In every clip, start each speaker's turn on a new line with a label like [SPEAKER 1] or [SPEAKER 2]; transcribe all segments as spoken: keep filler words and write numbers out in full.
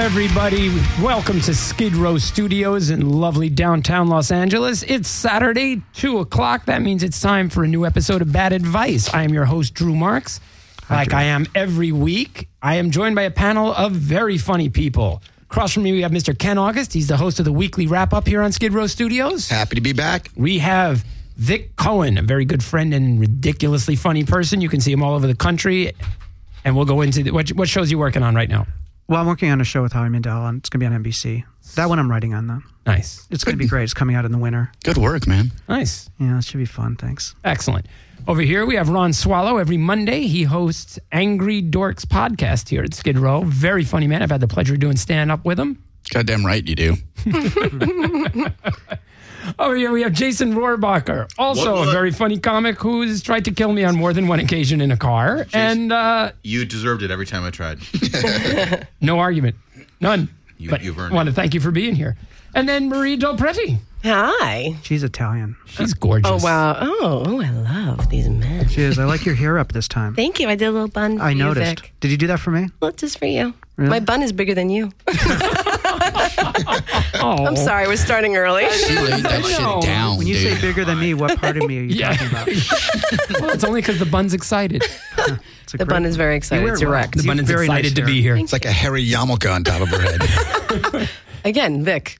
[SPEAKER 1] everybody. Welcome to Skid Row Studios in lovely downtown Los Angeles. It's Saturday, two o'clock. That means it's time for a new episode of Bad Advice. I am your host, Drew Marks. Like I am every week, I am joined by a panel of very funny people. Across from me, we have Mister Ken August. He's the host of the weekly wrap-up here on Skid Row Studios.
[SPEAKER 2] Happy to be back.
[SPEAKER 1] We have Vic Cohen, a very good friend and ridiculously funny person. You can see him all over the country. And we'll go into the, what, what shows are you working on right now?
[SPEAKER 3] Well, I'm working on a show with Howie Mandel, and it's going to be on N B C. That one I'm writing on, though.
[SPEAKER 1] Nice.
[SPEAKER 3] It's going to be great. It's coming out in the winter.
[SPEAKER 2] Good work, man.
[SPEAKER 1] Nice.
[SPEAKER 3] Yeah, it should be fun. Thanks.
[SPEAKER 1] Excellent. Over here, we have Ron Swallow. Every Monday, he hosts Angry Dorks podcast here at Skid Row. Very funny man. I've had the pleasure of doing stand-up with him.
[SPEAKER 2] Goddamn right you do.
[SPEAKER 1] Over here, we have Jason Rohrbacher, also
[SPEAKER 4] What, what?
[SPEAKER 1] a very funny comic who's tried to kill me on more than one occasion in a car. And uh,
[SPEAKER 4] You deserved it every time I tried.
[SPEAKER 1] no argument. None.
[SPEAKER 4] You,
[SPEAKER 1] but
[SPEAKER 4] you've
[SPEAKER 1] I
[SPEAKER 4] earned
[SPEAKER 1] want to
[SPEAKER 4] it.
[SPEAKER 1] thank you for being here. And then Marie Delpreti.
[SPEAKER 5] Hi.
[SPEAKER 3] She's Italian.
[SPEAKER 1] She's gorgeous.
[SPEAKER 5] Oh, wow. Oh, oh, I love these men.
[SPEAKER 3] She is. I like your hair up this time.
[SPEAKER 5] Thank you. I did a little bun for
[SPEAKER 3] I
[SPEAKER 5] you,
[SPEAKER 3] noticed.
[SPEAKER 5] Vic.
[SPEAKER 3] Did you do that for me?
[SPEAKER 5] Well, just for you.
[SPEAKER 3] Really?
[SPEAKER 5] My bun is bigger than you.
[SPEAKER 1] Oh.
[SPEAKER 5] I'm sorry. We're starting early.
[SPEAKER 2] She laid that
[SPEAKER 1] No.
[SPEAKER 2] shit down,
[SPEAKER 3] When you
[SPEAKER 2] dude.
[SPEAKER 3] say bigger than me, what part of me are you
[SPEAKER 1] Yeah.
[SPEAKER 3] talking about?
[SPEAKER 1] Well, it's only because the bun's excited.
[SPEAKER 3] It's a
[SPEAKER 5] The
[SPEAKER 3] great-
[SPEAKER 5] bun is very
[SPEAKER 3] You
[SPEAKER 5] excited.
[SPEAKER 3] wear
[SPEAKER 5] It's
[SPEAKER 3] it well.
[SPEAKER 5] erect.
[SPEAKER 1] The bun is
[SPEAKER 3] Very nice
[SPEAKER 1] excited to
[SPEAKER 3] hair.
[SPEAKER 1] be here.
[SPEAKER 2] It's like a hairy yarmulke on top of her head.
[SPEAKER 5] Again, Vic.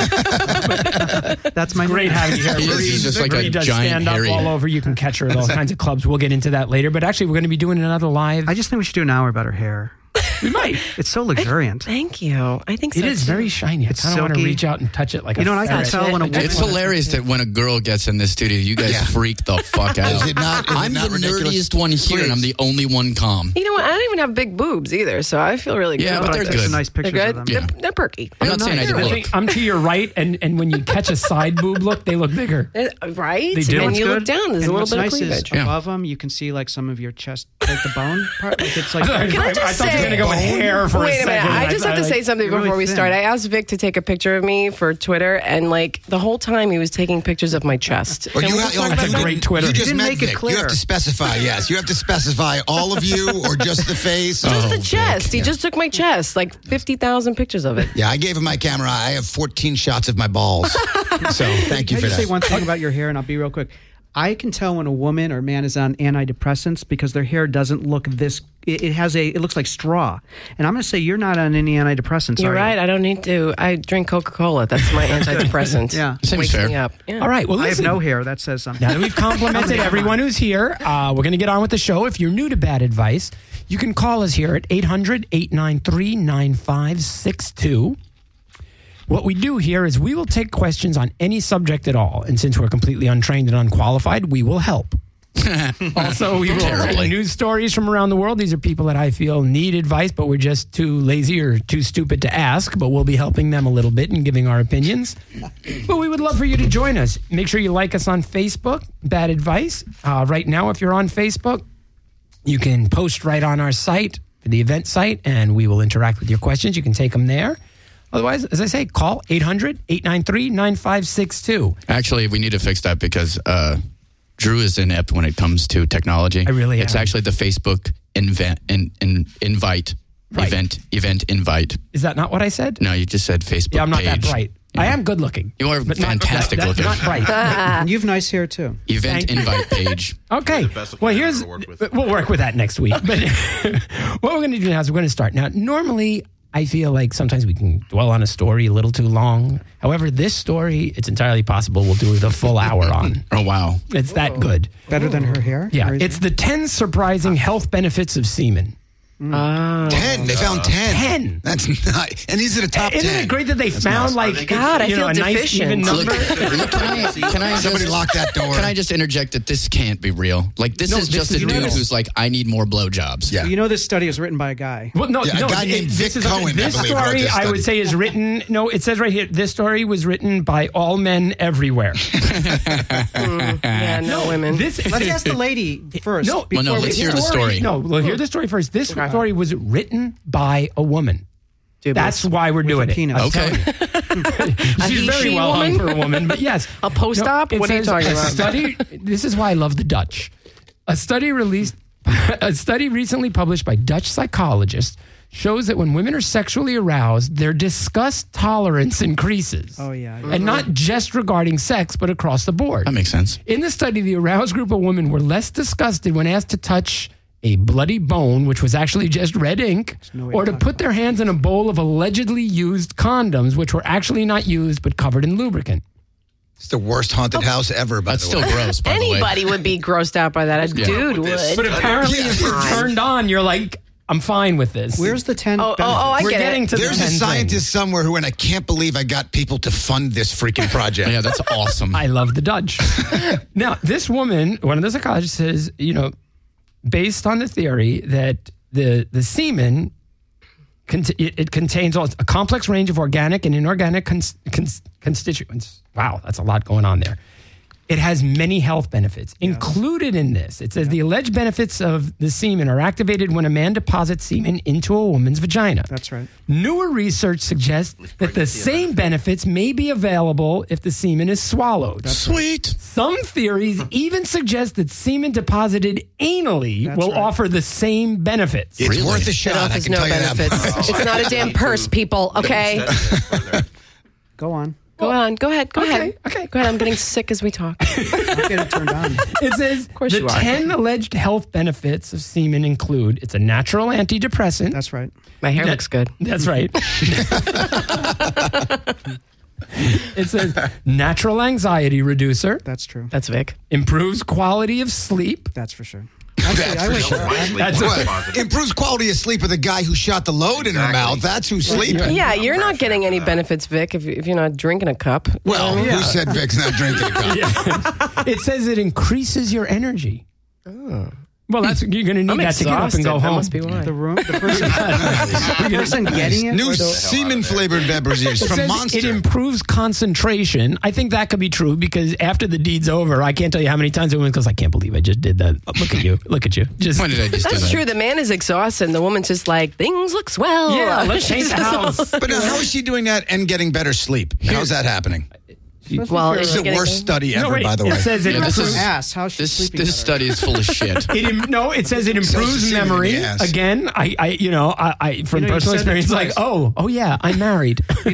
[SPEAKER 3] That's my
[SPEAKER 1] Great
[SPEAKER 3] name.
[SPEAKER 1] having you here.
[SPEAKER 2] He is.
[SPEAKER 1] Marie,
[SPEAKER 2] He's just like
[SPEAKER 1] Marie
[SPEAKER 2] a
[SPEAKER 1] does
[SPEAKER 2] giant
[SPEAKER 1] stand up
[SPEAKER 2] hairy-
[SPEAKER 1] all over. You can catch her at all kinds of clubs. We'll get into that later. But actually, we're going to be doing another live.
[SPEAKER 3] I just think we should do an hour about her hair.
[SPEAKER 1] we might.
[SPEAKER 3] It's so luxuriant.
[SPEAKER 5] Thank you. I think so.
[SPEAKER 1] It is
[SPEAKER 5] too.
[SPEAKER 1] very shiny. I
[SPEAKER 3] It's
[SPEAKER 1] kind of want to
[SPEAKER 3] silky.
[SPEAKER 1] reach out and touch it like
[SPEAKER 3] You
[SPEAKER 1] a
[SPEAKER 3] know what I can
[SPEAKER 1] ferret.
[SPEAKER 3] tell when a woman...
[SPEAKER 2] It's hilarious that when a girl gets in this studio, you guys
[SPEAKER 6] Yeah.
[SPEAKER 2] freak the fuck out.
[SPEAKER 6] Is it not- is it
[SPEAKER 2] I'm
[SPEAKER 6] not
[SPEAKER 2] the
[SPEAKER 6] ridiculous?
[SPEAKER 2] nerdiest one here,
[SPEAKER 6] Please.
[SPEAKER 2] and I'm the only one calm.
[SPEAKER 5] You know what? I don't even have big boobs either, so I feel really good.
[SPEAKER 2] Yeah, but
[SPEAKER 5] about
[SPEAKER 2] they're
[SPEAKER 5] this.
[SPEAKER 2] good.
[SPEAKER 3] Some nice pictures
[SPEAKER 5] They're
[SPEAKER 3] of
[SPEAKER 5] good.
[SPEAKER 3] them.
[SPEAKER 2] Yeah.
[SPEAKER 5] They're, they're perky.
[SPEAKER 2] I'm not saying I
[SPEAKER 3] nice.
[SPEAKER 2] do
[SPEAKER 1] I
[SPEAKER 2] look.
[SPEAKER 1] think I'm to your right, and, and when you catch a side boob look, they look bigger.
[SPEAKER 5] They're- Right?
[SPEAKER 1] They do.
[SPEAKER 5] And
[SPEAKER 1] What's
[SPEAKER 5] you
[SPEAKER 3] Good.
[SPEAKER 5] look down. There's
[SPEAKER 3] and
[SPEAKER 5] a little
[SPEAKER 3] what's
[SPEAKER 5] bit
[SPEAKER 3] nice
[SPEAKER 5] of cleavage.
[SPEAKER 3] is
[SPEAKER 2] Yeah.
[SPEAKER 3] above them, you can see like some of your chest, like the bone part. Like it's like...
[SPEAKER 1] I,
[SPEAKER 5] Can I just
[SPEAKER 1] I thought you were
[SPEAKER 5] say-
[SPEAKER 1] going to go with hair for
[SPEAKER 5] Wait
[SPEAKER 1] a
[SPEAKER 5] a minute.
[SPEAKER 1] second.
[SPEAKER 5] I just have to
[SPEAKER 1] thought,
[SPEAKER 5] say
[SPEAKER 1] like,
[SPEAKER 5] something
[SPEAKER 3] You're
[SPEAKER 5] before
[SPEAKER 3] really
[SPEAKER 5] we
[SPEAKER 3] thin.
[SPEAKER 5] start. I asked Vic to take a picture of me for Twitter, and like the whole time he was taking pictures of my chest.
[SPEAKER 6] Well,
[SPEAKER 5] Can
[SPEAKER 6] you
[SPEAKER 5] we
[SPEAKER 6] have,
[SPEAKER 5] just talk
[SPEAKER 1] That's
[SPEAKER 5] about
[SPEAKER 1] a
[SPEAKER 5] that?
[SPEAKER 1] great Twitter.
[SPEAKER 6] You just
[SPEAKER 3] didn't
[SPEAKER 6] met
[SPEAKER 3] make it
[SPEAKER 6] Vic.
[SPEAKER 3] clear.
[SPEAKER 6] You have to specify, yes. You have to specify all of you or just the face.
[SPEAKER 5] Just
[SPEAKER 6] Oh,
[SPEAKER 5] the
[SPEAKER 6] Vic.
[SPEAKER 5] chest. He
[SPEAKER 6] Yeah.
[SPEAKER 5] just took my chest, like fifty thousand pictures of it.
[SPEAKER 6] Yeah, I gave him my camera. I have fourteen shots of my balls. So thank you
[SPEAKER 3] Can
[SPEAKER 6] for
[SPEAKER 3] I just say
[SPEAKER 6] that.
[SPEAKER 3] one thing about your hair, and I'll be real quick. I can tell when a woman or man is on antidepressants because their hair doesn't look this. It, it has a. It looks like straw. And I'm going to say you're not on any antidepressants.
[SPEAKER 5] You're
[SPEAKER 3] are you?
[SPEAKER 5] right. I don't need to. I drink Coca-Cola. That's my antidepressant.
[SPEAKER 3] Yeah.
[SPEAKER 2] Seems
[SPEAKER 5] Wakes
[SPEAKER 2] fair.
[SPEAKER 5] me up. Yeah.
[SPEAKER 1] All right. Well,
[SPEAKER 3] I have
[SPEAKER 1] listen.
[SPEAKER 3] no hair. That says something.
[SPEAKER 1] Now that we've complimented everyone who's here, uh, we're going to get on with the show. If you're new to Bad Advice, you can call us here at eight hundred, eight nine three, nine five six two. What we do here is we will take questions on any subject at all. And since we're completely untrained and unqualified, we will help. Also, we will
[SPEAKER 2] Terribly.
[SPEAKER 1] take news stories from around the world. These are people that I feel need advice, but we're just too lazy or too stupid to ask. But we'll be helping them a little bit and giving our opinions. But we would love for you to join us. Make sure you like us on Facebook, Bad Advice. Uh, right now, if you're on Facebook, you can post right on our site, the event site, and we will interact with your questions. You can take them there. Otherwise, as I say, call eight hundred, eight nine three, nine five six two.
[SPEAKER 2] Actually, we need to fix that because uh, Drew is inept when it comes to technology.
[SPEAKER 1] I really
[SPEAKER 2] It's
[SPEAKER 1] am.
[SPEAKER 2] actually the Facebook invent, in, in, invite,
[SPEAKER 1] Right.
[SPEAKER 2] event, event invite.
[SPEAKER 1] Is that not what I said?
[SPEAKER 2] No, you just said Facebook
[SPEAKER 1] Yeah, I'm not
[SPEAKER 2] page.
[SPEAKER 1] that bright. I am good looking.
[SPEAKER 2] You are
[SPEAKER 1] but not-
[SPEAKER 2] fantastic
[SPEAKER 1] that-
[SPEAKER 2] looking.
[SPEAKER 1] Not bright.
[SPEAKER 3] And you have nice hair too.
[SPEAKER 2] Event
[SPEAKER 1] Thank you.
[SPEAKER 2] invite page.
[SPEAKER 1] Okay.
[SPEAKER 4] the best
[SPEAKER 1] Well,
[SPEAKER 4] looking
[SPEAKER 1] here's
[SPEAKER 4] I've ever worked with.
[SPEAKER 1] we'll work with that next week. But what we're going to do now is we're going to start. Now, normally I feel like sometimes we can dwell on a story a little too long. However, this story, it's entirely possible we'll do the full hour on.
[SPEAKER 2] Oh, wow.
[SPEAKER 1] It's that good.
[SPEAKER 3] Better than her hair.
[SPEAKER 1] Yeah.
[SPEAKER 3] Or is
[SPEAKER 1] It's
[SPEAKER 3] it?
[SPEAKER 1] the ten surprising health benefits of semen.
[SPEAKER 5] Oh.
[SPEAKER 6] Ten. They found ten.
[SPEAKER 1] ten.
[SPEAKER 6] That's not. And these are the top
[SPEAKER 1] Isn't
[SPEAKER 6] ten.
[SPEAKER 1] it great that they found
[SPEAKER 4] nice.
[SPEAKER 1] like
[SPEAKER 5] God, I
[SPEAKER 1] you know,
[SPEAKER 5] feel
[SPEAKER 1] a nice
[SPEAKER 5] deficient.
[SPEAKER 1] even
[SPEAKER 2] Look,
[SPEAKER 1] number?
[SPEAKER 2] can I, can I
[SPEAKER 6] Somebody
[SPEAKER 2] just,
[SPEAKER 6] lock that door.
[SPEAKER 2] Can I just interject that this can't be real? Like, this
[SPEAKER 1] No,
[SPEAKER 2] is
[SPEAKER 1] this
[SPEAKER 2] just
[SPEAKER 1] is
[SPEAKER 2] a dude
[SPEAKER 1] real.
[SPEAKER 2] who's like, I need more blowjobs.
[SPEAKER 6] Yeah.
[SPEAKER 3] You know, this study was written by a guy.
[SPEAKER 1] Well, no,
[SPEAKER 6] Yeah, a
[SPEAKER 1] no,
[SPEAKER 6] guy
[SPEAKER 1] it-
[SPEAKER 6] named
[SPEAKER 1] this
[SPEAKER 6] Vic
[SPEAKER 1] is-
[SPEAKER 6] Cohen, I
[SPEAKER 1] This
[SPEAKER 6] believe, wrote
[SPEAKER 1] story,
[SPEAKER 6] this
[SPEAKER 1] I would
[SPEAKER 6] study.
[SPEAKER 1] say, is written. No, it says right here. This story was written by all men everywhere.
[SPEAKER 5] Yeah, no women.
[SPEAKER 1] This
[SPEAKER 3] Let's ask the lady first.
[SPEAKER 1] No,
[SPEAKER 2] Well, no,
[SPEAKER 3] before
[SPEAKER 2] let's
[SPEAKER 3] we-
[SPEAKER 2] hear the story.
[SPEAKER 1] No, well, hear the story first. This
[SPEAKER 5] Okay.
[SPEAKER 1] story was written by a woman. That's why we're doing
[SPEAKER 3] a
[SPEAKER 1] it.
[SPEAKER 3] penis.
[SPEAKER 1] I'm
[SPEAKER 2] Okay.
[SPEAKER 1] telling you. She's
[SPEAKER 5] he,
[SPEAKER 1] very
[SPEAKER 5] she
[SPEAKER 1] well hung
[SPEAKER 5] woman?
[SPEAKER 1] for a woman, but yes.
[SPEAKER 5] A post-op?
[SPEAKER 1] it
[SPEAKER 5] What are you
[SPEAKER 1] says
[SPEAKER 5] talking
[SPEAKER 1] a
[SPEAKER 5] about?
[SPEAKER 1] Study, this is why I love the Dutch. A study released, a study recently published by Dutch psychologists shows that when women are sexually aroused, their disgust tolerance increases.
[SPEAKER 3] Oh, yeah.
[SPEAKER 1] And not just regarding sex, but across the board.
[SPEAKER 2] That makes sense.
[SPEAKER 1] In the study, the aroused group of women were less disgusted when asked to touch a bloody bone, which was actually just red ink,
[SPEAKER 3] no way
[SPEAKER 1] or
[SPEAKER 3] to
[SPEAKER 1] to
[SPEAKER 3] talk
[SPEAKER 1] put their hands in a bowl of allegedly used condoms, which were actually not used but covered in lubricant.
[SPEAKER 6] It's the worst haunted house ever, by
[SPEAKER 2] That's
[SPEAKER 6] the way.
[SPEAKER 2] still gross, by the way.
[SPEAKER 5] Anybody would be grossed out by that. A dude would.
[SPEAKER 1] But apparently, if you're turned on, you're like, I'm fine with this.
[SPEAKER 3] Where's the ten?
[SPEAKER 5] Oh, oh, oh, I
[SPEAKER 1] We're
[SPEAKER 5] get
[SPEAKER 1] getting
[SPEAKER 5] it.
[SPEAKER 1] to
[SPEAKER 6] There's
[SPEAKER 1] the
[SPEAKER 6] a
[SPEAKER 1] ten
[SPEAKER 6] scientist
[SPEAKER 1] thing.
[SPEAKER 6] somewhere who, and I can't believe I got people to fund this freaking project.
[SPEAKER 2] Yeah, that's awesome.
[SPEAKER 1] I love the Dutch. Now, this woman, one of the psychologists says, you know, based on the theory that the the semen, cont- it, it contains all, a complex range of organic and inorganic cons- cons- constituents. Wow, that's a lot going on there. It has many health benefits. Included in this, it says the alleged benefits of the semen are activated when a man deposits semen into a woman's vagina.
[SPEAKER 3] That's right.
[SPEAKER 1] Newer research suggests that the same benefits may be available if the semen is swallowed.
[SPEAKER 2] Sweet.
[SPEAKER 1] Some theories even suggest that semen deposited anally
[SPEAKER 3] That's
[SPEAKER 1] will
[SPEAKER 3] right.
[SPEAKER 1] offer the same benefits.
[SPEAKER 6] It's
[SPEAKER 2] Really?
[SPEAKER 6] worth a
[SPEAKER 5] It
[SPEAKER 6] shot. I
[SPEAKER 5] offers
[SPEAKER 6] can
[SPEAKER 5] no
[SPEAKER 6] tell you that.
[SPEAKER 5] benefits. It's not a damn purse, people. Okay,
[SPEAKER 3] Go on.
[SPEAKER 5] go on. Go ahead. Go
[SPEAKER 1] Okay,
[SPEAKER 5] ahead.
[SPEAKER 1] okay.
[SPEAKER 5] Go ahead. I'm getting sick as we talk.
[SPEAKER 3] I'll get it turned on.
[SPEAKER 1] It says
[SPEAKER 5] course
[SPEAKER 1] the
[SPEAKER 5] you are.
[SPEAKER 1] ten alleged health benefits of semen include it's a natural antidepressant.
[SPEAKER 3] That's right.
[SPEAKER 5] My hair looks good.
[SPEAKER 1] That's right. It says natural anxiety reducer,
[SPEAKER 3] That's true.
[SPEAKER 5] That's Vic.
[SPEAKER 1] improves quality of sleep.
[SPEAKER 3] That's for sure. Actually, I
[SPEAKER 6] for
[SPEAKER 3] wish
[SPEAKER 6] sure.
[SPEAKER 1] That's
[SPEAKER 6] What? Improves quality of sleep of the guy who shot the load in her
[SPEAKER 4] Exactly.
[SPEAKER 6] mouth. That's who's sleeping.
[SPEAKER 5] Yeah, you're not getting any benefits, Vic, if, if you're not drinking a cup.
[SPEAKER 6] Well, who said Vic's not drinking a cup?
[SPEAKER 1] It says it increases your energy. Oh. Well, that's you're going to need
[SPEAKER 5] I'm
[SPEAKER 1] that to get up and
[SPEAKER 5] exhausted.
[SPEAKER 1] go
[SPEAKER 5] That
[SPEAKER 1] home.
[SPEAKER 5] must be why.
[SPEAKER 3] the room, the person, the person getting it.
[SPEAKER 6] New
[SPEAKER 3] or the-
[SPEAKER 6] semen flavored beverages
[SPEAKER 1] It
[SPEAKER 6] from
[SPEAKER 1] says
[SPEAKER 6] Monster.
[SPEAKER 1] it improves concentration. I think that could be true because after the deed's over, I can't tell you how many times a woman goes, I can't believe I just did that. Look at you. Look at you. Just
[SPEAKER 2] When did I just do
[SPEAKER 5] That's
[SPEAKER 2] that?
[SPEAKER 5] true. The man is exhausted, and the woman's just like, things look swell.
[SPEAKER 1] Yeah, let's paint the
[SPEAKER 5] She's just all-
[SPEAKER 1] house.
[SPEAKER 6] but now, how is she doing that and getting better sleep? How's that happening?
[SPEAKER 5] Well,
[SPEAKER 6] It's
[SPEAKER 5] is she
[SPEAKER 6] the
[SPEAKER 5] getting-
[SPEAKER 6] worst study ever,
[SPEAKER 1] No, wait,
[SPEAKER 6] by the
[SPEAKER 1] it
[SPEAKER 6] way.
[SPEAKER 1] says it
[SPEAKER 2] Yeah, this
[SPEAKER 1] improves.
[SPEAKER 2] is-
[SPEAKER 3] ass. How's she
[SPEAKER 2] This
[SPEAKER 3] sleeping
[SPEAKER 2] this
[SPEAKER 3] better?
[SPEAKER 2] study is full of shit.
[SPEAKER 1] It Im- no, it says it improves
[SPEAKER 6] semen in the
[SPEAKER 1] memory.
[SPEAKER 6] ass.
[SPEAKER 1] Again, I, I, you know, I, I from
[SPEAKER 3] You know, you
[SPEAKER 1] personal
[SPEAKER 3] said that
[SPEAKER 1] experience, like,
[SPEAKER 3] twice.
[SPEAKER 1] oh, oh yeah, I'm married.
[SPEAKER 2] Oh,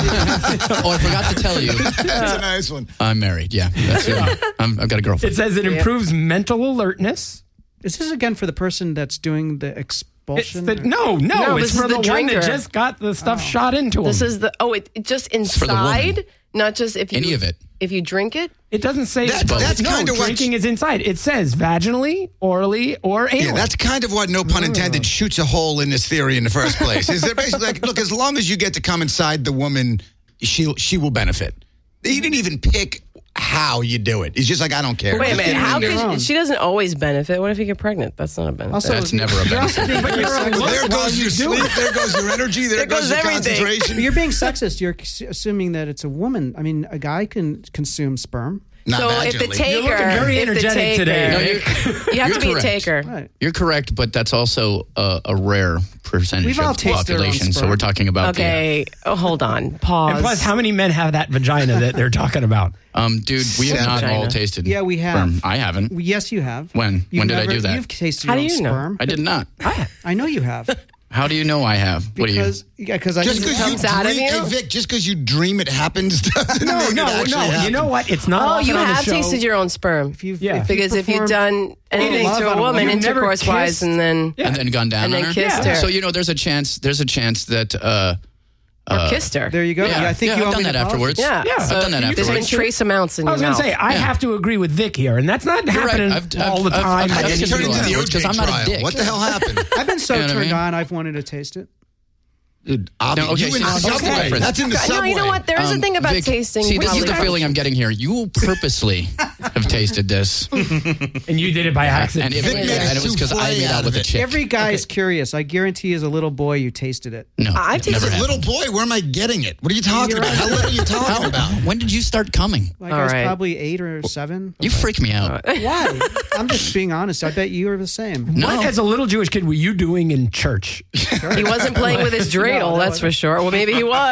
[SPEAKER 2] I forgot to tell you,
[SPEAKER 6] That's a nice one.
[SPEAKER 2] I'm married. Yeah, that's it. I'm, I've got a
[SPEAKER 1] It
[SPEAKER 2] girlfriend.
[SPEAKER 1] says it improves mental alertness.
[SPEAKER 3] Is this again for the person that's doing the
[SPEAKER 1] It's
[SPEAKER 3] expulsion?
[SPEAKER 1] the,
[SPEAKER 3] or-
[SPEAKER 1] no, no,
[SPEAKER 5] No,
[SPEAKER 1] it's
[SPEAKER 5] this is
[SPEAKER 1] for
[SPEAKER 5] the
[SPEAKER 1] the, one
[SPEAKER 5] drinker.
[SPEAKER 1] that just got the stuff shot into him.
[SPEAKER 5] This is the, oh, it, it just
[SPEAKER 2] for the
[SPEAKER 5] inside,
[SPEAKER 2] woman.
[SPEAKER 5] not just if you.
[SPEAKER 2] Any of it.
[SPEAKER 5] If you drink it.
[SPEAKER 1] It doesn't say
[SPEAKER 6] That- that's
[SPEAKER 1] no,
[SPEAKER 6] kinda what-
[SPEAKER 1] drinking is inside. It says vaginally, orally, or anally.
[SPEAKER 6] Yeah, that's kind of what, no pun intended, shoots a hole in this theory in the first place. Is that basically like, look, as long as you get to come inside the woman, she she will benefit. He didn't even pick how you do it. He's just like, I don't care.
[SPEAKER 5] Wait a
[SPEAKER 6] Just
[SPEAKER 5] minute.
[SPEAKER 6] get it
[SPEAKER 5] How
[SPEAKER 6] in there.
[SPEAKER 5] could she doesn't always benefit? What if you get pregnant? That's not a benefit.
[SPEAKER 3] Also,
[SPEAKER 2] That's never a
[SPEAKER 3] you're also
[SPEAKER 2] benefit.
[SPEAKER 3] being very sexist.
[SPEAKER 6] There goes your sleep. There goes your energy. There,
[SPEAKER 5] There
[SPEAKER 6] goes,
[SPEAKER 5] goes
[SPEAKER 6] your
[SPEAKER 5] everything.
[SPEAKER 6] concentration.
[SPEAKER 3] You're being sexist. You're s- assuming that it's a woman. I mean, a guy can consume sperm.
[SPEAKER 6] Not
[SPEAKER 5] so if the
[SPEAKER 6] vaginally.
[SPEAKER 5] taker,
[SPEAKER 1] You're looking very
[SPEAKER 5] if the
[SPEAKER 1] energetic
[SPEAKER 5] taker,
[SPEAKER 1] today.
[SPEAKER 2] No,
[SPEAKER 1] Nick.
[SPEAKER 2] you're,
[SPEAKER 5] you have
[SPEAKER 2] you're
[SPEAKER 5] to be
[SPEAKER 2] correct.
[SPEAKER 5] a taker.
[SPEAKER 3] Right.
[SPEAKER 2] You're correct, but that's also a, a rare percentage
[SPEAKER 3] We've all
[SPEAKER 2] of
[SPEAKER 3] tasted our own
[SPEAKER 2] population. So
[SPEAKER 3] sperm.
[SPEAKER 2] we're talking about
[SPEAKER 5] Okay, oh, hold on. Pause.
[SPEAKER 1] And plus, how many men have that vagina that they're talking about?
[SPEAKER 2] the. Um, dude, we have not
[SPEAKER 5] Vagina.
[SPEAKER 2] all tasted.
[SPEAKER 3] Yeah, we have.
[SPEAKER 2] sperm. I haven't.
[SPEAKER 3] Well, yes, you have.
[SPEAKER 2] When?
[SPEAKER 3] You've
[SPEAKER 2] When did I
[SPEAKER 3] never-
[SPEAKER 2] do that?
[SPEAKER 3] You've tasted
[SPEAKER 5] How
[SPEAKER 3] your
[SPEAKER 5] do
[SPEAKER 3] own
[SPEAKER 5] you know?
[SPEAKER 3] sperm.
[SPEAKER 2] I did not.
[SPEAKER 3] I know you have.
[SPEAKER 2] How do you know I have? What do you?
[SPEAKER 3] Because yeah, because I
[SPEAKER 6] Just
[SPEAKER 3] just
[SPEAKER 6] because you
[SPEAKER 5] comes out of
[SPEAKER 6] dream,
[SPEAKER 5] you?
[SPEAKER 6] hey Vic, just because you dream it happens doesn't
[SPEAKER 1] No,
[SPEAKER 6] mean
[SPEAKER 1] no,
[SPEAKER 6] it actually
[SPEAKER 1] no. You
[SPEAKER 6] happened.
[SPEAKER 1] know what? It's not.
[SPEAKER 5] Oh,
[SPEAKER 1] often
[SPEAKER 5] you
[SPEAKER 1] on the
[SPEAKER 5] have
[SPEAKER 1] show.
[SPEAKER 5] tasted your own sperm.
[SPEAKER 3] if you've,
[SPEAKER 1] Yeah.
[SPEAKER 3] if
[SPEAKER 5] Because if you've
[SPEAKER 3] performed-
[SPEAKER 5] done anything
[SPEAKER 3] love
[SPEAKER 5] to
[SPEAKER 3] on
[SPEAKER 5] a
[SPEAKER 3] a
[SPEAKER 5] woman,
[SPEAKER 3] woman.
[SPEAKER 1] You've never
[SPEAKER 5] intercourse wise,
[SPEAKER 1] kissed-
[SPEAKER 5] and then
[SPEAKER 1] Yeah.
[SPEAKER 2] And then gone down
[SPEAKER 5] And
[SPEAKER 2] on
[SPEAKER 5] then
[SPEAKER 2] her?
[SPEAKER 5] kissed
[SPEAKER 1] Yeah.
[SPEAKER 5] her.
[SPEAKER 2] So you know, there's a chance. There's a chance that. Uh,
[SPEAKER 5] or kissed her.
[SPEAKER 3] there you go.
[SPEAKER 2] yeah,
[SPEAKER 3] I think
[SPEAKER 2] yeah,
[SPEAKER 3] you
[SPEAKER 2] I've
[SPEAKER 3] owe
[SPEAKER 2] done
[SPEAKER 3] me
[SPEAKER 2] that
[SPEAKER 3] an apology.
[SPEAKER 2] afterwards.
[SPEAKER 5] Yeah,
[SPEAKER 1] Yeah.
[SPEAKER 5] so
[SPEAKER 2] I've done that
[SPEAKER 5] there's been
[SPEAKER 2] afterwards.
[SPEAKER 5] trace amounts in
[SPEAKER 1] I was
[SPEAKER 5] your
[SPEAKER 1] going to
[SPEAKER 5] mouth.
[SPEAKER 1] say, I
[SPEAKER 2] Yeah.
[SPEAKER 1] have to agree with Vic here, and that's not
[SPEAKER 2] You're right.
[SPEAKER 1] happening
[SPEAKER 2] I've-
[SPEAKER 1] all the
[SPEAKER 2] I've-
[SPEAKER 1] time.
[SPEAKER 2] I've- I've-
[SPEAKER 6] It
[SPEAKER 2] I've-
[SPEAKER 6] turned into the
[SPEAKER 2] afterwards,
[SPEAKER 6] O J
[SPEAKER 2] 'cause I'm not a
[SPEAKER 6] trial.
[SPEAKER 2] dick.
[SPEAKER 6] What the hell happened?
[SPEAKER 3] I've been so
[SPEAKER 2] You know what I
[SPEAKER 3] turned
[SPEAKER 2] mean?
[SPEAKER 3] on. I've wanted to taste it.
[SPEAKER 6] Dude, obvi-
[SPEAKER 2] No, okay,
[SPEAKER 6] you in
[SPEAKER 2] so
[SPEAKER 6] the
[SPEAKER 2] now-
[SPEAKER 6] subway.
[SPEAKER 2] okay.
[SPEAKER 6] That's in the
[SPEAKER 5] No,
[SPEAKER 6] subway.
[SPEAKER 5] you know what? There is a
[SPEAKER 2] Um,
[SPEAKER 5] thing about
[SPEAKER 2] Vic,
[SPEAKER 5] tasting.
[SPEAKER 2] See, this is the
[SPEAKER 5] probably-
[SPEAKER 2] feeling I'm getting here. You purposely have tasted this,
[SPEAKER 1] And you did it by accident.
[SPEAKER 2] and it,
[SPEAKER 6] Vic
[SPEAKER 2] and
[SPEAKER 6] made a
[SPEAKER 2] it was because I
[SPEAKER 6] souffle
[SPEAKER 2] made
[SPEAKER 6] out
[SPEAKER 2] out with
[SPEAKER 6] of
[SPEAKER 2] a
[SPEAKER 6] it.
[SPEAKER 2] chick.
[SPEAKER 3] Every guy is curious. I guarantee, as a little boy, you tasted it.
[SPEAKER 2] no,
[SPEAKER 5] I've
[SPEAKER 2] never
[SPEAKER 5] tasted-
[SPEAKER 2] happened.
[SPEAKER 6] Little boy, where am I getting it? What are you talking about? How little are you talking about?
[SPEAKER 2] When did you start coming?
[SPEAKER 3] Like
[SPEAKER 5] All
[SPEAKER 3] I was
[SPEAKER 5] right.
[SPEAKER 3] probably eight or seven.
[SPEAKER 2] You freak me out.
[SPEAKER 3] Why? I'm just being honest. I bet you are the same.
[SPEAKER 2] No.
[SPEAKER 1] What, as a little Jewish kid, were you doing in church?
[SPEAKER 5] He wasn't playing with his dreidel,
[SPEAKER 3] No, that
[SPEAKER 5] that's for sure. Well, maybe he was.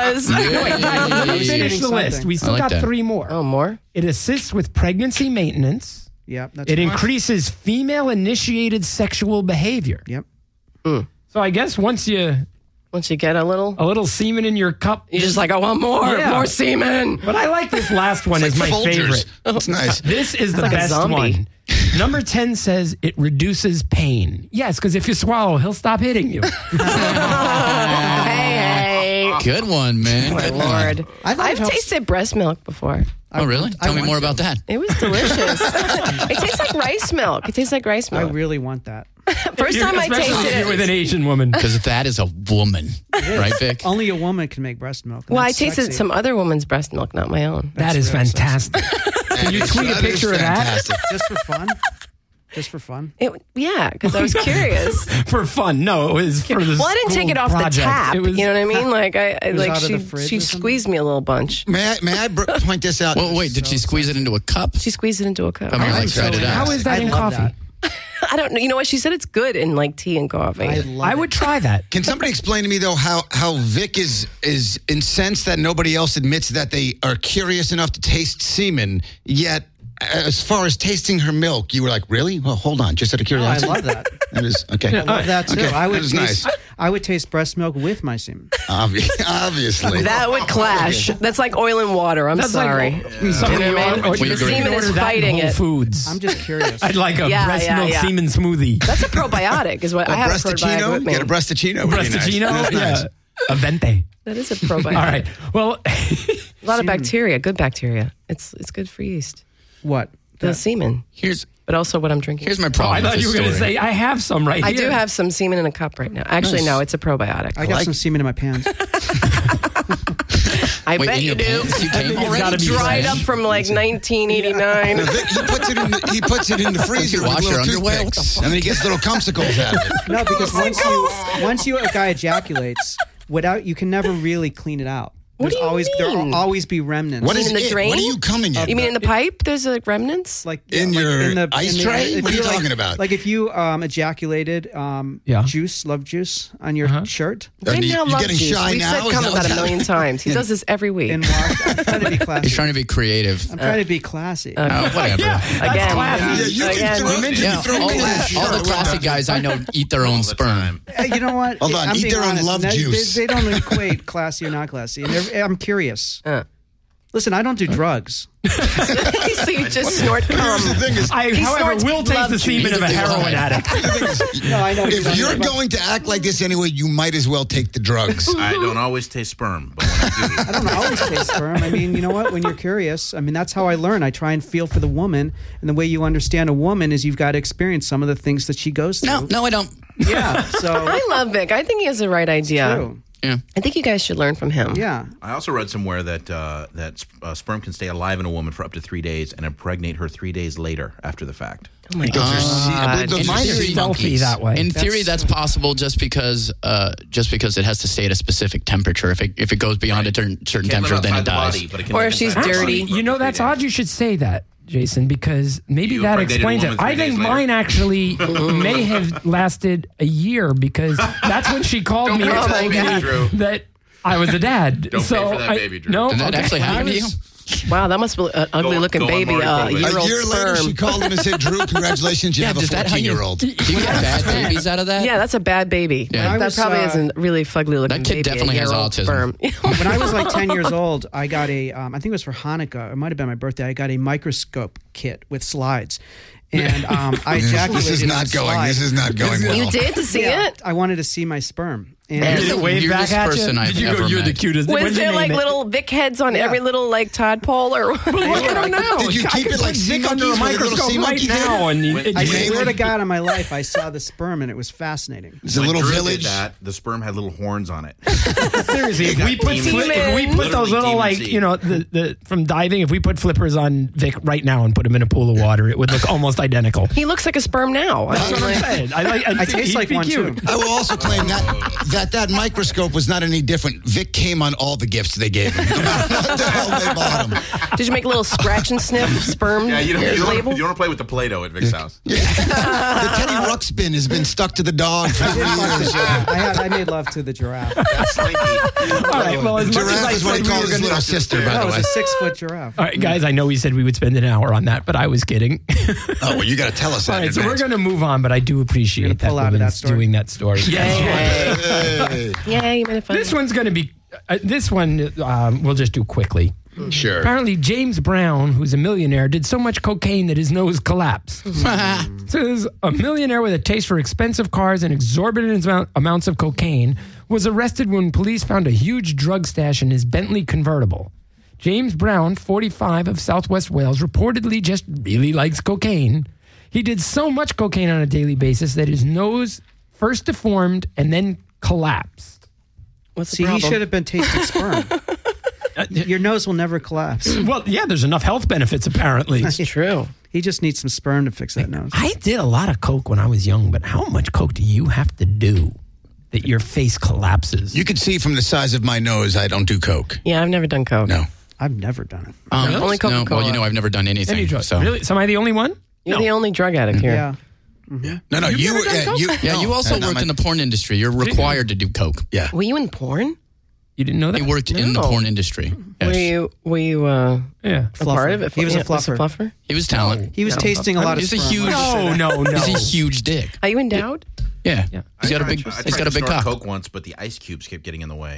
[SPEAKER 1] Let me finish the
[SPEAKER 3] Something.
[SPEAKER 1] list. We still
[SPEAKER 2] I like
[SPEAKER 1] got
[SPEAKER 2] that.
[SPEAKER 1] three more.
[SPEAKER 5] Oh, more?
[SPEAKER 1] It assists with pregnancy maintenance.
[SPEAKER 3] Yep. That's
[SPEAKER 1] It
[SPEAKER 3] fine.
[SPEAKER 1] increases female-initiated sexual behavior.
[SPEAKER 3] Yep.
[SPEAKER 1] So I guess once you
[SPEAKER 5] Once you get a little,
[SPEAKER 1] A little semen in your cup.
[SPEAKER 5] you're just like, I want more,
[SPEAKER 1] Yeah.
[SPEAKER 5] more semen.
[SPEAKER 1] But I like this last one as my
[SPEAKER 6] Folgers.
[SPEAKER 1] favorite.
[SPEAKER 6] It's nice.
[SPEAKER 1] This is the
[SPEAKER 5] like a
[SPEAKER 1] best
[SPEAKER 5] zombie.
[SPEAKER 1] one. Number ten says it reduces pain. Yes, because if you swallow, he'll stop hitting you.
[SPEAKER 5] Hey, hey.
[SPEAKER 2] Good one, man.
[SPEAKER 5] My
[SPEAKER 2] Good one.
[SPEAKER 5] Lord.
[SPEAKER 3] I thought it
[SPEAKER 5] I've
[SPEAKER 3] helps-
[SPEAKER 5] tasted breast milk before.
[SPEAKER 2] Oh, really?
[SPEAKER 3] I
[SPEAKER 2] Tell me
[SPEAKER 3] want
[SPEAKER 2] more
[SPEAKER 3] to.
[SPEAKER 2] about that.
[SPEAKER 5] It was delicious. It tastes like rice milk. It tastes like rice
[SPEAKER 3] I
[SPEAKER 5] milk.
[SPEAKER 3] really want that.
[SPEAKER 5] First time I
[SPEAKER 1] Especially
[SPEAKER 5] tasted
[SPEAKER 1] if you're with
[SPEAKER 5] it.
[SPEAKER 1] an Asian woman.
[SPEAKER 2] Because that is a woman, right, Vic?
[SPEAKER 3] Only a woman can make breast milk. and
[SPEAKER 5] Well, I
[SPEAKER 3] that's
[SPEAKER 5] tasted
[SPEAKER 3] sexy.
[SPEAKER 5] some other woman's breast milk, not my own.
[SPEAKER 1] That is
[SPEAKER 3] really
[SPEAKER 1] fantastic. Can you tweet a
[SPEAKER 6] That is
[SPEAKER 1] picture of that?
[SPEAKER 6] fantastic.
[SPEAKER 3] just for fun. Just for fun.
[SPEAKER 5] It, yeah, because I was curious.
[SPEAKER 1] For fun. No, it was for the
[SPEAKER 5] Well, I didn't take
[SPEAKER 1] school
[SPEAKER 5] it off
[SPEAKER 1] project.
[SPEAKER 5] the tap.
[SPEAKER 1] It was,
[SPEAKER 5] You know what I mean? Like I, I
[SPEAKER 3] was
[SPEAKER 5] like
[SPEAKER 3] out of
[SPEAKER 5] she
[SPEAKER 3] the fridge
[SPEAKER 5] she
[SPEAKER 3] or something?
[SPEAKER 5] squeezed me a little bunch.
[SPEAKER 6] May I, may I br- point this out?
[SPEAKER 2] Well, wait, did she squeeze it into a cup?
[SPEAKER 5] She squeezed it into a cup.
[SPEAKER 2] I mean,
[SPEAKER 5] I,
[SPEAKER 2] like, tried it out.
[SPEAKER 1] How is that
[SPEAKER 3] I
[SPEAKER 1] in
[SPEAKER 3] love
[SPEAKER 1] coffee?
[SPEAKER 3] that.
[SPEAKER 5] don't know. You know what? She said it's good in like tea and coffee.
[SPEAKER 3] I love
[SPEAKER 1] I would try that.
[SPEAKER 6] Can somebody explain to me though how how Vic is is incensed that nobody else admits that they are curious enough to taste semen, yet as far as tasting her milk, you were like, really? Well, hold on, just out of
[SPEAKER 3] Oh, I
[SPEAKER 6] curiosity.
[SPEAKER 3] love that.
[SPEAKER 6] That is okay.
[SPEAKER 3] I love that too.
[SPEAKER 6] Okay,
[SPEAKER 3] I would
[SPEAKER 6] that is
[SPEAKER 3] taste.
[SPEAKER 6] nice.
[SPEAKER 3] I would taste breast milk with my semen.
[SPEAKER 6] Obvi- obviously.
[SPEAKER 5] That would clash. That's like oil and water. I'm
[SPEAKER 1] That's
[SPEAKER 5] sorry.
[SPEAKER 1] like something
[SPEAKER 5] You know what I
[SPEAKER 1] you
[SPEAKER 5] mean?
[SPEAKER 1] order-
[SPEAKER 2] Well,
[SPEAKER 1] you
[SPEAKER 2] the
[SPEAKER 1] can
[SPEAKER 5] semen is
[SPEAKER 1] order that in
[SPEAKER 5] fighting
[SPEAKER 1] Whole
[SPEAKER 5] it.
[SPEAKER 1] Foods.
[SPEAKER 3] I'm just curious.
[SPEAKER 1] I'd like a
[SPEAKER 5] Yeah,
[SPEAKER 1] breast
[SPEAKER 5] yeah,
[SPEAKER 1] milk
[SPEAKER 5] yeah.
[SPEAKER 1] semen smoothie.
[SPEAKER 5] That's a probiotic, is what I
[SPEAKER 6] a
[SPEAKER 5] have a probiotic
[SPEAKER 6] breastachino?
[SPEAKER 5] with me.
[SPEAKER 6] Get a breastachino. would be nice.
[SPEAKER 1] Breastachino?
[SPEAKER 6] That's nice.
[SPEAKER 1] Yeah. A vente.
[SPEAKER 5] That is a probiotic.
[SPEAKER 1] All right. Well,
[SPEAKER 5] A lot of bacteria, good bacteria. It's it's good for yeast.
[SPEAKER 3] What?
[SPEAKER 5] The
[SPEAKER 3] That-
[SPEAKER 5] semen,
[SPEAKER 2] Here's
[SPEAKER 5] but also what I'm drinking.
[SPEAKER 2] here's my
[SPEAKER 1] oh,
[SPEAKER 2] problem.
[SPEAKER 1] I thought
[SPEAKER 2] with
[SPEAKER 1] you were
[SPEAKER 2] this
[SPEAKER 1] going to
[SPEAKER 2] story.
[SPEAKER 1] say, I have some right
[SPEAKER 5] I
[SPEAKER 1] here.
[SPEAKER 5] do have some semen in a cup right now. Actually,
[SPEAKER 2] Nice.
[SPEAKER 5] no, it's a probiotic.
[SPEAKER 3] I got
[SPEAKER 6] like-
[SPEAKER 3] some semen in my pants.
[SPEAKER 5] I
[SPEAKER 2] Wait,
[SPEAKER 5] bet
[SPEAKER 2] in
[SPEAKER 5] you
[SPEAKER 2] your
[SPEAKER 5] do.
[SPEAKER 2] pants you came
[SPEAKER 1] it's
[SPEAKER 2] already?
[SPEAKER 1] gotta be
[SPEAKER 5] Dried
[SPEAKER 1] fresh.
[SPEAKER 5] up from like nineteen eighty-nine.
[SPEAKER 6] Now, Vic, he puts it in. The, he puts it in the freezer with
[SPEAKER 2] wash your
[SPEAKER 6] little
[SPEAKER 2] underwear? What the
[SPEAKER 6] toothpicks, and then he gets little cumsicles out of it.
[SPEAKER 3] No, because once you once you a guy ejaculates, without you can never really clean it out.
[SPEAKER 5] What
[SPEAKER 3] There's
[SPEAKER 5] do you
[SPEAKER 3] always
[SPEAKER 5] mean?
[SPEAKER 3] there'll always be remnants.
[SPEAKER 6] What
[SPEAKER 5] mean
[SPEAKER 6] is
[SPEAKER 5] in the
[SPEAKER 6] it?
[SPEAKER 5] drain?
[SPEAKER 6] What are you coming in?
[SPEAKER 5] You mean in the pipe? There's like remnants.
[SPEAKER 3] like
[SPEAKER 6] In
[SPEAKER 3] yeah,
[SPEAKER 6] your
[SPEAKER 3] like
[SPEAKER 6] ice
[SPEAKER 3] in
[SPEAKER 6] tray?
[SPEAKER 3] if
[SPEAKER 6] What are you
[SPEAKER 3] like-
[SPEAKER 6] talking about?
[SPEAKER 3] Like if you um, ejaculated um,
[SPEAKER 1] Yeah.
[SPEAKER 3] juice, love juice on your shirt
[SPEAKER 6] I
[SPEAKER 5] Right
[SPEAKER 6] mean,
[SPEAKER 5] now,
[SPEAKER 6] you
[SPEAKER 5] love
[SPEAKER 6] getting
[SPEAKER 5] juice.
[SPEAKER 6] shy
[SPEAKER 5] We've
[SPEAKER 6] now?
[SPEAKER 5] said
[SPEAKER 6] Is
[SPEAKER 5] come
[SPEAKER 6] that
[SPEAKER 5] about
[SPEAKER 6] what's
[SPEAKER 5] a million
[SPEAKER 6] happening?
[SPEAKER 5] times. He does this every week.
[SPEAKER 3] and washed, I'm trying to be classy.
[SPEAKER 2] He's trying to be creative.
[SPEAKER 3] I'm trying to be classy.
[SPEAKER 2] Oh, whatever.
[SPEAKER 5] Again,
[SPEAKER 1] classy.
[SPEAKER 6] Yeah, you
[SPEAKER 5] again.
[SPEAKER 6] can throw, you
[SPEAKER 2] Yeah,
[SPEAKER 6] can throw
[SPEAKER 2] all,
[SPEAKER 6] me in that
[SPEAKER 2] the, all
[SPEAKER 6] shirt.
[SPEAKER 2] the classy guys I know eat their own
[SPEAKER 4] All the
[SPEAKER 2] sperm.
[SPEAKER 4] time.
[SPEAKER 3] Uh, you know what?
[SPEAKER 6] Hold on,
[SPEAKER 3] I'm
[SPEAKER 6] eat
[SPEAKER 3] being
[SPEAKER 6] their own
[SPEAKER 3] honest.
[SPEAKER 6] love
[SPEAKER 3] They-
[SPEAKER 6] juice.
[SPEAKER 3] They, they don't equate classy or not classy. And they're- I'm curious.
[SPEAKER 5] Uh.
[SPEAKER 3] Listen, I don't do drugs.
[SPEAKER 5] So you just snort
[SPEAKER 6] Here's the
[SPEAKER 5] cum.
[SPEAKER 6] thing is,
[SPEAKER 1] I,
[SPEAKER 5] He
[SPEAKER 1] however,
[SPEAKER 5] snorts
[SPEAKER 1] will taste
[SPEAKER 5] love
[SPEAKER 1] the semen
[SPEAKER 2] juice.
[SPEAKER 1] of a
[SPEAKER 2] He's a big
[SPEAKER 1] heroin
[SPEAKER 2] lie.
[SPEAKER 1] addict.
[SPEAKER 3] No, I know.
[SPEAKER 6] if you're going to act like this anyway, you might as well take the drugs.
[SPEAKER 4] I don't always taste sperm, but when I do,
[SPEAKER 3] I don't always taste sperm. I mean, you know what? When you're curious, I mean, that's how I learn. I try and feel for the woman, and the way you understand a woman is you've got to experience some of the things that she goes through.
[SPEAKER 2] No, no, I don't.
[SPEAKER 3] Yeah. So
[SPEAKER 5] I love Vic. I think he has the right idea.
[SPEAKER 3] true.
[SPEAKER 2] Yeah.
[SPEAKER 5] I think you guys should learn from him.
[SPEAKER 3] Yeah.
[SPEAKER 4] I also read somewhere that uh, that sp- uh, sperm can stay alive in a woman for up to three days and impregnate her three days later after the fact.
[SPEAKER 5] Oh my
[SPEAKER 6] Those are se- I believe
[SPEAKER 5] God.
[SPEAKER 6] those
[SPEAKER 2] In
[SPEAKER 6] are
[SPEAKER 2] theory-
[SPEAKER 6] sea
[SPEAKER 1] stealthy
[SPEAKER 6] monkeys.
[SPEAKER 1] that way.
[SPEAKER 2] In theory, that's possible just because uh, just because it has to stay at a specific temperature. If it if it goes beyond a certain, certain
[SPEAKER 4] Can't live
[SPEAKER 2] temperature, then it
[SPEAKER 4] outside the
[SPEAKER 2] dies.
[SPEAKER 4] body, but it can
[SPEAKER 5] Or
[SPEAKER 4] live
[SPEAKER 5] if she's
[SPEAKER 4] inside the
[SPEAKER 5] dirty.
[SPEAKER 4] body for
[SPEAKER 1] You know,
[SPEAKER 4] up to
[SPEAKER 1] that's
[SPEAKER 4] three
[SPEAKER 1] odd
[SPEAKER 4] days.
[SPEAKER 1] you should say that, Jason, because maybe
[SPEAKER 4] You
[SPEAKER 1] that
[SPEAKER 4] impregnated a
[SPEAKER 1] explains it.
[SPEAKER 4] woman three
[SPEAKER 1] I think
[SPEAKER 4] days later.
[SPEAKER 1] mine actually may have lasted a year because that's when she called
[SPEAKER 4] Don't
[SPEAKER 1] me
[SPEAKER 4] pay
[SPEAKER 1] and
[SPEAKER 4] for that
[SPEAKER 1] told
[SPEAKER 4] baby,
[SPEAKER 1] me
[SPEAKER 4] Drew.
[SPEAKER 1] that I was a dad.
[SPEAKER 4] Don't pay
[SPEAKER 1] so
[SPEAKER 4] for that
[SPEAKER 1] I-
[SPEAKER 4] baby, Drew.
[SPEAKER 1] No,
[SPEAKER 2] Did that
[SPEAKER 1] okay.
[SPEAKER 2] actually happen to
[SPEAKER 1] I
[SPEAKER 2] you?
[SPEAKER 1] was-
[SPEAKER 5] Wow, that must be an ugly
[SPEAKER 4] Go-
[SPEAKER 5] looking
[SPEAKER 4] go on
[SPEAKER 5] baby.
[SPEAKER 4] Maury
[SPEAKER 5] A
[SPEAKER 4] Povich.
[SPEAKER 5] year
[SPEAKER 6] A
[SPEAKER 5] old
[SPEAKER 6] year later,
[SPEAKER 5] sperm.
[SPEAKER 6] she called him and said, "Drew, congratulations, you
[SPEAKER 2] Yeah,
[SPEAKER 6] have a
[SPEAKER 2] is that how you?
[SPEAKER 6] fourteen-year-old."
[SPEAKER 2] Do you get bad babies out of that?
[SPEAKER 5] Yeah, that's a bad baby.
[SPEAKER 2] Yeah.
[SPEAKER 3] I
[SPEAKER 5] That
[SPEAKER 3] was,
[SPEAKER 5] probably
[SPEAKER 3] uh,
[SPEAKER 5] is a really fugly looking
[SPEAKER 2] That kid
[SPEAKER 5] baby.
[SPEAKER 2] definitely
[SPEAKER 5] a
[SPEAKER 2] has
[SPEAKER 5] year-old
[SPEAKER 2] autism.
[SPEAKER 5] Sperm.
[SPEAKER 3] When I was like ten years old, I got a, um, I think it was for Hanukkah. It might have been my birthday. I got a microscope kit with slides. And um, I ejaculated
[SPEAKER 6] This is
[SPEAKER 3] on
[SPEAKER 6] not going.
[SPEAKER 3] slide.
[SPEAKER 6] This is not going well.
[SPEAKER 5] You did to see
[SPEAKER 3] Yeah,
[SPEAKER 5] it?
[SPEAKER 3] I wanted to see my sperm. And
[SPEAKER 1] Did it wave
[SPEAKER 2] Weirdest
[SPEAKER 1] back at
[SPEAKER 2] person
[SPEAKER 1] you?
[SPEAKER 2] I've
[SPEAKER 1] Did you
[SPEAKER 2] ever
[SPEAKER 1] go, you're the
[SPEAKER 2] met.
[SPEAKER 1] cutest. What'd
[SPEAKER 5] Was
[SPEAKER 1] you
[SPEAKER 5] there
[SPEAKER 1] name
[SPEAKER 5] like
[SPEAKER 1] it?
[SPEAKER 5] little Vic heads on
[SPEAKER 3] Yeah.
[SPEAKER 5] every little like tadpole or
[SPEAKER 1] Look at him now.
[SPEAKER 6] Did you
[SPEAKER 1] I
[SPEAKER 6] keep
[SPEAKER 1] could
[SPEAKER 6] it like
[SPEAKER 1] put
[SPEAKER 6] sea
[SPEAKER 1] Vic under a
[SPEAKER 6] monkeys with a little
[SPEAKER 1] microscope
[SPEAKER 6] sea
[SPEAKER 1] right
[SPEAKER 6] monkey head?
[SPEAKER 1] now. And you,
[SPEAKER 4] When-
[SPEAKER 1] it
[SPEAKER 3] I
[SPEAKER 6] You
[SPEAKER 1] just-
[SPEAKER 6] name
[SPEAKER 3] swear to
[SPEAKER 6] it?
[SPEAKER 3] God, in my life, I saw the sperm, and it was fascinating.
[SPEAKER 6] It's a
[SPEAKER 4] When
[SPEAKER 6] little
[SPEAKER 4] Drew did
[SPEAKER 6] village.
[SPEAKER 4] that, the sperm had little horns on it.
[SPEAKER 1] Seriously, if we put
[SPEAKER 4] Demon.
[SPEAKER 1] fli- if we put those
[SPEAKER 4] Literally
[SPEAKER 1] little
[SPEAKER 4] demon
[SPEAKER 1] like
[SPEAKER 4] seed.
[SPEAKER 1] you know the, the from diving, if we put flippers on Vic right now and put him in a pool of water, it would look almost identical.
[SPEAKER 5] he looks like a sperm now.
[SPEAKER 1] That's what I'm saying. I like. I,
[SPEAKER 3] I
[SPEAKER 1] think
[SPEAKER 3] taste
[SPEAKER 1] he'd
[SPEAKER 3] like
[SPEAKER 1] be
[SPEAKER 3] one,
[SPEAKER 1] cute.
[SPEAKER 3] too.
[SPEAKER 6] I will also claim that that that microscope was not any different. Vic came on all the gifts they gave him. No matter what the hell they bought him.
[SPEAKER 5] Did you make a little scratch and sniff sperm
[SPEAKER 4] Yeah, you don't, you don't,
[SPEAKER 5] label?
[SPEAKER 4] you don't want to play with the Play-Doh at Vic's house.
[SPEAKER 6] The Teddy Ruxpin has been stuck to the dog for three years.
[SPEAKER 3] I, had, I made love to the giraffe.
[SPEAKER 4] That's slinky.
[SPEAKER 1] All right. Well, as much as
[SPEAKER 6] Giraffe
[SPEAKER 1] I
[SPEAKER 6] is what
[SPEAKER 1] said
[SPEAKER 6] he
[SPEAKER 1] we
[SPEAKER 6] calls
[SPEAKER 1] were
[SPEAKER 6] his
[SPEAKER 1] gonna-
[SPEAKER 6] little sister, by
[SPEAKER 3] That
[SPEAKER 6] the
[SPEAKER 3] was
[SPEAKER 6] way.
[SPEAKER 3] a six-foot giraffe.
[SPEAKER 1] All right, guys. I know we said we would spend an hour on that, but I was kidding.
[SPEAKER 6] Oh, well, you got to tell us that.
[SPEAKER 1] All right,
[SPEAKER 6] in
[SPEAKER 1] so we're
[SPEAKER 6] advance.
[SPEAKER 1] going to move on, but I do appreciate
[SPEAKER 3] You're
[SPEAKER 1] that
[SPEAKER 3] gonna pull out of that
[SPEAKER 1] woman's
[SPEAKER 3] story?
[SPEAKER 1] doing that story. Yes.
[SPEAKER 5] Hey.
[SPEAKER 6] Hey.
[SPEAKER 5] Yeah, you made it fun.
[SPEAKER 1] This one's going to be, uh, this one um, we'll just do quickly.
[SPEAKER 6] Sure.
[SPEAKER 1] Apparently, James Brown, who's a millionaire, did so much cocaine that his nose collapsed. So, this a millionaire with a taste for expensive cars and exorbitant amount, amounts of cocaine was arrested when police found a huge drug stash in his Bentley convertible. James Brown, forty-five, of Southwest Wales, reportedly just really likes cocaine. He did so much cocaine on a daily basis that his nose first deformed and then collapsed.
[SPEAKER 5] What's the
[SPEAKER 3] See, he
[SPEAKER 5] problem?
[SPEAKER 3] should have been tasting sperm. Your nose will never collapse.
[SPEAKER 1] Well, yeah, there's enough health benefits, apparently.
[SPEAKER 5] It's true.
[SPEAKER 3] He just needs some sperm to fix that nose.
[SPEAKER 1] I did a lot of coke when I was young, but how much coke do you have to do that your face collapses?
[SPEAKER 6] You can see from the size of my nose, I don't do coke.
[SPEAKER 5] Yeah, I've never done coke.
[SPEAKER 6] No.
[SPEAKER 3] I've never done it.
[SPEAKER 2] Um,
[SPEAKER 5] Only
[SPEAKER 2] no,
[SPEAKER 5] Coca-Cola.
[SPEAKER 2] well, you know, I've never done anything.
[SPEAKER 1] Any drug?
[SPEAKER 2] So.
[SPEAKER 1] Really? So am I the only one?
[SPEAKER 5] You're
[SPEAKER 1] No.
[SPEAKER 5] the only drug addict here.
[SPEAKER 3] Yeah.
[SPEAKER 6] No, no.
[SPEAKER 1] You've
[SPEAKER 6] You,
[SPEAKER 1] never done
[SPEAKER 6] yeah,
[SPEAKER 1] coke?
[SPEAKER 6] you,
[SPEAKER 2] Yeah,
[SPEAKER 6] no,
[SPEAKER 2] you also
[SPEAKER 6] uh, not
[SPEAKER 2] worked
[SPEAKER 6] my-
[SPEAKER 2] in the porn industry. You're required to do coke.
[SPEAKER 6] Yeah.
[SPEAKER 5] Were you in porn?
[SPEAKER 1] You didn't know that?
[SPEAKER 2] He worked in the
[SPEAKER 5] No.
[SPEAKER 2] porn industry. Yes.
[SPEAKER 5] Were you? Were you uh,
[SPEAKER 1] Yeah.
[SPEAKER 5] a part of it?
[SPEAKER 3] He was a
[SPEAKER 5] Yeah,
[SPEAKER 3] fluffer.
[SPEAKER 5] fluffer.
[SPEAKER 2] He was talent.
[SPEAKER 3] He was tasting a lot of
[SPEAKER 2] He's a
[SPEAKER 3] sperm.
[SPEAKER 2] huge.
[SPEAKER 1] No, no, no.
[SPEAKER 2] He's a huge dick.
[SPEAKER 5] Are you endowed?
[SPEAKER 2] Yeah.
[SPEAKER 1] Yeah.
[SPEAKER 2] He's got a
[SPEAKER 4] I
[SPEAKER 2] big.
[SPEAKER 4] tried- I
[SPEAKER 2] He's
[SPEAKER 4] tried
[SPEAKER 2] got a
[SPEAKER 4] to
[SPEAKER 2] big
[SPEAKER 4] snort
[SPEAKER 2] cock.
[SPEAKER 4] Coke once, but the ice cubes kept getting in the way.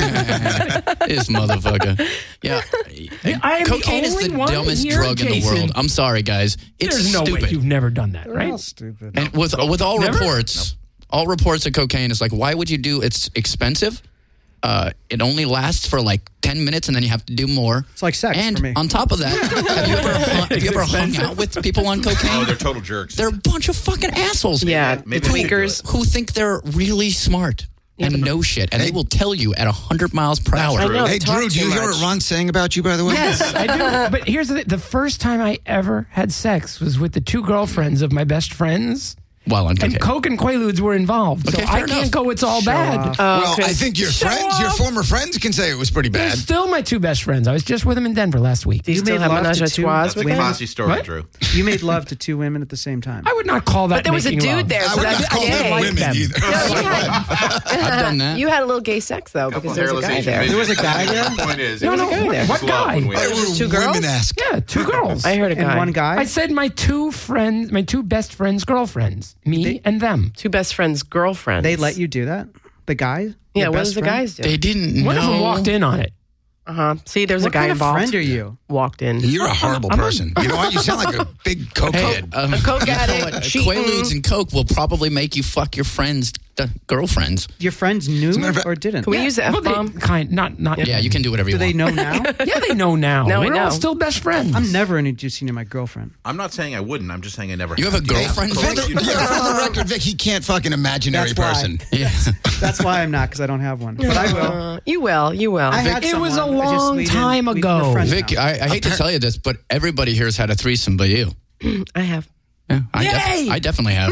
[SPEAKER 2] This motherfucker. Yeah.
[SPEAKER 1] I am the
[SPEAKER 2] Cocaine is
[SPEAKER 1] only
[SPEAKER 2] the
[SPEAKER 1] one
[SPEAKER 2] dumbest
[SPEAKER 1] here,
[SPEAKER 2] drug in the
[SPEAKER 1] Jason.
[SPEAKER 2] world. I'm sorry, guys. It's
[SPEAKER 1] There's no
[SPEAKER 2] stupid.
[SPEAKER 1] way you've never done that,
[SPEAKER 3] They're
[SPEAKER 1] right?
[SPEAKER 3] all stupid.
[SPEAKER 2] And with with all
[SPEAKER 1] Never?
[SPEAKER 2] reports, all reports of cocaine is like, why would you do? It's expensive. Uh, it only lasts for like ten minutes, and then you have to do more.
[SPEAKER 3] It's like sex
[SPEAKER 2] and
[SPEAKER 3] for me.
[SPEAKER 2] on top of that, have you ever hung, have you ever hung out with people on
[SPEAKER 4] Oh,
[SPEAKER 2] cocaine?
[SPEAKER 4] they're total jerks.
[SPEAKER 2] They're a bunch of fucking assholes.
[SPEAKER 5] Yeah,
[SPEAKER 4] Maybe- maybe
[SPEAKER 5] the
[SPEAKER 4] we should do
[SPEAKER 5] tweakers.
[SPEAKER 4] it.
[SPEAKER 2] who think they're really smart and know shit, and they,
[SPEAKER 6] They-
[SPEAKER 2] will tell you at one hundred miles per hour.
[SPEAKER 5] I know.
[SPEAKER 6] Hey,
[SPEAKER 5] they talk
[SPEAKER 6] Drew, do
[SPEAKER 5] too
[SPEAKER 6] you hear
[SPEAKER 5] much.
[SPEAKER 6] what Ron's saying about you, by the way?
[SPEAKER 1] Yes, I do. But here's the thing. The first time I ever had sex was with the two girlfriends of my best friends.
[SPEAKER 2] While on
[SPEAKER 1] And
[SPEAKER 2] cocaine.
[SPEAKER 1] Coke and Quaaludes were involved.
[SPEAKER 2] Okay,
[SPEAKER 1] so I
[SPEAKER 2] fair
[SPEAKER 1] can't
[SPEAKER 2] enough.
[SPEAKER 1] go, it's all bad.
[SPEAKER 6] Well, I
[SPEAKER 5] 'cause-
[SPEAKER 6] think your
[SPEAKER 1] Show
[SPEAKER 6] friends, your
[SPEAKER 1] off.
[SPEAKER 6] former friends, can say it was pretty
[SPEAKER 1] They're
[SPEAKER 6] bad.
[SPEAKER 1] still my two best friends. I was just with them in Denver last week.
[SPEAKER 5] Do you,
[SPEAKER 3] You
[SPEAKER 5] still
[SPEAKER 3] made
[SPEAKER 5] have
[SPEAKER 3] love
[SPEAKER 5] menage
[SPEAKER 3] to
[SPEAKER 5] a
[SPEAKER 3] two-
[SPEAKER 5] trois
[SPEAKER 4] That's a
[SPEAKER 5] with them?
[SPEAKER 4] classy story,
[SPEAKER 1] What?
[SPEAKER 4] Drew.
[SPEAKER 3] You made love to two women at the same time.
[SPEAKER 1] I would not call that
[SPEAKER 5] But there was a
[SPEAKER 1] making
[SPEAKER 5] dude
[SPEAKER 1] love.
[SPEAKER 5] there,
[SPEAKER 6] I
[SPEAKER 5] so
[SPEAKER 6] would
[SPEAKER 5] that's
[SPEAKER 6] not call them
[SPEAKER 5] gay.
[SPEAKER 1] like
[SPEAKER 6] women
[SPEAKER 1] them.
[SPEAKER 6] either.
[SPEAKER 5] No, you had,
[SPEAKER 2] I've done that.
[SPEAKER 5] you had a little gay sex though, because there was a guy there.
[SPEAKER 3] There was a guy there?
[SPEAKER 4] The point is,
[SPEAKER 1] No,
[SPEAKER 4] it was
[SPEAKER 1] no,
[SPEAKER 4] a guy there.
[SPEAKER 1] what
[SPEAKER 4] It was love
[SPEAKER 1] guy?
[SPEAKER 4] when we
[SPEAKER 6] They
[SPEAKER 4] had-
[SPEAKER 6] were
[SPEAKER 5] two girls?
[SPEAKER 6] women-esque.
[SPEAKER 1] Yeah, two girls.
[SPEAKER 5] I heard a guy.
[SPEAKER 3] And one guy?
[SPEAKER 1] I said my two friends, my two best friends' girlfriends, me and them.
[SPEAKER 5] Two best friends, girlfriends.
[SPEAKER 3] They let you do that? The guy?
[SPEAKER 5] Yeah,
[SPEAKER 3] Your
[SPEAKER 5] what
[SPEAKER 3] best
[SPEAKER 5] does the
[SPEAKER 3] friend?
[SPEAKER 5] guys do?
[SPEAKER 2] They didn't
[SPEAKER 1] One
[SPEAKER 2] know.
[SPEAKER 1] of them walked in on it.
[SPEAKER 5] Uh huh. See, there's
[SPEAKER 3] What
[SPEAKER 5] a guy
[SPEAKER 3] kind
[SPEAKER 5] involved.
[SPEAKER 3] of friend are you?
[SPEAKER 5] Walked in.
[SPEAKER 6] You're a horrible person. You know what? You sound like a big
[SPEAKER 2] Hey,
[SPEAKER 6] cokehead.
[SPEAKER 2] um,
[SPEAKER 5] A coke
[SPEAKER 2] you know
[SPEAKER 5] addict,
[SPEAKER 2] what?
[SPEAKER 5] cheating.
[SPEAKER 2] Quaaludes and Coke will probably make you fuck your friends' uh, girlfriends.
[SPEAKER 3] Your friends knew
[SPEAKER 6] a matter of fact-
[SPEAKER 3] or didn't?
[SPEAKER 5] Can we use the
[SPEAKER 1] Well,
[SPEAKER 5] F
[SPEAKER 1] they
[SPEAKER 5] bomb?
[SPEAKER 1] kind not not.
[SPEAKER 2] Yeah, you can do whatever you
[SPEAKER 3] Do they
[SPEAKER 2] want.
[SPEAKER 3] know now?
[SPEAKER 1] Yeah, they know now.
[SPEAKER 5] Now we
[SPEAKER 1] We're all
[SPEAKER 5] know.
[SPEAKER 1] still best friends.
[SPEAKER 3] I'm never introducing you to my girlfriend.
[SPEAKER 4] I'm not saying I wouldn't. I'm just saying I never.
[SPEAKER 2] You have a
[SPEAKER 4] Do you
[SPEAKER 2] girlfriend,
[SPEAKER 4] Coke?
[SPEAKER 2] Vic?
[SPEAKER 4] You know-
[SPEAKER 6] Yeah, for the record, Vic, he can't fuck an imaginary
[SPEAKER 3] That's why.
[SPEAKER 6] person.
[SPEAKER 2] Yeah.
[SPEAKER 3] That's why I'm not, because I don't have one. But I will.
[SPEAKER 5] Uh, you will. You will.
[SPEAKER 3] I had
[SPEAKER 1] It was
[SPEAKER 3] someone,
[SPEAKER 1] a
[SPEAKER 3] I just-
[SPEAKER 1] long
[SPEAKER 3] we didn't-
[SPEAKER 1] time
[SPEAKER 3] we- we're
[SPEAKER 1] ago.
[SPEAKER 3] friends
[SPEAKER 2] Vic,
[SPEAKER 3] now.
[SPEAKER 2] I, I hate to tell you this, but everybody here has had a threesome but you.
[SPEAKER 5] I have.
[SPEAKER 2] Yeah, I,
[SPEAKER 1] Yay!
[SPEAKER 2] def- I definitely have.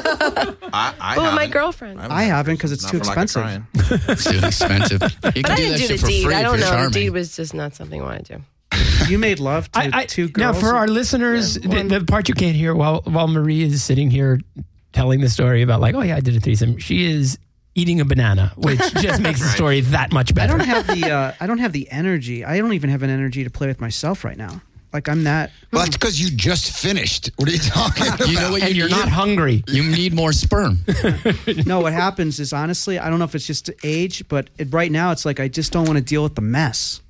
[SPEAKER 4] I, I
[SPEAKER 5] Oh, my
[SPEAKER 4] haven't.
[SPEAKER 5] girlfriend.
[SPEAKER 3] I haven't, because it's
[SPEAKER 4] Not
[SPEAKER 3] too
[SPEAKER 4] for lack of
[SPEAKER 3] expensive.
[SPEAKER 4] trying.
[SPEAKER 2] It's too expensive. You
[SPEAKER 5] But
[SPEAKER 2] can
[SPEAKER 5] I
[SPEAKER 2] do
[SPEAKER 5] didn't
[SPEAKER 2] that
[SPEAKER 5] do
[SPEAKER 2] shit
[SPEAKER 5] the
[SPEAKER 2] for
[SPEAKER 5] deed.
[SPEAKER 2] free
[SPEAKER 5] I
[SPEAKER 2] if
[SPEAKER 5] don't
[SPEAKER 2] you're
[SPEAKER 5] know. The
[SPEAKER 2] charming.
[SPEAKER 5] deed was just not something I want to do.
[SPEAKER 3] You made love to
[SPEAKER 1] I, I,
[SPEAKER 3] two
[SPEAKER 1] now,
[SPEAKER 3] girls.
[SPEAKER 1] for our listeners, the, the part you can't hear while while Marie is sitting here telling the story about like, oh yeah, I did a threesome. She is eating a banana, which just makes the story that much
[SPEAKER 3] I
[SPEAKER 1] better.
[SPEAKER 3] don't have the uh, I don't have the energy. I don't even have an energy to play with myself right now. Like I'm that.
[SPEAKER 6] Well, that's because you just finished. What are you talking about?
[SPEAKER 2] You know what
[SPEAKER 1] and
[SPEAKER 2] you
[SPEAKER 1] you're
[SPEAKER 2] need?
[SPEAKER 1] not hungry.
[SPEAKER 2] You need more sperm.
[SPEAKER 3] No, what happens is honestly, I don't know if it's just age, but it, right now it's like I just don't want to deal with the mess.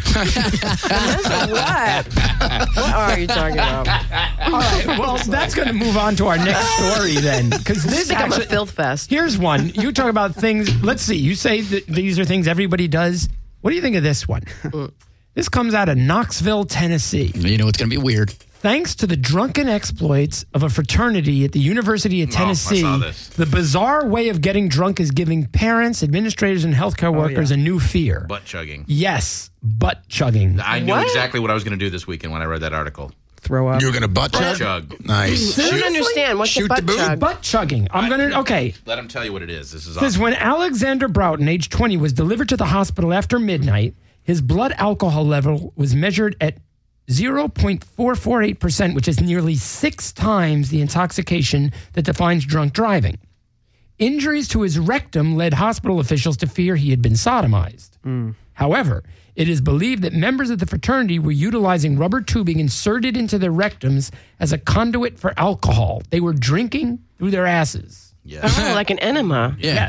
[SPEAKER 5] What? What are you talking about?
[SPEAKER 1] All right, well, that's going to move on to our next story then, because
[SPEAKER 5] This
[SPEAKER 1] this
[SPEAKER 5] become
[SPEAKER 1] actually.
[SPEAKER 5] a filth fest.
[SPEAKER 1] Here's one. You talk about things. Let's see. You say that these are things everybody does. What do you think of this one? This comes out of Knoxville, Tennessee.
[SPEAKER 2] You know it's going to be weird.
[SPEAKER 1] Thanks to the drunken exploits of a fraternity at the University of
[SPEAKER 4] Oh, I
[SPEAKER 1] Tennessee,
[SPEAKER 4] saw this.
[SPEAKER 1] the bizarre way of getting drunk is giving parents, administrators, and healthcare workers
[SPEAKER 3] yeah.
[SPEAKER 1] a new fear.
[SPEAKER 4] Butt chugging.
[SPEAKER 1] Yes, butt chugging.
[SPEAKER 4] I knew
[SPEAKER 5] What?
[SPEAKER 4] exactly what I was going to do this weekend when I read that article.
[SPEAKER 3] Throw up.
[SPEAKER 6] You're going to butt
[SPEAKER 4] Butt
[SPEAKER 6] chug?
[SPEAKER 4] chug.
[SPEAKER 6] Nice.
[SPEAKER 5] I don't understand. What's
[SPEAKER 6] Shoot
[SPEAKER 5] the butt
[SPEAKER 6] the boob?
[SPEAKER 5] chug?
[SPEAKER 1] Butt chugging. I'm going to, okay.
[SPEAKER 4] Let him tell you what it is. This is
[SPEAKER 1] Says
[SPEAKER 4] awesome.
[SPEAKER 1] when Alexander Broughton, age twenty, was delivered to the hospital after midnight, his blood alcohol level was measured at zero point four four eight percent, which is nearly six times the intoxication that defines drunk driving. Injuries to his rectum led hospital officials to fear he had been sodomized. However, it is believed that members of the fraternity were utilizing rubber tubing inserted into their rectums as a conduit for alcohol. They were drinking through their asses.
[SPEAKER 4] Yeah.
[SPEAKER 5] Oh, like an enema.
[SPEAKER 2] Yeah.
[SPEAKER 1] Yes.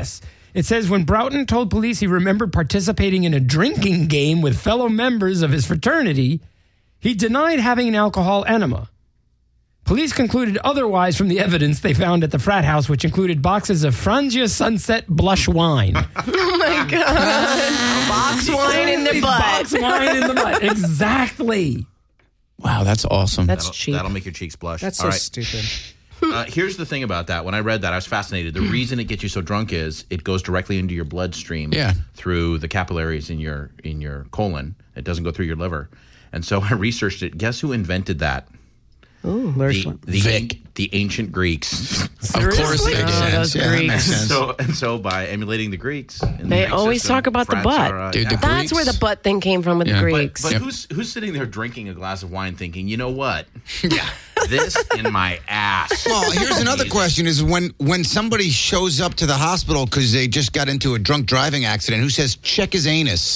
[SPEAKER 1] It says when Broughton told police he remembered participating in a drinking game with fellow members of his fraternity, he denied having an alcohol enema. Police concluded otherwise from the evidence they found at the frat house, which included boxes of Franzia Sunset blush wine.
[SPEAKER 5] Oh my God. Box wine in the butt.
[SPEAKER 1] Box wine in the butt. Exactly.
[SPEAKER 2] Wow, that's awesome.
[SPEAKER 5] That's
[SPEAKER 4] That'll,
[SPEAKER 5] cheap.
[SPEAKER 4] that'll make your cheeks blush.
[SPEAKER 3] That's
[SPEAKER 4] All
[SPEAKER 3] so
[SPEAKER 4] right.
[SPEAKER 3] stupid.
[SPEAKER 4] Uh, here's the thing about that. When I read that, I was fascinated. The reason it gets you so drunk is it goes directly into your bloodstream
[SPEAKER 2] Yeah.
[SPEAKER 4] through the capillaries in your in your colon. It doesn't go through your liver. And so I researched it. Guess who invented that?
[SPEAKER 3] Larry
[SPEAKER 4] The,
[SPEAKER 3] Flint.
[SPEAKER 4] the,
[SPEAKER 2] Vic.
[SPEAKER 4] the ancient Greeks.
[SPEAKER 2] Of course they
[SPEAKER 5] Oh,
[SPEAKER 2] did.
[SPEAKER 5] those
[SPEAKER 6] Yeah, that makes
[SPEAKER 5] Greeks.
[SPEAKER 6] sense.
[SPEAKER 4] So and so by emulating the Greeks, in the
[SPEAKER 5] They
[SPEAKER 4] Greek
[SPEAKER 5] always
[SPEAKER 4] system,
[SPEAKER 5] talk about the
[SPEAKER 4] frats
[SPEAKER 5] butt.
[SPEAKER 4] are, uh,
[SPEAKER 2] Dude, the
[SPEAKER 4] yeah.
[SPEAKER 2] Greeks-
[SPEAKER 5] That's where the butt thing came from with
[SPEAKER 2] Yeah.
[SPEAKER 5] the
[SPEAKER 2] But-
[SPEAKER 5] Greeks.
[SPEAKER 4] But
[SPEAKER 2] Yep.
[SPEAKER 4] who's who's sitting there drinking a glass of wine, thinking, you know what?
[SPEAKER 6] Yeah.
[SPEAKER 4] This in my ass.
[SPEAKER 6] Well, here's another
[SPEAKER 4] Jesus.
[SPEAKER 6] question: is when when somebody shows up to the hospital because they just got into a drunk driving accident, who says check his anus?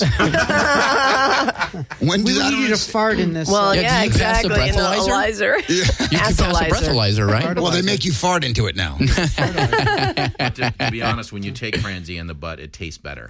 [SPEAKER 6] when
[SPEAKER 3] We
[SPEAKER 6] does
[SPEAKER 3] would
[SPEAKER 6] that
[SPEAKER 3] need you to fart in this.
[SPEAKER 5] well,
[SPEAKER 3] uh,
[SPEAKER 2] Yeah,
[SPEAKER 5] yeah,
[SPEAKER 2] do you pass the
[SPEAKER 5] exactly. In the
[SPEAKER 2] breathalyzer?
[SPEAKER 5] Elizer.
[SPEAKER 2] You can pass a breathalyzer, right?
[SPEAKER 6] well, they make you fart into it now.
[SPEAKER 4] But to, to be honest, when you take Franzi in the butt, it tastes better.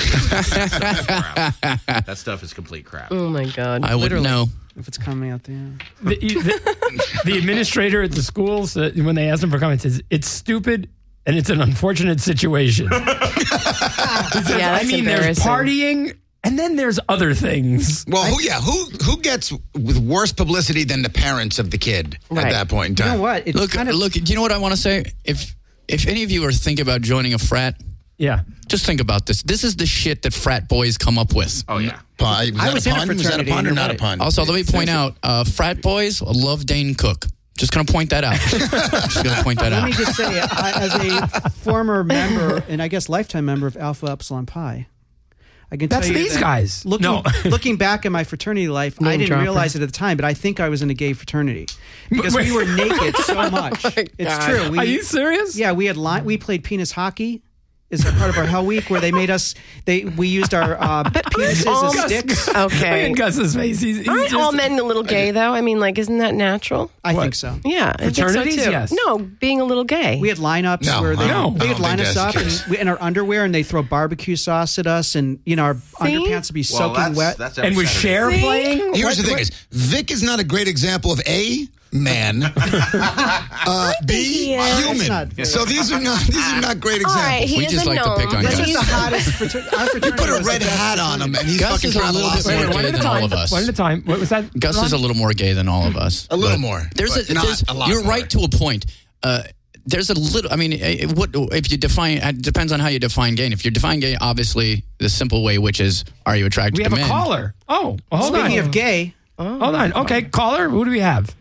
[SPEAKER 4] That stuff is complete crap.
[SPEAKER 5] Oh my God.
[SPEAKER 2] I wouldn't know.
[SPEAKER 3] if it's coming out the end.
[SPEAKER 1] The, the, the administrator at the school, said, when they asked him for comments, says, it's stupid and it's an unfortunate situation. He says,
[SPEAKER 5] Yeah,
[SPEAKER 1] I
[SPEAKER 5] that's
[SPEAKER 1] mean, there's
[SPEAKER 5] embarrassing.
[SPEAKER 1] partying and then there's other things.
[SPEAKER 6] Well, who yeah, who who gets with worse publicity than the parents of the kid
[SPEAKER 5] Right.
[SPEAKER 6] at that point in
[SPEAKER 3] You
[SPEAKER 6] time?
[SPEAKER 3] know what? It's
[SPEAKER 2] Look,
[SPEAKER 3] kind of
[SPEAKER 2] look. Do you know what I want to say? If if any of you are thinking about joining a frat,
[SPEAKER 1] Yeah.
[SPEAKER 2] just think about this. This is the shit that frat boys come up with.
[SPEAKER 4] Oh, yeah.
[SPEAKER 6] Pun- was
[SPEAKER 3] I
[SPEAKER 6] that
[SPEAKER 3] was
[SPEAKER 6] a
[SPEAKER 3] in a
[SPEAKER 6] pun? Was that a
[SPEAKER 3] fraternity,
[SPEAKER 6] pun or
[SPEAKER 3] you're
[SPEAKER 6] not a
[SPEAKER 3] right.
[SPEAKER 6] pun?
[SPEAKER 2] Also, let me point out, uh, frat boys love Dane Cook. Just going to point that out. Just going to point that
[SPEAKER 3] Let
[SPEAKER 2] out.
[SPEAKER 3] me just say, I, as a former member and I guess lifetime member of Alpha Epsilon Pi, I can
[SPEAKER 1] That's
[SPEAKER 3] tell you
[SPEAKER 1] these
[SPEAKER 3] that
[SPEAKER 1] guys.
[SPEAKER 3] Looking,
[SPEAKER 1] No.
[SPEAKER 3] looking back at my fraternity life, I
[SPEAKER 5] Name
[SPEAKER 3] didn't
[SPEAKER 5] dropper.
[SPEAKER 3] realize it at the time, but I think I was in a gay fraternity because we were naked so much. It's
[SPEAKER 5] God.
[SPEAKER 3] true. We,
[SPEAKER 1] Are you serious?
[SPEAKER 3] Yeah, we had li- we played penis hockey. Is a part of our Hell Week where they made us. They we used our uh, penises
[SPEAKER 5] all-
[SPEAKER 3] as sticks.
[SPEAKER 1] Look
[SPEAKER 5] Okay.
[SPEAKER 1] at Gus's face. He's, he's
[SPEAKER 5] Aren't
[SPEAKER 1] just,
[SPEAKER 5] all men a little gay, though? I mean, like, isn't that natural?
[SPEAKER 3] I
[SPEAKER 1] What?
[SPEAKER 3] think so.
[SPEAKER 5] Yeah. I think so,
[SPEAKER 1] Fraternities?
[SPEAKER 5] too.
[SPEAKER 1] Yes.
[SPEAKER 5] No, being a little gay.
[SPEAKER 3] We had lineups
[SPEAKER 6] No,
[SPEAKER 3] where they,
[SPEAKER 6] I don't-
[SPEAKER 3] they
[SPEAKER 6] I
[SPEAKER 3] would
[SPEAKER 6] don't
[SPEAKER 3] line
[SPEAKER 6] think
[SPEAKER 3] us
[SPEAKER 6] that's
[SPEAKER 3] up
[SPEAKER 6] the
[SPEAKER 3] and
[SPEAKER 6] case.
[SPEAKER 3] we, in our underwear, and they throw barbecue sauce at us, and you know our underpants would be
[SPEAKER 4] Well,
[SPEAKER 3] soaking
[SPEAKER 4] that's,
[SPEAKER 3] wet.
[SPEAKER 4] that's every
[SPEAKER 1] and was
[SPEAKER 4] Saturday.
[SPEAKER 1] Cher
[SPEAKER 5] See?
[SPEAKER 1] playing?
[SPEAKER 6] Here's
[SPEAKER 1] What-
[SPEAKER 6] the thing:
[SPEAKER 1] what-
[SPEAKER 6] is Vic is not a great example of a man, uh, b
[SPEAKER 5] he is.
[SPEAKER 6] human.
[SPEAKER 3] That's not very-
[SPEAKER 6] So these are not these are not great
[SPEAKER 5] all
[SPEAKER 6] examples.
[SPEAKER 5] right, he
[SPEAKER 2] We
[SPEAKER 5] is
[SPEAKER 2] just
[SPEAKER 5] a
[SPEAKER 2] like to
[SPEAKER 5] gnome.
[SPEAKER 2] pick on
[SPEAKER 5] but
[SPEAKER 2] Gus.
[SPEAKER 3] This is
[SPEAKER 5] he's-
[SPEAKER 3] the hottest. Frater- our fraternity
[SPEAKER 6] Put a
[SPEAKER 3] was the
[SPEAKER 6] red
[SPEAKER 3] best
[SPEAKER 6] hat on him, and he's
[SPEAKER 2] Gus
[SPEAKER 6] fucking
[SPEAKER 2] is a
[SPEAKER 6] trying to
[SPEAKER 2] little
[SPEAKER 6] lost
[SPEAKER 2] bit more
[SPEAKER 6] more
[SPEAKER 2] gay
[SPEAKER 6] gay
[SPEAKER 2] than
[SPEAKER 6] than
[SPEAKER 2] all of us.
[SPEAKER 1] One at a time. What was that?
[SPEAKER 2] Gus
[SPEAKER 1] Ron?
[SPEAKER 2] is a little more gay than all of us.
[SPEAKER 6] A little
[SPEAKER 2] But
[SPEAKER 6] more,
[SPEAKER 2] There's
[SPEAKER 6] but
[SPEAKER 2] a,
[SPEAKER 6] not
[SPEAKER 2] there's,
[SPEAKER 6] a lot
[SPEAKER 2] You're
[SPEAKER 6] more.
[SPEAKER 2] right to a point. Uh, there's a little. I mean, eh, what if you define? It depends on how you define gay. And if you define gay, obviously the simple way, which is, are you attracted
[SPEAKER 1] We
[SPEAKER 2] to
[SPEAKER 1] have a
[SPEAKER 2] men?
[SPEAKER 1] caller. Oh, well, hold
[SPEAKER 3] Speaking
[SPEAKER 1] on.
[SPEAKER 3] of gay,
[SPEAKER 1] Hold on. Okay, caller. Who do we have?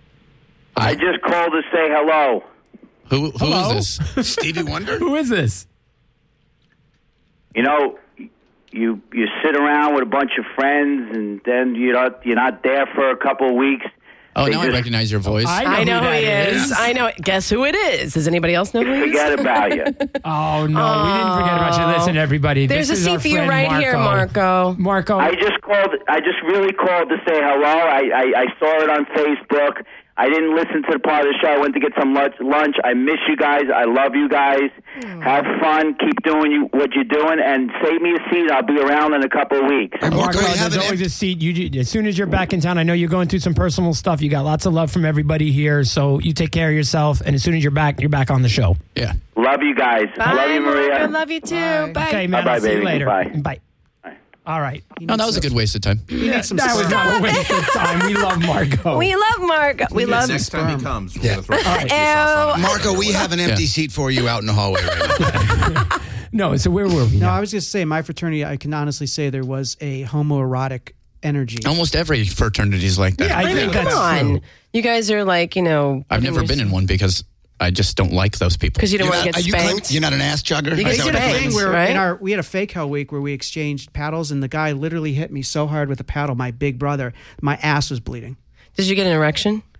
[SPEAKER 7] I just called to say hello.
[SPEAKER 2] Who who
[SPEAKER 1] Hello?
[SPEAKER 2] is this?
[SPEAKER 6] Stevie Wonder.
[SPEAKER 1] Who is this?
[SPEAKER 7] You know, you you sit around with a bunch of friends, and then you're not you're not there for a couple of weeks.
[SPEAKER 2] Oh,
[SPEAKER 7] They
[SPEAKER 2] now I
[SPEAKER 7] just
[SPEAKER 2] recognize your voice.
[SPEAKER 5] I know who
[SPEAKER 1] that
[SPEAKER 5] he is. I know. Guess who it is? Does anybody else know who he is?
[SPEAKER 7] Forget about you.
[SPEAKER 1] Oh, no. We didn't forget about you. Listen, everybody.
[SPEAKER 5] There's
[SPEAKER 1] this
[SPEAKER 5] a
[SPEAKER 1] is our
[SPEAKER 5] seat for you
[SPEAKER 1] friend
[SPEAKER 5] right here, Marco.
[SPEAKER 1] Marco.
[SPEAKER 7] I just called. I just really called to say hello. I, I I saw it on Facebook. I didn't listen to the part of the show. I went to get some lunch. lunch. I miss you guys. I love you guys. Have fun. Keep doing you what you're doing, and save me a seat. I'll be around in a couple of weeks.
[SPEAKER 6] And Marco,
[SPEAKER 1] Marco,
[SPEAKER 6] you have
[SPEAKER 1] there's
[SPEAKER 6] an
[SPEAKER 1] always
[SPEAKER 6] em-
[SPEAKER 1] a seat. You, as soon as you're back in town, I know you're going through some personal stuff. You got lots of love from everybody here, so you take care of yourself. And as soon as you're back, you're back on the show.
[SPEAKER 2] Yeah.
[SPEAKER 7] Love you guys.
[SPEAKER 5] Bye,
[SPEAKER 7] love you, Maria.
[SPEAKER 5] Marco. Love you too. Bye.
[SPEAKER 1] Okay, man.
[SPEAKER 7] Bye-bye,
[SPEAKER 1] I'll see you
[SPEAKER 7] baby.
[SPEAKER 1] later.
[SPEAKER 7] Bye.
[SPEAKER 1] Bye. All right.
[SPEAKER 2] No, that was a good waste of time.
[SPEAKER 1] Yeah,
[SPEAKER 3] some
[SPEAKER 1] that was
[SPEAKER 3] sperm.
[SPEAKER 1] not a waste of time. We love Marco.
[SPEAKER 5] We love Marco. We love.
[SPEAKER 4] Next time he comes, we're
[SPEAKER 6] Yeah.
[SPEAKER 4] going to throw barbecue sauce on him.
[SPEAKER 6] Marco, we have an empty
[SPEAKER 2] Yeah.
[SPEAKER 6] seat for you out in the hallway right now.
[SPEAKER 1] No, so where were we?
[SPEAKER 3] no,
[SPEAKER 1] now?
[SPEAKER 3] I was going to say my fraternity. I can honestly say there was a homoerotic energy.
[SPEAKER 2] Almost every fraternity is like that.
[SPEAKER 1] Yeah, I
[SPEAKER 5] I mean,
[SPEAKER 1] think
[SPEAKER 5] come
[SPEAKER 1] that's
[SPEAKER 5] on.
[SPEAKER 1] true.
[SPEAKER 5] You guys are like, you know.
[SPEAKER 2] I've never been in one because I just don't like those people.
[SPEAKER 5] Because you don't
[SPEAKER 6] You're
[SPEAKER 5] want to
[SPEAKER 6] not,
[SPEAKER 5] get
[SPEAKER 6] are you,
[SPEAKER 5] spanked.
[SPEAKER 6] cl- you're not an ass chugger?
[SPEAKER 5] You
[SPEAKER 3] I
[SPEAKER 5] get
[SPEAKER 6] Is that
[SPEAKER 3] did
[SPEAKER 6] what
[SPEAKER 3] a
[SPEAKER 6] it
[SPEAKER 5] spanked.
[SPEAKER 3] thing
[SPEAKER 6] is?
[SPEAKER 3] where
[SPEAKER 5] right?
[SPEAKER 3] in our we had a fake hell week where we exchanged paddles, and the guy literally hit me so hard with a paddle. My big brother, my ass was bleeding.
[SPEAKER 5] Did you get an erection?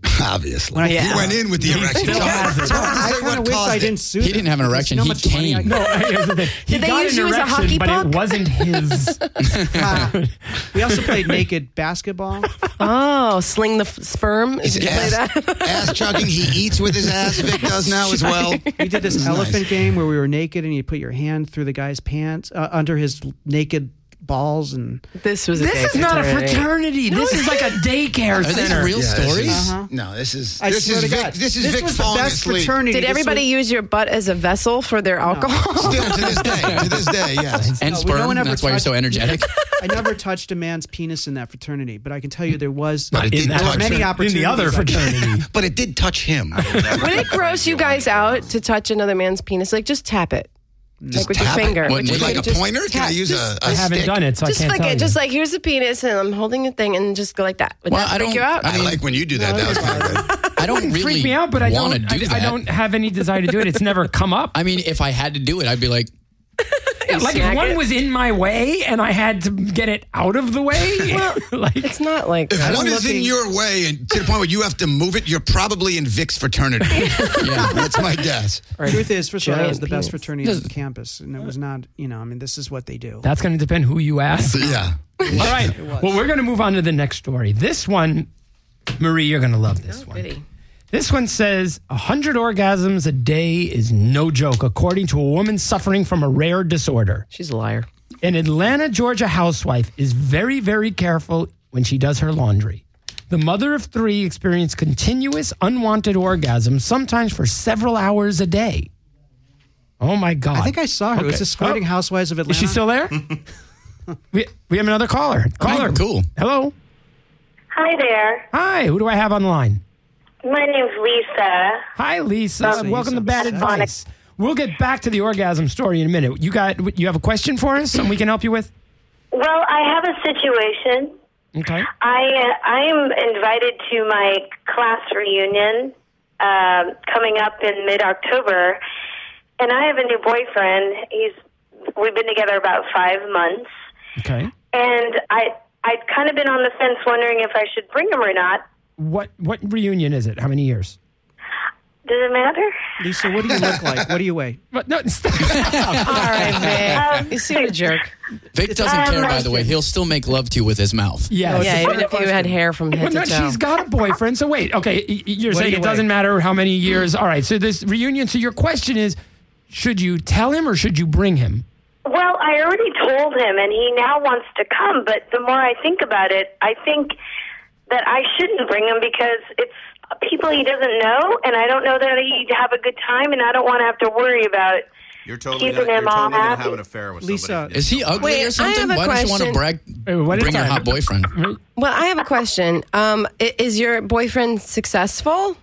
[SPEAKER 6] Obviously.
[SPEAKER 3] When I-
[SPEAKER 6] He
[SPEAKER 5] Yeah.
[SPEAKER 6] went in with the erection.
[SPEAKER 1] still
[SPEAKER 6] It's hard-
[SPEAKER 1] has it.
[SPEAKER 6] it's hard to
[SPEAKER 3] I
[SPEAKER 6] say
[SPEAKER 3] kind
[SPEAKER 6] what
[SPEAKER 3] of wish
[SPEAKER 6] caused
[SPEAKER 3] I
[SPEAKER 6] it.
[SPEAKER 3] didn't sue
[SPEAKER 2] He
[SPEAKER 3] them.
[SPEAKER 2] didn't have an
[SPEAKER 3] There's
[SPEAKER 2] erection,
[SPEAKER 3] so
[SPEAKER 2] he
[SPEAKER 3] much money I-
[SPEAKER 2] came.
[SPEAKER 1] No, here's the thing. He
[SPEAKER 5] Did they
[SPEAKER 1] got
[SPEAKER 5] use
[SPEAKER 1] an
[SPEAKER 5] you as a
[SPEAKER 1] erection,
[SPEAKER 5] hockey
[SPEAKER 1] but
[SPEAKER 5] puck?
[SPEAKER 1] it wasn't his.
[SPEAKER 3] Ah. We also played naked basketball.
[SPEAKER 5] Oh, sling the f- sperm.
[SPEAKER 6] He's
[SPEAKER 5] Did you play
[SPEAKER 6] ass,
[SPEAKER 5] that?
[SPEAKER 6] ass chugging. He eats with his ass. Vic does now as well.
[SPEAKER 3] We did this
[SPEAKER 6] This is
[SPEAKER 3] elephant
[SPEAKER 6] nice.
[SPEAKER 3] game where we were naked and you put your hand through the guy's pants, uh, under his naked balls, and
[SPEAKER 5] This was a
[SPEAKER 1] This
[SPEAKER 5] gay
[SPEAKER 1] is not a
[SPEAKER 5] fraternity.
[SPEAKER 1] fraternity. This is like a daycare
[SPEAKER 2] Are these
[SPEAKER 1] center.
[SPEAKER 2] real
[SPEAKER 6] Yeah, this
[SPEAKER 2] stories?
[SPEAKER 6] is-
[SPEAKER 3] Uh-huh.
[SPEAKER 6] No, this is
[SPEAKER 3] I
[SPEAKER 6] this
[SPEAKER 3] swear
[SPEAKER 6] is
[SPEAKER 3] to
[SPEAKER 6] Vic.
[SPEAKER 3] God,
[SPEAKER 6] This is
[SPEAKER 3] this
[SPEAKER 6] Vic
[SPEAKER 3] was the
[SPEAKER 6] falling
[SPEAKER 3] best
[SPEAKER 6] asleep.
[SPEAKER 3] fraternity.
[SPEAKER 5] Did
[SPEAKER 3] This
[SPEAKER 5] everybody
[SPEAKER 3] was-
[SPEAKER 5] use your butt as a vessel for their alcohol?
[SPEAKER 6] Still to this day. To this day, yes.
[SPEAKER 2] And
[SPEAKER 3] No, we-
[SPEAKER 2] sperm.
[SPEAKER 3] no one ever
[SPEAKER 2] That's why you're so
[SPEAKER 3] touched-
[SPEAKER 2] energetic.
[SPEAKER 3] I never touched a man's penis in that fraternity, but I can tell you there was
[SPEAKER 6] But it
[SPEAKER 1] In
[SPEAKER 6] did
[SPEAKER 1] that
[SPEAKER 6] touch
[SPEAKER 3] many
[SPEAKER 6] him.
[SPEAKER 3] opportunities.
[SPEAKER 1] in the other
[SPEAKER 3] I-
[SPEAKER 1] fraternity.
[SPEAKER 6] But it did touch him.
[SPEAKER 5] Would it gross you guys out to touch another man's penis? Like, just tap it.
[SPEAKER 6] Just
[SPEAKER 5] Like with your
[SPEAKER 6] tap it?
[SPEAKER 5] finger.
[SPEAKER 2] What,
[SPEAKER 5] With
[SPEAKER 2] with
[SPEAKER 5] your-
[SPEAKER 6] Like a
[SPEAKER 5] just
[SPEAKER 6] pointer? Can I
[SPEAKER 5] tap-
[SPEAKER 6] use
[SPEAKER 5] just-
[SPEAKER 6] a, a
[SPEAKER 1] I haven't
[SPEAKER 6] stick?
[SPEAKER 1] done it, so
[SPEAKER 5] Just
[SPEAKER 1] I can't
[SPEAKER 5] like
[SPEAKER 1] tell
[SPEAKER 5] it,
[SPEAKER 1] you.
[SPEAKER 5] just like here's the penis, and I'm holding the thing, and just go like that. Would
[SPEAKER 2] Well,
[SPEAKER 5] that
[SPEAKER 2] I
[SPEAKER 5] freak you
[SPEAKER 2] don't-
[SPEAKER 5] out?
[SPEAKER 6] I like when you do that. That was kind of good.
[SPEAKER 2] I don't really
[SPEAKER 1] freak me out, but I
[SPEAKER 2] want
[SPEAKER 1] don't.
[SPEAKER 2] to do
[SPEAKER 1] I,
[SPEAKER 2] that.
[SPEAKER 1] I don't have any desire to do it. It's never come up.
[SPEAKER 2] I mean, if I had to do it, I'd be like,
[SPEAKER 1] like if
[SPEAKER 5] smack
[SPEAKER 1] one
[SPEAKER 5] it.
[SPEAKER 1] was in my way and I had to get it out of the way, like
[SPEAKER 5] It's not like
[SPEAKER 6] If
[SPEAKER 5] I'm
[SPEAKER 6] one is in
[SPEAKER 5] looking-
[SPEAKER 6] your way and to the point where you have to move it, you're probably in Vic's fraternity. Yeah, that's my guess.
[SPEAKER 3] The truth is, first of all, it was
[SPEAKER 5] Giant
[SPEAKER 3] the best
[SPEAKER 5] penis.
[SPEAKER 3] fraternity on campus, and it was not. You know, I mean, this is what they do.
[SPEAKER 1] that's going to depend who you ask.
[SPEAKER 6] Yeah.
[SPEAKER 1] All right. Well, we're going to move on to the next story. This one, Marie, you're going to love this one.
[SPEAKER 5] Goody.
[SPEAKER 1] This one says one hundred orgasms a day is no joke, according to a woman suffering from a rare disorder.
[SPEAKER 5] She's a liar.
[SPEAKER 1] An Atlanta, Georgia housewife is very, very careful when she does her laundry. The mother of three experienced continuous unwanted orgasms, sometimes for several hours a day. Oh, my God.
[SPEAKER 3] I think I saw her. It was
[SPEAKER 1] Okay.
[SPEAKER 3] the Squirting
[SPEAKER 1] Oh.
[SPEAKER 3] Housewives of Atlanta.
[SPEAKER 1] Is she still there? we, we have another caller. Caller.
[SPEAKER 2] Oh, cool.
[SPEAKER 1] Hello.
[SPEAKER 8] Hi there.
[SPEAKER 1] Hi. Who do I have on the line?
[SPEAKER 8] My name's Lisa.
[SPEAKER 1] Hi, Lisa.
[SPEAKER 3] Lisa,
[SPEAKER 1] Welcome
[SPEAKER 3] you
[SPEAKER 1] to Bad
[SPEAKER 3] sound
[SPEAKER 1] Advice. We'll get back to the orgasm story in a minute. You got? You have a question for us? Something we can help you with?
[SPEAKER 8] Well, I have a situation.
[SPEAKER 1] Okay.
[SPEAKER 8] I uh, I am invited to my class reunion um, coming up in mid-October, and I have a new boyfriend. He's we've been together about five months,
[SPEAKER 1] Okay.
[SPEAKER 8] and I I'd kind of been on the fence, wondering if I should bring him or not.
[SPEAKER 1] What what reunion is it? How many years?
[SPEAKER 8] Does it matter?
[SPEAKER 3] Lisa, what do you look like? What do you weigh?
[SPEAKER 1] But no, stop.
[SPEAKER 5] All right, man.
[SPEAKER 8] Um,
[SPEAKER 5] You seem a jerk.
[SPEAKER 2] Vic doesn't
[SPEAKER 8] Um,
[SPEAKER 2] care, by the way. He'll still make love to you with his mouth.
[SPEAKER 1] Yes.
[SPEAKER 5] Yeah, even if you had hair from
[SPEAKER 1] Well,
[SPEAKER 5] head
[SPEAKER 1] no,
[SPEAKER 5] to toe.
[SPEAKER 1] she's got a boyfriend. So wait, okay, y- you're
[SPEAKER 3] What
[SPEAKER 1] saying
[SPEAKER 3] do
[SPEAKER 1] it
[SPEAKER 3] you
[SPEAKER 1] doesn't
[SPEAKER 3] weigh?
[SPEAKER 1] matter how many years. All right, so this reunion. So your question is, should you tell him or should you bring him?
[SPEAKER 8] Well, I already told him, and he now wants to come. But the more I think about it, I think that I shouldn't bring him because it's people he doesn't know, and I don't know that he'd have a good time, and I don't want to have to worry about
[SPEAKER 4] You're totally
[SPEAKER 8] keeping
[SPEAKER 4] gonna,
[SPEAKER 8] him
[SPEAKER 4] you're
[SPEAKER 8] all
[SPEAKER 4] totally gonna
[SPEAKER 8] happy.
[SPEAKER 4] have an affair with
[SPEAKER 3] Lisa,
[SPEAKER 4] somebody.
[SPEAKER 2] Is he ugly
[SPEAKER 5] Wait, I
[SPEAKER 2] or something?
[SPEAKER 5] have a
[SPEAKER 2] Why don't you want to
[SPEAKER 5] question.
[SPEAKER 2] brag?
[SPEAKER 1] Wait, what is
[SPEAKER 2] Bring your
[SPEAKER 1] that?
[SPEAKER 2] hot boyfriend.
[SPEAKER 5] Well, I have a question. Um, i- is your boyfriend successful?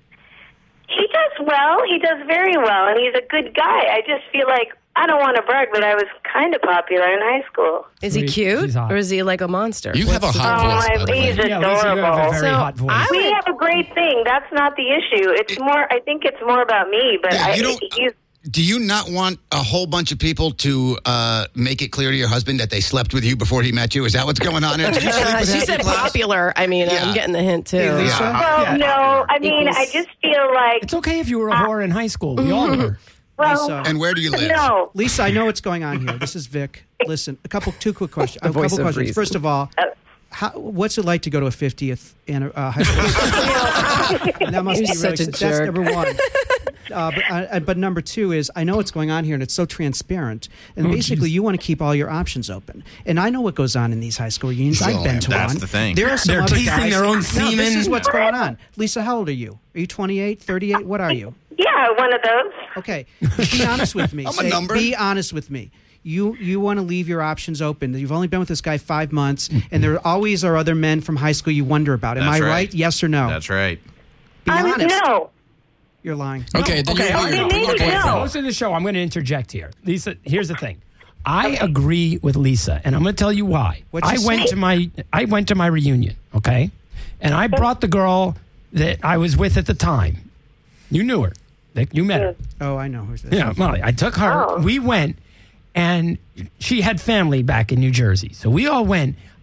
[SPEAKER 8] He does well. He does very well, and he's a good guy. I just feel like I don't want to brag, but I was kind of popular in high school.
[SPEAKER 5] Is he
[SPEAKER 1] Sweet.
[SPEAKER 5] cute,
[SPEAKER 1] She's hot.
[SPEAKER 5] or is he like a monster?
[SPEAKER 2] You have a hot
[SPEAKER 8] Oh,
[SPEAKER 2] voice, by
[SPEAKER 8] I-
[SPEAKER 2] the way.
[SPEAKER 8] he's
[SPEAKER 1] Yeah, Lisa, you have a
[SPEAKER 8] adorable.
[SPEAKER 1] very
[SPEAKER 5] So,
[SPEAKER 1] hot voice.
[SPEAKER 5] I
[SPEAKER 8] We
[SPEAKER 5] would-
[SPEAKER 8] have a great thing. That's not the issue. It's more. I think it's more about me. But
[SPEAKER 6] Yeah,
[SPEAKER 8] I,
[SPEAKER 6] you don't-
[SPEAKER 8] he's
[SPEAKER 6] Do you not want a whole bunch of people to uh, make it clear to your husband that they slept with you before he met you? Is that what's going on here? Did you sleep
[SPEAKER 5] Uh,
[SPEAKER 6] with
[SPEAKER 5] she
[SPEAKER 6] half
[SPEAKER 5] said
[SPEAKER 6] your class?
[SPEAKER 5] popular. I mean,
[SPEAKER 6] Yeah.
[SPEAKER 5] I'm getting the hint too.
[SPEAKER 3] Hey, Lisa.
[SPEAKER 8] well,
[SPEAKER 1] Yeah.
[SPEAKER 8] no. I mean,
[SPEAKER 5] Equals-
[SPEAKER 8] I just feel like
[SPEAKER 1] It's okay if you were a whore in high school. We all were.
[SPEAKER 8] well,
[SPEAKER 3] Lisa.
[SPEAKER 6] And where do you live?
[SPEAKER 8] no.
[SPEAKER 3] Lisa, I know what's going on here. This is Vic. Listen, a couple, two quick questions. A
[SPEAKER 5] voice
[SPEAKER 3] couple
[SPEAKER 5] of
[SPEAKER 3] questions.
[SPEAKER 5] reason.
[SPEAKER 3] First of all, how, what's it like to go to a fiftieth an- uh, high school? That must
[SPEAKER 5] You're
[SPEAKER 3] be
[SPEAKER 5] such
[SPEAKER 3] really.
[SPEAKER 5] a
[SPEAKER 3] That's
[SPEAKER 5] jerk.
[SPEAKER 3] number one. Uh, but, uh, but number two is I know what's going on here, and it's so transparent. And basically, you want to keep all your options open. And I know what goes on in these high school reunions.
[SPEAKER 6] Sure.
[SPEAKER 3] I've been to
[SPEAKER 4] That's
[SPEAKER 3] one.
[SPEAKER 4] the thing.
[SPEAKER 3] There are some
[SPEAKER 1] They're
[SPEAKER 3] other
[SPEAKER 1] tasting
[SPEAKER 3] guys.
[SPEAKER 1] their own
[SPEAKER 3] No, this
[SPEAKER 1] semen.
[SPEAKER 3] is what's going on. Lisa, how old are you? Are you twenty-eight, thirty-eight? What are you?
[SPEAKER 8] Yeah, one of those.
[SPEAKER 3] Okay, be honest with me.
[SPEAKER 6] I'm a
[SPEAKER 3] Say-
[SPEAKER 6] number.
[SPEAKER 3] Be honest with me. You you want to leave your options open. You've only been with this guy five months, and there always are other men from high school you wonder about. Am
[SPEAKER 4] That's
[SPEAKER 3] I
[SPEAKER 4] right.
[SPEAKER 3] right? Yes or no?
[SPEAKER 4] That's right.
[SPEAKER 3] Be
[SPEAKER 8] I'm,
[SPEAKER 3] honest.
[SPEAKER 8] no.
[SPEAKER 3] You're lying.
[SPEAKER 2] Okay, then
[SPEAKER 1] Okay,
[SPEAKER 2] you're
[SPEAKER 1] okay.
[SPEAKER 2] weird. Bring your
[SPEAKER 8] No.
[SPEAKER 2] boyfriend.
[SPEAKER 1] Most of the show, I'm going to interject here. Lisa, here's the thing. I agree with Lisa, and I'm going to tell you why.
[SPEAKER 3] What'd you
[SPEAKER 1] I went
[SPEAKER 3] say?
[SPEAKER 1] to my I went to my reunion, okay, and I brought the girl that I was with at the time. You knew her, Vic. You met her.
[SPEAKER 3] Oh, I know who's this.
[SPEAKER 1] Yeah, Molly. I took her.
[SPEAKER 8] Oh.
[SPEAKER 1] We went, and she had family back in New Jersey, so we all went.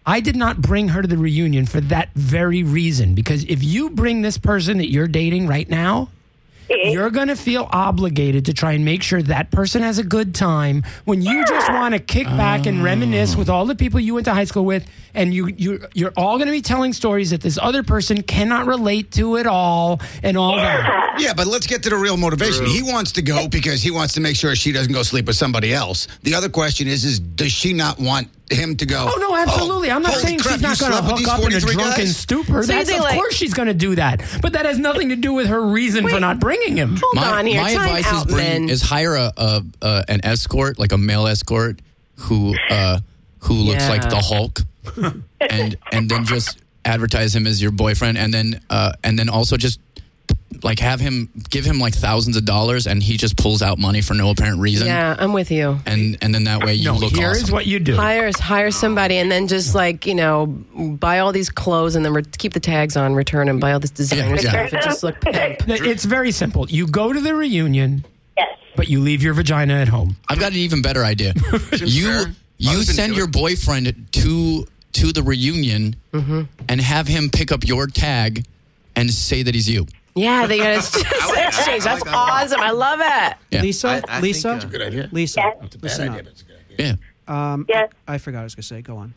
[SPEAKER 1] I did not bring her to the reunion for that very reason. Because if you bring this person that you're dating right now, you're going to feel obligated to try and make sure that person has a good time when you just want to kick back and reminisce with all the people you went to high school with, and you, you, you're all going to be telling stories that this other person cannot relate to at all and all that.
[SPEAKER 6] Yeah, but let's get to the real motivation. He wants to go because he wants to make sure she doesn't go sleep with somebody else. The other question is, is does she not want him to go?
[SPEAKER 1] Oh, no, absolutely. I'm not
[SPEAKER 6] holy
[SPEAKER 1] saying
[SPEAKER 6] crap,
[SPEAKER 1] she's not
[SPEAKER 6] you
[SPEAKER 1] going to
[SPEAKER 6] slept with
[SPEAKER 1] hook
[SPEAKER 6] these
[SPEAKER 1] up in a
[SPEAKER 6] forty-three
[SPEAKER 1] drunken
[SPEAKER 6] guys?
[SPEAKER 1] stupor.
[SPEAKER 5] So you
[SPEAKER 1] That's,
[SPEAKER 5] think,
[SPEAKER 1] of
[SPEAKER 5] like-
[SPEAKER 1] course she's going to do that. But that has nothing to do with her reason for not bringing him.
[SPEAKER 5] Hold
[SPEAKER 2] My,
[SPEAKER 5] on here.
[SPEAKER 2] my
[SPEAKER 5] Time
[SPEAKER 2] advice
[SPEAKER 5] out,
[SPEAKER 2] is bring
[SPEAKER 5] men.
[SPEAKER 2] is hire a, a, a an escort, like a male escort, who uh, who looks
[SPEAKER 5] Yeah.
[SPEAKER 2] like the Hulk, and and then just advertise him as your boyfriend, and then uh, and then also just like have him give him like thousands of dollars, and he just pulls out money for no apparent reason.
[SPEAKER 5] Yeah, I'm with you.
[SPEAKER 2] And and then that way you
[SPEAKER 1] No,
[SPEAKER 2] look
[SPEAKER 1] here's
[SPEAKER 2] awesome.
[SPEAKER 1] what you do.
[SPEAKER 5] Hire hire somebody and then just like, you know, buy all these clothes and then re- keep the tags on, return and buy all this designer
[SPEAKER 2] Yeah, yeah.
[SPEAKER 5] stuff and just look pimp.
[SPEAKER 1] It's very simple. You go to the reunion,
[SPEAKER 8] Yes.
[SPEAKER 1] but you leave your vagina at home.
[SPEAKER 2] I've got an even better idea. you
[SPEAKER 6] fair.
[SPEAKER 2] you
[SPEAKER 6] Husband
[SPEAKER 2] send
[SPEAKER 6] do
[SPEAKER 2] your
[SPEAKER 6] it.
[SPEAKER 2] boyfriend to to the reunion and have him pick up your tag and say that he's you.
[SPEAKER 5] Yeah, they got to exchange. That's awesome. I love it.
[SPEAKER 2] Yeah.
[SPEAKER 3] Lisa,
[SPEAKER 4] I- I
[SPEAKER 3] Lisa,
[SPEAKER 4] think, uh,
[SPEAKER 6] Good idea.
[SPEAKER 3] Lisa,
[SPEAKER 8] Yes.
[SPEAKER 3] listen up.
[SPEAKER 2] Yeah.
[SPEAKER 3] Um,
[SPEAKER 8] Yes.
[SPEAKER 3] I forgot what I was going to say. Go on.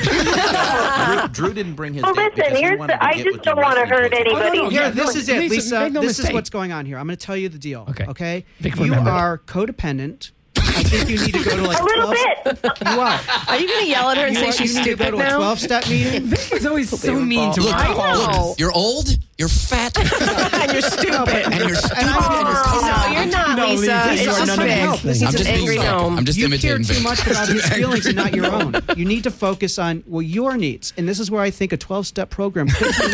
[SPEAKER 4] Drew, Drew didn't bring his
[SPEAKER 8] Well,
[SPEAKER 4] date
[SPEAKER 8] listen,
[SPEAKER 4] because he
[SPEAKER 8] here's
[SPEAKER 4] wanted
[SPEAKER 8] the,
[SPEAKER 4] to
[SPEAKER 8] I
[SPEAKER 4] get
[SPEAKER 8] just
[SPEAKER 4] with
[SPEAKER 8] don't
[SPEAKER 4] the
[SPEAKER 8] want to
[SPEAKER 4] wrestling
[SPEAKER 8] hurt
[SPEAKER 4] coach.
[SPEAKER 8] anybody.
[SPEAKER 1] Oh, no, no,
[SPEAKER 3] Here,
[SPEAKER 1] Yeah,
[SPEAKER 3] this
[SPEAKER 1] no,
[SPEAKER 3] is it,
[SPEAKER 1] Lisa,
[SPEAKER 3] Lisa.
[SPEAKER 1] make no
[SPEAKER 3] this is
[SPEAKER 1] mistake.
[SPEAKER 3] what's going on here. I'm going to tell you the deal.
[SPEAKER 1] Okay.
[SPEAKER 3] Okay.
[SPEAKER 1] Vic,
[SPEAKER 3] You
[SPEAKER 1] remember.
[SPEAKER 3] are codependent. I think you need to go to like
[SPEAKER 8] A little
[SPEAKER 3] twelve.
[SPEAKER 8] bit.
[SPEAKER 3] You are.
[SPEAKER 5] Are you going to yell at her and
[SPEAKER 3] You,
[SPEAKER 5] say
[SPEAKER 3] are,
[SPEAKER 5] she's
[SPEAKER 3] you need to go
[SPEAKER 5] stupid
[SPEAKER 3] to a
[SPEAKER 5] now?
[SPEAKER 3] twelve-step meeting.
[SPEAKER 1] He's always so mean to
[SPEAKER 2] Look,
[SPEAKER 1] her.
[SPEAKER 5] I know.
[SPEAKER 2] look, you're old, you're fat,
[SPEAKER 5] And you're stupid.
[SPEAKER 2] and you're stupid, and you're
[SPEAKER 5] Oh, no, you're not,
[SPEAKER 1] No,
[SPEAKER 5] Lisa.
[SPEAKER 1] Lisa,
[SPEAKER 5] It's
[SPEAKER 1] you are
[SPEAKER 5] just
[SPEAKER 1] none of
[SPEAKER 5] Vic.
[SPEAKER 1] these
[SPEAKER 3] This
[SPEAKER 1] things.
[SPEAKER 2] I'm
[SPEAKER 5] It's
[SPEAKER 2] just
[SPEAKER 5] an
[SPEAKER 2] being
[SPEAKER 5] angry
[SPEAKER 2] Vic.
[SPEAKER 5] gnome.
[SPEAKER 2] I'm just
[SPEAKER 3] You care
[SPEAKER 2] imitating
[SPEAKER 3] too
[SPEAKER 2] Vic.
[SPEAKER 3] much about his feelings and not your own. You need to focus on well your needs, and this is where I think a twelve-step program could be.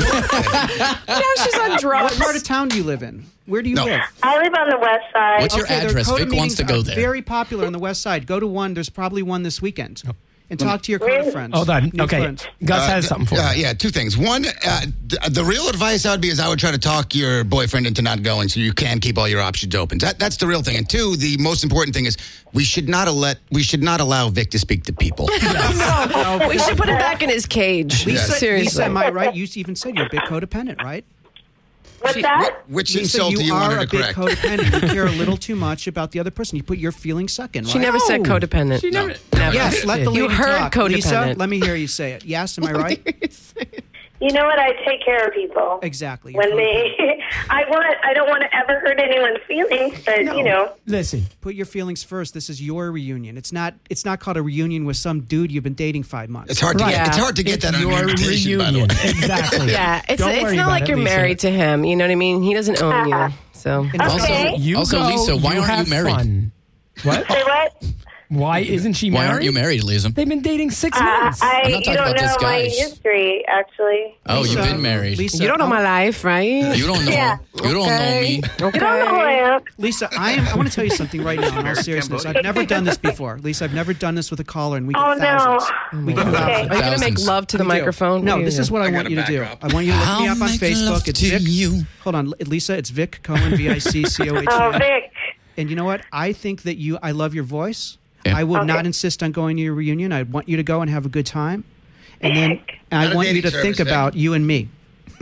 [SPEAKER 5] Now she's on
[SPEAKER 3] What
[SPEAKER 5] drugs.
[SPEAKER 3] part of town do you live in? Where do you
[SPEAKER 6] No.
[SPEAKER 3] live?
[SPEAKER 8] I live on the west side.
[SPEAKER 2] What's your
[SPEAKER 3] Okay, their
[SPEAKER 2] address?
[SPEAKER 3] CODA
[SPEAKER 2] Vic wants to
[SPEAKER 3] meetings
[SPEAKER 2] go
[SPEAKER 3] are
[SPEAKER 2] there.
[SPEAKER 3] Very popular on the west side. Go to one. There's probably one this weekend. And talk to your
[SPEAKER 8] Really?
[SPEAKER 3] CODA friends.
[SPEAKER 1] Hold on.
[SPEAKER 3] New
[SPEAKER 1] Okay.
[SPEAKER 3] friends.
[SPEAKER 1] Gus
[SPEAKER 6] Uh,
[SPEAKER 1] has something for
[SPEAKER 6] uh,
[SPEAKER 1] you.
[SPEAKER 6] Yeah, two things. One, uh, th- the real advice I would be is I would try to talk your boyfriend into not going so you can keep all your options open. That, that's the real thing. And two, the most important thing is we should not let we should not allow Vic to speak to people.
[SPEAKER 5] No, we should put him back in his cage.
[SPEAKER 3] Lisa,
[SPEAKER 5] Seriously.
[SPEAKER 3] Lisa, am I right? You even said you're a bit codependent, right?
[SPEAKER 8] What's
[SPEAKER 3] She-
[SPEAKER 8] that?
[SPEAKER 6] Which
[SPEAKER 3] Lisa,
[SPEAKER 6] insult do
[SPEAKER 3] you
[SPEAKER 6] you want
[SPEAKER 3] are
[SPEAKER 6] her
[SPEAKER 3] a
[SPEAKER 6] to
[SPEAKER 3] bit
[SPEAKER 6] correct?
[SPEAKER 3] codependent. You care a little too much about the other person. You put your feelings second, right?
[SPEAKER 5] She never said
[SPEAKER 1] No.
[SPEAKER 5] codependent.
[SPEAKER 1] She never.
[SPEAKER 5] Never.
[SPEAKER 3] Yes, let the
[SPEAKER 5] You
[SPEAKER 3] lady
[SPEAKER 5] heard
[SPEAKER 3] talk. Lisa,
[SPEAKER 5] codependent.
[SPEAKER 3] let me hear you say it. Yes, am I right?
[SPEAKER 8] You know what? I take care of people.
[SPEAKER 3] Exactly. You're
[SPEAKER 8] When
[SPEAKER 3] codependent.
[SPEAKER 8] they, I want, I don't want to ever hurt anyone's feelings, but you know,
[SPEAKER 1] Listen,
[SPEAKER 3] Put your feelings first. This is your reunion. It's not. It's not called a reunion with some dude you've been dating five months.
[SPEAKER 6] It's hard to
[SPEAKER 1] Right.
[SPEAKER 6] get. It's
[SPEAKER 5] Yeah.
[SPEAKER 6] hard to get
[SPEAKER 1] it's
[SPEAKER 6] that on
[SPEAKER 1] your
[SPEAKER 6] an invitation, by the way.
[SPEAKER 1] reunion. Exactly.
[SPEAKER 5] Yeah, it's
[SPEAKER 1] Don't
[SPEAKER 5] it's
[SPEAKER 1] worry
[SPEAKER 5] not
[SPEAKER 1] about
[SPEAKER 5] like
[SPEAKER 1] it,
[SPEAKER 5] you're
[SPEAKER 1] Lisa.
[SPEAKER 5] married to him. You know what I mean? He doesn't own you. So
[SPEAKER 2] Also,
[SPEAKER 8] Okay.
[SPEAKER 1] You
[SPEAKER 2] also
[SPEAKER 1] go,
[SPEAKER 2] Lisa, why
[SPEAKER 1] you
[SPEAKER 2] aren't
[SPEAKER 1] have
[SPEAKER 2] you married?
[SPEAKER 1] fun. What?
[SPEAKER 8] say what?
[SPEAKER 1] Why isn't she
[SPEAKER 2] Why
[SPEAKER 1] married?
[SPEAKER 2] aren't you married, Lisa?
[SPEAKER 1] They've been dating six
[SPEAKER 8] Uh,
[SPEAKER 1] months.
[SPEAKER 8] I,
[SPEAKER 2] I'm not
[SPEAKER 8] you
[SPEAKER 2] talking
[SPEAKER 8] don't
[SPEAKER 2] about
[SPEAKER 8] know
[SPEAKER 2] this
[SPEAKER 8] my
[SPEAKER 2] guy's.
[SPEAKER 8] history, actually.
[SPEAKER 2] Oh, you've
[SPEAKER 3] Lisa,
[SPEAKER 2] been married.
[SPEAKER 3] Lisa,
[SPEAKER 5] you don't know my life, right?
[SPEAKER 2] You don't know.
[SPEAKER 8] Yeah.
[SPEAKER 2] You don't know me.
[SPEAKER 5] Okay.
[SPEAKER 8] You don't know who I am.
[SPEAKER 3] Lisa, I am. I want to tell you something right now. In all seriousness, I've never done this before. Lisa, I've never done this with a caller, and we get
[SPEAKER 8] Oh, no.
[SPEAKER 3] thousands. We get
[SPEAKER 8] Okay.
[SPEAKER 3] thousands.
[SPEAKER 5] Are you gonna make
[SPEAKER 2] Thousands.
[SPEAKER 5] love to the
[SPEAKER 3] We do.
[SPEAKER 5] microphone?
[SPEAKER 3] No,
[SPEAKER 5] What are
[SPEAKER 3] this
[SPEAKER 5] you
[SPEAKER 3] is
[SPEAKER 5] doing?
[SPEAKER 3] what I,
[SPEAKER 6] I
[SPEAKER 3] want you to
[SPEAKER 6] gotta
[SPEAKER 3] do.
[SPEAKER 6] back up.
[SPEAKER 3] I want you to look me
[SPEAKER 2] I'll
[SPEAKER 3] up on
[SPEAKER 2] make
[SPEAKER 3] Facebook.
[SPEAKER 2] love
[SPEAKER 3] It's
[SPEAKER 2] to
[SPEAKER 3] Vic.
[SPEAKER 2] you.
[SPEAKER 3] Hold on, Lisa. It's Vic Cohen, V I C C O H
[SPEAKER 8] Oh,
[SPEAKER 3] E N.
[SPEAKER 8] Vic.
[SPEAKER 3] And you know what? I think that you. I love your voice.
[SPEAKER 2] Yeah.
[SPEAKER 3] I will
[SPEAKER 8] Okay.
[SPEAKER 3] not insist on going to your reunion. I want you to go and have a good time, and then
[SPEAKER 8] Vic.
[SPEAKER 3] and
[SPEAKER 6] Not
[SPEAKER 3] I
[SPEAKER 6] a
[SPEAKER 3] want you
[SPEAKER 6] dating
[SPEAKER 3] to think
[SPEAKER 6] service, Vic.
[SPEAKER 3] about you and me.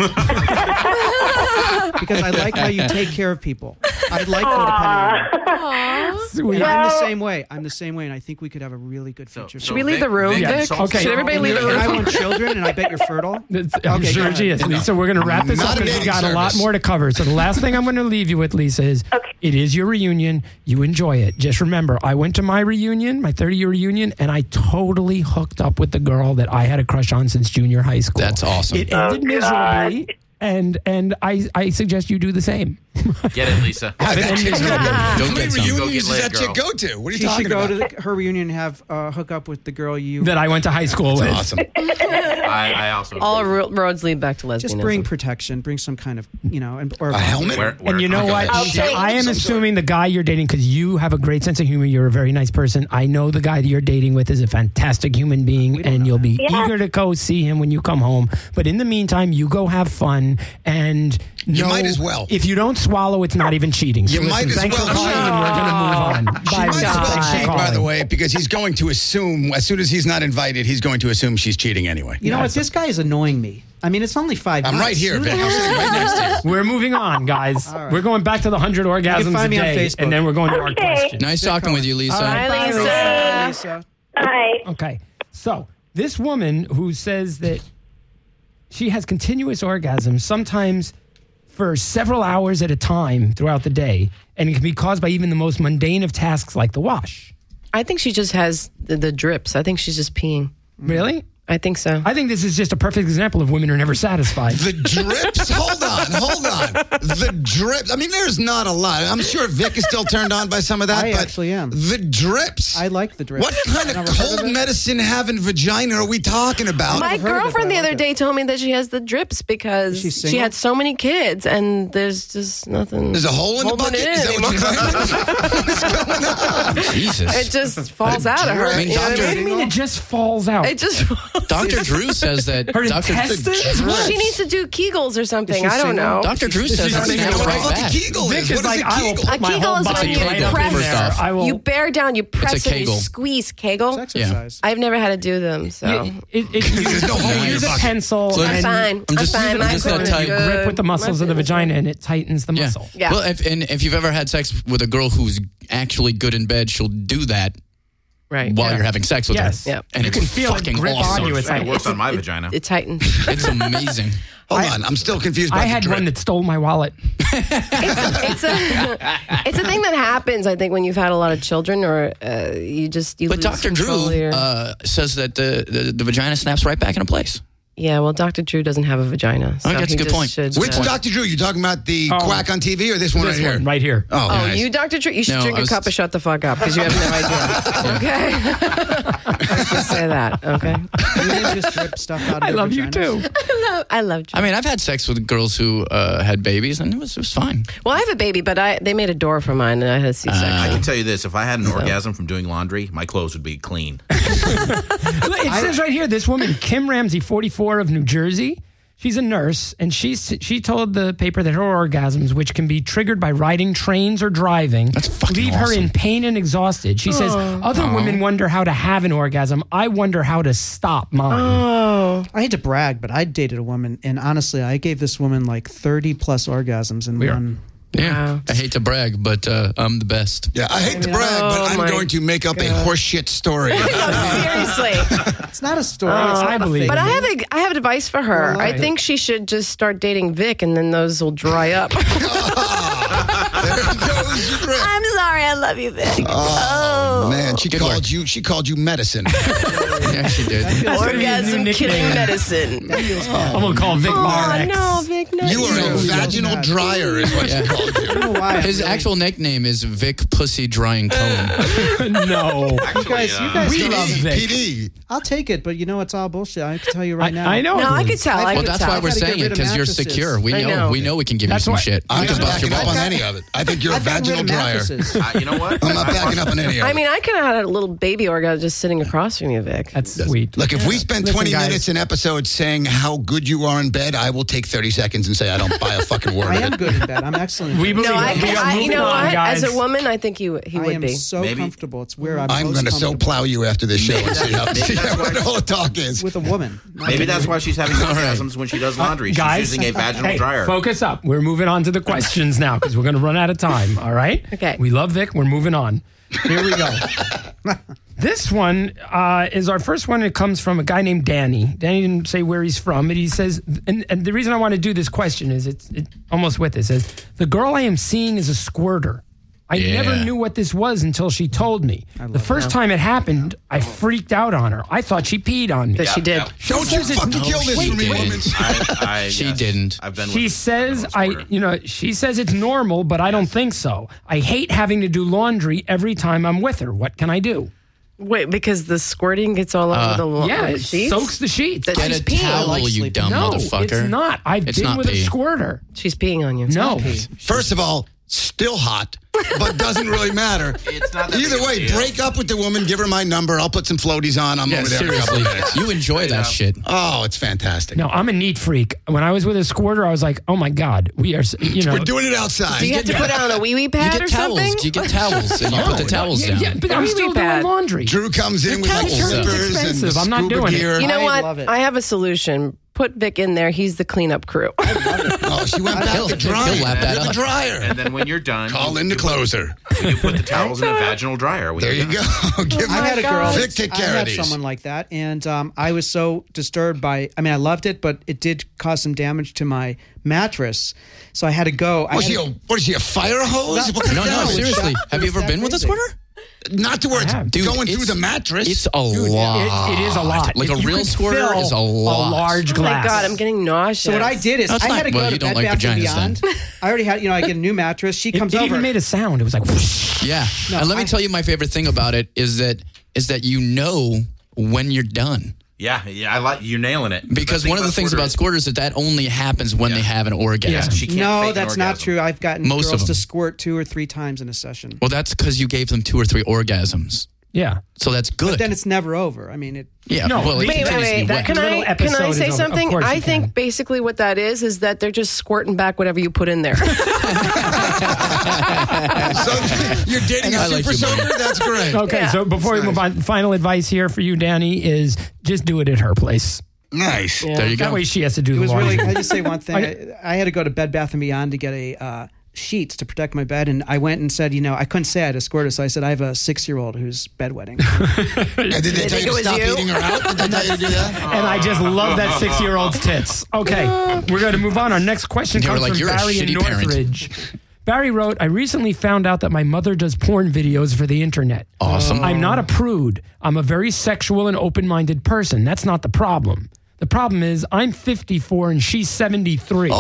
[SPEAKER 3] Because I like how you take care of people. I like codependent women.
[SPEAKER 1] Sweet.
[SPEAKER 3] And I'm the
[SPEAKER 8] Well-
[SPEAKER 3] same way. I'm the same way, and I think we could have a really good
[SPEAKER 4] So-
[SPEAKER 3] future.
[SPEAKER 4] so
[SPEAKER 5] Should we leave
[SPEAKER 4] Vic-
[SPEAKER 5] the room,
[SPEAKER 4] Vic
[SPEAKER 5] Vic?
[SPEAKER 4] insults
[SPEAKER 1] Okay.
[SPEAKER 5] Should everybody leave the
[SPEAKER 3] and I
[SPEAKER 5] room?
[SPEAKER 3] want children, and I bet you're fertile.
[SPEAKER 1] It's- I'm
[SPEAKER 3] Okay,
[SPEAKER 1] sure
[SPEAKER 3] go
[SPEAKER 1] she
[SPEAKER 3] ahead.
[SPEAKER 1] is, Lisa. We're going to wrap this
[SPEAKER 6] Not
[SPEAKER 1] up
[SPEAKER 6] a
[SPEAKER 1] because we've
[SPEAKER 6] dating
[SPEAKER 1] got a lot
[SPEAKER 6] service.
[SPEAKER 1] more to cover. So the last thing I'm going to leave you with, Lisa, is
[SPEAKER 8] Okay.
[SPEAKER 1] it is your reunion. You enjoy it. Just remember, I went to my reunion, my thirty-year reunion, and I totally hooked up with the girl that I had a crush on since junior high school.
[SPEAKER 2] That's awesome.
[SPEAKER 1] It ended
[SPEAKER 8] Oh,
[SPEAKER 1] miserably,
[SPEAKER 8] God.
[SPEAKER 1] and and I I suggest you do the same.
[SPEAKER 4] Get it, Lisa.
[SPEAKER 1] Have it end miserably.
[SPEAKER 2] Don't
[SPEAKER 6] How many
[SPEAKER 2] get some.
[SPEAKER 4] Go
[SPEAKER 6] reunions
[SPEAKER 4] get
[SPEAKER 6] does
[SPEAKER 4] laid,
[SPEAKER 6] that chick
[SPEAKER 4] girl.
[SPEAKER 6] go to? What are you
[SPEAKER 3] She
[SPEAKER 6] talking
[SPEAKER 3] should go
[SPEAKER 6] about?
[SPEAKER 3] to the, her reunion and have uh, hook up with the girl you.
[SPEAKER 1] That I went to high school with.
[SPEAKER 6] Awesome.
[SPEAKER 4] I, I also.
[SPEAKER 5] All
[SPEAKER 4] agree.
[SPEAKER 5] ro- roads lead back to lesbianism.
[SPEAKER 3] Just bring protection. Bring some kind of, you know, and, or
[SPEAKER 6] A helmet?
[SPEAKER 4] Wear- wear
[SPEAKER 1] And you
[SPEAKER 4] a
[SPEAKER 1] know
[SPEAKER 4] condom.
[SPEAKER 1] what?
[SPEAKER 6] Okay.
[SPEAKER 1] Lisa, I am
[SPEAKER 6] Some
[SPEAKER 1] assuming the guy you're dating, because you have a great sense of humor. You're a very nice person. I know the guy that you're dating with is a fantastic human being, and you'll be
[SPEAKER 8] Yeah.
[SPEAKER 1] eager to go see him when you come home. But in the meantime, you go have fun and
[SPEAKER 6] You
[SPEAKER 1] know
[SPEAKER 6] might as well.
[SPEAKER 1] If you don't swallow, it's not even cheating. So
[SPEAKER 6] You
[SPEAKER 1] listen,
[SPEAKER 6] might as
[SPEAKER 1] thanks
[SPEAKER 6] well
[SPEAKER 1] for calling,
[SPEAKER 6] cheat.
[SPEAKER 1] and we're going to move on.
[SPEAKER 6] She
[SPEAKER 1] Bye,
[SPEAKER 6] might as
[SPEAKER 1] guys.
[SPEAKER 6] well
[SPEAKER 1] Thanks for
[SPEAKER 6] cheat, by
[SPEAKER 1] calling.
[SPEAKER 6] the way, because he's going to assume, as soon as he's not invited, he's going to assume she's cheating anyway.
[SPEAKER 3] You know what? This guy is annoying me. I mean, it's only five
[SPEAKER 6] I'm
[SPEAKER 3] months.
[SPEAKER 6] right here, Vic. I'm sitting right next to you.
[SPEAKER 1] We're moving on, guys.
[SPEAKER 3] right.
[SPEAKER 1] We're going back to the one hundred orgasms
[SPEAKER 3] find
[SPEAKER 1] a
[SPEAKER 3] me on
[SPEAKER 1] day,
[SPEAKER 3] Facebook.
[SPEAKER 1] and then we're going to our
[SPEAKER 8] Okay.
[SPEAKER 1] question.
[SPEAKER 2] Nice talking with you, Lisa.
[SPEAKER 1] All right.
[SPEAKER 5] Hi, Lisa.
[SPEAKER 3] Bye, Lisa.
[SPEAKER 8] Hi.
[SPEAKER 1] Okay. So, this woman who says that she has continuous orgasms, sometimes for several hours at a time throughout the day, and it can be caused by even the most mundane of tasks like the wash.
[SPEAKER 5] I think she just has the, the drips. I think she's just peeing.
[SPEAKER 1] Really?
[SPEAKER 5] I think so.
[SPEAKER 1] I think this is just a perfect example of women are never satisfied.
[SPEAKER 6] The drips? Hold on, hold on. The drips. I mean, there's not a lot. I'm sure Vic is still turned on by some of that.
[SPEAKER 3] I
[SPEAKER 6] but
[SPEAKER 3] actually am.
[SPEAKER 6] The drips.
[SPEAKER 3] I like the drips.
[SPEAKER 6] What kind
[SPEAKER 3] Never
[SPEAKER 6] of
[SPEAKER 3] heard
[SPEAKER 6] cold
[SPEAKER 3] of it?
[SPEAKER 6] medicine having vagina are we talking about?
[SPEAKER 5] My
[SPEAKER 3] heard of it, but
[SPEAKER 5] girlfriend
[SPEAKER 3] I
[SPEAKER 5] the other
[SPEAKER 3] like it.
[SPEAKER 5] day told me that she has the drips because
[SPEAKER 3] Is she
[SPEAKER 5] she
[SPEAKER 3] single?
[SPEAKER 5] had so many kids and there's just nothing.
[SPEAKER 6] There's a hole in the
[SPEAKER 5] holding
[SPEAKER 6] bucket?
[SPEAKER 5] it
[SPEAKER 6] Is that what
[SPEAKER 5] anymore.
[SPEAKER 6] you're saying? What's going on?
[SPEAKER 2] Jesus.
[SPEAKER 5] It just falls out of her.
[SPEAKER 2] I mean,
[SPEAKER 5] you know what
[SPEAKER 2] Doctor-
[SPEAKER 1] What do you mean it just falls out?
[SPEAKER 5] It just.
[SPEAKER 2] Doctor Drew says that.
[SPEAKER 1] Her
[SPEAKER 2] Doctor
[SPEAKER 1] intestines?
[SPEAKER 5] Well, she needs to do Kegels or something.
[SPEAKER 3] she
[SPEAKER 5] I don't
[SPEAKER 3] single?
[SPEAKER 5] know.
[SPEAKER 2] Doctor Drew says
[SPEAKER 1] She's
[SPEAKER 2] that
[SPEAKER 1] not
[SPEAKER 2] snap
[SPEAKER 1] even
[SPEAKER 6] What the
[SPEAKER 2] right
[SPEAKER 6] fuck
[SPEAKER 2] back.
[SPEAKER 6] a Kegel
[SPEAKER 1] Vic
[SPEAKER 6] is?
[SPEAKER 1] is
[SPEAKER 6] What
[SPEAKER 1] like,
[SPEAKER 6] is a
[SPEAKER 1] I will
[SPEAKER 6] Kegel?
[SPEAKER 1] put
[SPEAKER 5] A
[SPEAKER 1] my
[SPEAKER 5] Kegel
[SPEAKER 1] whole
[SPEAKER 5] is when
[SPEAKER 1] body
[SPEAKER 5] you
[SPEAKER 1] right up
[SPEAKER 5] press-
[SPEAKER 1] in there.
[SPEAKER 2] First off,
[SPEAKER 1] I will.
[SPEAKER 5] You bear down, you press and you
[SPEAKER 2] Kegel.
[SPEAKER 5] squeeze. Kegel?
[SPEAKER 3] It's exercise.
[SPEAKER 5] I've never had to do them, so.
[SPEAKER 1] It, it, it,
[SPEAKER 6] no hole in
[SPEAKER 1] you use
[SPEAKER 6] your
[SPEAKER 1] a
[SPEAKER 6] bucket.
[SPEAKER 1] pencil
[SPEAKER 2] Look,
[SPEAKER 5] I'm
[SPEAKER 1] and
[SPEAKER 5] fine.
[SPEAKER 2] I'm just-
[SPEAKER 5] I'm fine.
[SPEAKER 2] I'm
[SPEAKER 5] My
[SPEAKER 2] just that
[SPEAKER 5] feelings
[SPEAKER 2] tight.
[SPEAKER 5] are good.
[SPEAKER 1] grip with the muscles
[SPEAKER 5] My
[SPEAKER 1] of the
[SPEAKER 5] feelings are
[SPEAKER 1] vagina and it tightens the
[SPEAKER 2] Yeah.
[SPEAKER 1] muscle.
[SPEAKER 5] Yeah.
[SPEAKER 2] Well, if, and if you've ever had sex with a girl who's actually good in bed, she'll do that
[SPEAKER 5] Right.
[SPEAKER 2] while
[SPEAKER 5] yeah.
[SPEAKER 2] you're having sex with
[SPEAKER 1] Yes.
[SPEAKER 2] her.
[SPEAKER 1] Yep.
[SPEAKER 2] And
[SPEAKER 1] You
[SPEAKER 2] it's
[SPEAKER 1] can feel it
[SPEAKER 2] fucking
[SPEAKER 1] grip on
[SPEAKER 2] awesome.
[SPEAKER 1] you. It's
[SPEAKER 5] Right.
[SPEAKER 4] It works on my
[SPEAKER 5] it,
[SPEAKER 4] vagina.
[SPEAKER 5] It tightens.
[SPEAKER 2] It's amazing.
[SPEAKER 6] Hold on, I'm still confused by
[SPEAKER 1] I
[SPEAKER 6] the
[SPEAKER 1] had
[SPEAKER 6] drip.
[SPEAKER 1] one that stole my wallet.
[SPEAKER 5] it's a it's a thing that happens. I think when you've had a lot of children, or uh, you just you.
[SPEAKER 2] But
[SPEAKER 5] lose
[SPEAKER 2] Doctor Drew
[SPEAKER 5] control of your-
[SPEAKER 2] uh, says that the, the, the vagina snaps right back into place.
[SPEAKER 5] yeah, well, Doctor Drew doesn't have a vagina. So
[SPEAKER 2] Okay, that's
[SPEAKER 5] he
[SPEAKER 2] a good
[SPEAKER 5] just
[SPEAKER 2] point.
[SPEAKER 5] should,
[SPEAKER 6] Which
[SPEAKER 5] uh,
[SPEAKER 6] Doctor Drew? You talking about the
[SPEAKER 1] Oh.
[SPEAKER 6] quack on T V or this one
[SPEAKER 1] This
[SPEAKER 6] right here?
[SPEAKER 1] one right here.
[SPEAKER 6] Oh,
[SPEAKER 5] Oh,
[SPEAKER 6] nice.
[SPEAKER 5] you, Doctor Drew, you should
[SPEAKER 2] No,
[SPEAKER 5] drink
[SPEAKER 2] I
[SPEAKER 5] a
[SPEAKER 2] was-
[SPEAKER 5] cup and shut the fuck up because you have no idea. Okay, just say that. Okay,
[SPEAKER 3] You didn't just drip stuff out of
[SPEAKER 1] I
[SPEAKER 3] your
[SPEAKER 1] love you
[SPEAKER 3] vaginas?
[SPEAKER 1] too.
[SPEAKER 5] I love, I love
[SPEAKER 2] I mean, I've had sex with girls who uh, had babies, and it was, it was fine.
[SPEAKER 5] Well, I have a baby, but I they made a door for mine, and I had a C-section.
[SPEAKER 4] I can tell you this: if I had an orgasm from doing laundry, my clothes would be clean.
[SPEAKER 1] It says right here, this woman, Kim Ramsey, forty-four, of New Jersey. She's a nurse, and she she told the paper that her orgasms, which can be triggered by riding trains or driving,
[SPEAKER 2] That's fucking
[SPEAKER 1] leave her in
[SPEAKER 2] awesome.
[SPEAKER 1] pain and exhausted. She says, other women wonder how to have an orgasm. I wonder how to stop mine.
[SPEAKER 5] Oh,
[SPEAKER 3] I hate to brag, but I dated a woman, and honestly, I gave this woman like thirty plus orgasms in
[SPEAKER 1] Weird.
[SPEAKER 3] one.
[SPEAKER 2] Yeah.
[SPEAKER 5] Wow.
[SPEAKER 2] I hate to brag, but uh, I'm the best.
[SPEAKER 6] Yeah, I hate to brag, but
[SPEAKER 5] Oh,
[SPEAKER 6] I'm
[SPEAKER 5] my
[SPEAKER 6] going to make up a horseshit story.
[SPEAKER 5] seriously.
[SPEAKER 3] It's not a story. it's
[SPEAKER 1] I
[SPEAKER 3] not a
[SPEAKER 1] believe
[SPEAKER 3] thing.
[SPEAKER 5] But I have a I have advice for her.
[SPEAKER 3] All
[SPEAKER 5] I
[SPEAKER 3] right.
[SPEAKER 5] think she should just start dating Vic, and then those will dry up.
[SPEAKER 6] There goes your drip.
[SPEAKER 5] I'm sorry, I love you, Vic.
[SPEAKER 6] Oh, man, she
[SPEAKER 2] Good
[SPEAKER 6] called
[SPEAKER 2] work.
[SPEAKER 6] you. She called you medicine.
[SPEAKER 2] Yeah, she did.
[SPEAKER 1] That's gonna be a
[SPEAKER 5] Orgasm
[SPEAKER 1] new
[SPEAKER 5] killing
[SPEAKER 1] nickname.
[SPEAKER 5] medicine.
[SPEAKER 1] I'm going to call Vic
[SPEAKER 5] Oh
[SPEAKER 1] Marx.
[SPEAKER 5] no, Vic, no.
[SPEAKER 6] You are a
[SPEAKER 3] No, we don't
[SPEAKER 6] vaginal
[SPEAKER 3] have-
[SPEAKER 6] dryer, is what
[SPEAKER 2] Yeah.
[SPEAKER 6] she called
[SPEAKER 3] I
[SPEAKER 6] you.
[SPEAKER 3] don't know why.
[SPEAKER 2] His actual nickname is Vic Pussy Drying Cone.
[SPEAKER 1] No.
[SPEAKER 4] Actually,
[SPEAKER 3] You guys, you
[SPEAKER 4] uh,
[SPEAKER 3] guys,
[SPEAKER 1] We
[SPEAKER 3] do-
[SPEAKER 1] love Vic.
[SPEAKER 6] P D.
[SPEAKER 3] I'll take it, but you know it's all bullshit. I can tell you
[SPEAKER 1] I,
[SPEAKER 3] right now.
[SPEAKER 1] I know.
[SPEAKER 5] No,
[SPEAKER 1] it
[SPEAKER 5] I
[SPEAKER 1] is.
[SPEAKER 5] could tell. I
[SPEAKER 2] Well,
[SPEAKER 5] could
[SPEAKER 2] that's
[SPEAKER 5] tell.
[SPEAKER 2] why we're
[SPEAKER 3] gotta get
[SPEAKER 2] saying it,
[SPEAKER 3] rid of
[SPEAKER 2] because you're
[SPEAKER 3] mattresses.
[SPEAKER 2] secure. We
[SPEAKER 5] I
[SPEAKER 2] know.
[SPEAKER 5] know.
[SPEAKER 2] We know we can give
[SPEAKER 1] That's
[SPEAKER 2] you some
[SPEAKER 1] why-
[SPEAKER 2] shit.
[SPEAKER 6] I'm
[SPEAKER 2] We
[SPEAKER 6] not
[SPEAKER 2] can bust your
[SPEAKER 6] backing up
[SPEAKER 2] balls.
[SPEAKER 6] on any of it. I think you're a
[SPEAKER 3] I've gotten rid
[SPEAKER 6] vaginal
[SPEAKER 3] of
[SPEAKER 6] dryer.
[SPEAKER 3] mattresses.
[SPEAKER 4] uh, you know what?
[SPEAKER 6] I'm not backing up on any of it.
[SPEAKER 5] I mean, I could have had a little baby orgasm just sitting across from you, Vic.
[SPEAKER 1] That's sweet.
[SPEAKER 6] Look, if we spend
[SPEAKER 1] Listen,
[SPEAKER 6] twenty
[SPEAKER 1] guys.
[SPEAKER 6] minutes an episode saying how good you are in bed, I will take thirty seconds and say I don't buy a fucking word
[SPEAKER 3] I
[SPEAKER 6] of
[SPEAKER 3] am
[SPEAKER 6] it.
[SPEAKER 3] good in bed. I'm excellent. in
[SPEAKER 1] We
[SPEAKER 3] bed.
[SPEAKER 1] believe
[SPEAKER 5] no, I,
[SPEAKER 1] it. We
[SPEAKER 5] can,
[SPEAKER 1] are
[SPEAKER 5] I you
[SPEAKER 1] moving
[SPEAKER 5] know
[SPEAKER 1] on,
[SPEAKER 5] what?
[SPEAKER 1] guys.
[SPEAKER 5] As a woman, I think he he
[SPEAKER 3] I
[SPEAKER 5] would
[SPEAKER 3] am
[SPEAKER 5] be.
[SPEAKER 3] so
[SPEAKER 4] Maybe-
[SPEAKER 3] comfortable. It's where I'm.
[SPEAKER 6] I'm
[SPEAKER 3] most
[SPEAKER 6] going to so
[SPEAKER 3] comfortable.
[SPEAKER 6] plow you after this show and see how,
[SPEAKER 4] Maybe
[SPEAKER 6] see
[SPEAKER 4] that's
[SPEAKER 6] how
[SPEAKER 4] why-
[SPEAKER 6] what all the talk is.
[SPEAKER 3] with a woman. Not
[SPEAKER 4] Maybe
[SPEAKER 3] with
[SPEAKER 4] that's
[SPEAKER 3] a-
[SPEAKER 4] why she's having orgasms when she does laundry. She's
[SPEAKER 1] Guys,
[SPEAKER 4] using a vaginal
[SPEAKER 1] hey,
[SPEAKER 4] dryer.
[SPEAKER 1] focus up. We're moving on to the questions now because we're going to run out of time. All right.
[SPEAKER 5] Okay.
[SPEAKER 1] We love Vic. We're moving on. Here we go. This one uh, is our first one. It comes from a guy named Danny. Danny didn't say where he's from, but he says, and, and the reason I want to do this question is it's it, almost with it. It says, the girl I am seeing is a squirter. I
[SPEAKER 2] Yeah.
[SPEAKER 1] never knew what this was until she told me. The first time it happened, I freaked out on her. I thought she peed on me.
[SPEAKER 5] That she did.
[SPEAKER 6] Don't you fucking kill this
[SPEAKER 2] wait,
[SPEAKER 6] for me,
[SPEAKER 2] wait.
[SPEAKER 6] woman.
[SPEAKER 4] I, I,
[SPEAKER 2] She
[SPEAKER 4] yes,
[SPEAKER 2] didn't.
[SPEAKER 4] I've been.
[SPEAKER 1] She
[SPEAKER 4] with,
[SPEAKER 1] says
[SPEAKER 4] I've been
[SPEAKER 1] I,
[SPEAKER 4] with a squirter.
[SPEAKER 1] you know, she says it's normal, but I don't think so. I hate having to do laundry every time I'm with her. What can I do?
[SPEAKER 5] Wait, because the squirting gets all over the, lo-
[SPEAKER 1] Yeah,
[SPEAKER 5] the
[SPEAKER 1] it
[SPEAKER 5] sheets?
[SPEAKER 1] soaks the sheets.
[SPEAKER 5] That
[SPEAKER 2] Get
[SPEAKER 5] she's
[SPEAKER 2] a
[SPEAKER 5] peeing.
[SPEAKER 2] towel,
[SPEAKER 3] like
[SPEAKER 2] you
[SPEAKER 3] sleeping.
[SPEAKER 2] dumb
[SPEAKER 1] no,
[SPEAKER 2] motherfucker.
[SPEAKER 1] it's not. I've
[SPEAKER 2] It's
[SPEAKER 1] been
[SPEAKER 2] not
[SPEAKER 1] with
[SPEAKER 2] pee.
[SPEAKER 1] a squirter.
[SPEAKER 5] She's peeing on you.
[SPEAKER 1] No.
[SPEAKER 6] First of all, still hot, but doesn't really matter.
[SPEAKER 4] It's not that
[SPEAKER 6] Either
[SPEAKER 4] big of a
[SPEAKER 6] way,
[SPEAKER 4] deal.
[SPEAKER 6] break up with the woman, give her my number. I'll put some floaties on. I'm
[SPEAKER 2] Yeah,
[SPEAKER 6] over there in a couple
[SPEAKER 2] seriously.
[SPEAKER 6] of minutes.
[SPEAKER 2] You enjoy that shit.
[SPEAKER 6] Oh, it's fantastic.
[SPEAKER 1] No, I'm a neat freak. When I was with a squirter, I was like, oh my God, we are, you know.
[SPEAKER 6] We're doing it outside.
[SPEAKER 5] Do you have to put on a wee wee
[SPEAKER 2] You
[SPEAKER 5] pad
[SPEAKER 2] get
[SPEAKER 5] or
[SPEAKER 2] towels.
[SPEAKER 5] something?
[SPEAKER 2] You get towels, and you put the towels
[SPEAKER 1] yeah,
[SPEAKER 2] down.
[SPEAKER 1] yeah, but I'm
[SPEAKER 5] Wee-wee
[SPEAKER 1] still doing
[SPEAKER 5] pad.
[SPEAKER 1] laundry.
[SPEAKER 6] Drew comes in with like
[SPEAKER 2] towels up.
[SPEAKER 6] slippers
[SPEAKER 1] It's
[SPEAKER 6] and
[SPEAKER 1] expensive.
[SPEAKER 6] the
[SPEAKER 1] I'm not
[SPEAKER 6] scuba
[SPEAKER 1] doing it.
[SPEAKER 6] gear.
[SPEAKER 5] You know
[SPEAKER 3] I
[SPEAKER 5] what?
[SPEAKER 3] love it.
[SPEAKER 5] I have a solution. Put Vic in there. He's the cleanup crew.
[SPEAKER 6] Oh, she went back
[SPEAKER 2] He'll-
[SPEAKER 6] to drying.
[SPEAKER 2] he'll lap that
[SPEAKER 6] Into the
[SPEAKER 2] up.
[SPEAKER 6] dryer.
[SPEAKER 4] And then when you're done,
[SPEAKER 6] Call
[SPEAKER 4] you,
[SPEAKER 6] in the
[SPEAKER 4] you
[SPEAKER 6] closer.
[SPEAKER 4] Put, you put the towels in a vaginal dryer. When
[SPEAKER 6] There
[SPEAKER 4] you're
[SPEAKER 6] you
[SPEAKER 4] done.
[SPEAKER 6] go. Give
[SPEAKER 3] I
[SPEAKER 6] her
[SPEAKER 3] had a girl.
[SPEAKER 5] God.
[SPEAKER 6] Vic, take
[SPEAKER 3] I
[SPEAKER 6] care of
[SPEAKER 3] had
[SPEAKER 6] these.
[SPEAKER 3] someone like that, and um, I was so disturbed by. I mean, I loved it, but it did cause some damage to my mattress. So I had to go. I
[SPEAKER 6] Was
[SPEAKER 3] had
[SPEAKER 6] she a,
[SPEAKER 3] to-
[SPEAKER 6] what is she, a fire hose? What kind
[SPEAKER 2] No,
[SPEAKER 6] of
[SPEAKER 2] no,
[SPEAKER 6] damage?
[SPEAKER 2] seriously. Have you ever
[SPEAKER 3] that
[SPEAKER 2] been with a
[SPEAKER 3] crazy?
[SPEAKER 2] squirter?
[SPEAKER 6] Not to where it's
[SPEAKER 1] have.
[SPEAKER 2] Dude,
[SPEAKER 6] going through
[SPEAKER 2] it's-
[SPEAKER 6] the mattress.
[SPEAKER 2] It's a lot.
[SPEAKER 1] It, it is a lot.
[SPEAKER 2] Like
[SPEAKER 1] If
[SPEAKER 2] a
[SPEAKER 1] you
[SPEAKER 2] real
[SPEAKER 1] could
[SPEAKER 2] squirter
[SPEAKER 1] fill
[SPEAKER 2] is a lot.
[SPEAKER 1] A large
[SPEAKER 5] Oh
[SPEAKER 1] glass.
[SPEAKER 5] my God, I'm getting nauseous.
[SPEAKER 3] So what I did is
[SPEAKER 2] That's
[SPEAKER 3] I
[SPEAKER 2] not-
[SPEAKER 3] had to
[SPEAKER 2] well,
[SPEAKER 3] go
[SPEAKER 2] you
[SPEAKER 3] to
[SPEAKER 2] don't
[SPEAKER 3] Bed
[SPEAKER 2] like
[SPEAKER 3] Bath and
[SPEAKER 2] vaginas
[SPEAKER 3] Beyond. I already had, you know, I get a new mattress. She
[SPEAKER 1] It,
[SPEAKER 3] comes
[SPEAKER 1] it
[SPEAKER 3] over.
[SPEAKER 1] even made a sound. It was like, whoosh.
[SPEAKER 2] Yeah.
[SPEAKER 3] No,
[SPEAKER 2] and let me
[SPEAKER 3] I-
[SPEAKER 2] tell you my favorite thing about it is that is that you know when you're done.
[SPEAKER 4] Yeah, yeah, I like you're nailing it.
[SPEAKER 2] Because one of the things about squirters is that only happens when they have an orgasm.
[SPEAKER 4] Yeah, she can't
[SPEAKER 3] no,
[SPEAKER 4] fake an
[SPEAKER 3] that's not
[SPEAKER 4] orgasm.
[SPEAKER 3] true. I've gotten
[SPEAKER 2] Most of
[SPEAKER 3] girls to
[SPEAKER 2] them.
[SPEAKER 3] squirt two or three times in a session.
[SPEAKER 2] Well, that's because you gave them two or three orgasms.
[SPEAKER 1] Yeah.
[SPEAKER 2] So that's good.
[SPEAKER 3] But then it's never over. I mean, it.
[SPEAKER 2] yeah.
[SPEAKER 1] No,
[SPEAKER 2] well, it
[SPEAKER 1] wait,
[SPEAKER 5] Wait, wait,
[SPEAKER 2] continues to be
[SPEAKER 5] wait.
[SPEAKER 2] wet.
[SPEAKER 5] Can
[SPEAKER 1] Little
[SPEAKER 5] I can I
[SPEAKER 1] episode
[SPEAKER 5] say
[SPEAKER 1] is over. Of
[SPEAKER 5] something?
[SPEAKER 1] course you
[SPEAKER 5] I think
[SPEAKER 1] can.
[SPEAKER 5] basically what that is is that they're just squirting back whatever you put in there.
[SPEAKER 6] So you're dating a
[SPEAKER 2] I like
[SPEAKER 6] super
[SPEAKER 2] you, man.
[SPEAKER 6] soaker? That's great.
[SPEAKER 1] Okay,
[SPEAKER 5] Yeah.
[SPEAKER 1] so before we move on, final advice here for you, Danny, is just do it at her place.
[SPEAKER 6] Nice.
[SPEAKER 2] There you
[SPEAKER 1] That
[SPEAKER 2] go.
[SPEAKER 1] way she has to do
[SPEAKER 3] It
[SPEAKER 1] the
[SPEAKER 3] was
[SPEAKER 1] laundry.
[SPEAKER 3] really. I just say one thing. I, I had to go to Bed Bath and Beyond to get a uh, sheets to protect my bed, and I went and said, you know, I couldn't say I had a squirter, so I said I have a six-year-old who's bedwetting.
[SPEAKER 6] And did they tell
[SPEAKER 5] think
[SPEAKER 6] you
[SPEAKER 5] it
[SPEAKER 6] to
[SPEAKER 5] was
[SPEAKER 6] stop
[SPEAKER 5] you?
[SPEAKER 6] eating her out? Did they tell you to do that?
[SPEAKER 1] And I just love that six-year-old's tits. Okay, we're going to move on. Our next question
[SPEAKER 2] They were
[SPEAKER 1] comes
[SPEAKER 2] like,
[SPEAKER 1] from
[SPEAKER 2] "You're a
[SPEAKER 1] Barry in
[SPEAKER 2] shitty parent."
[SPEAKER 1] Northridge. Barry wrote, I recently found out that my mother does porn videos for the internet.
[SPEAKER 2] Awesome.
[SPEAKER 1] I'm not a prude. I'm a very sexual and open-minded person. That's not the problem. The problem is I'm fifty-four and she's seventy-three.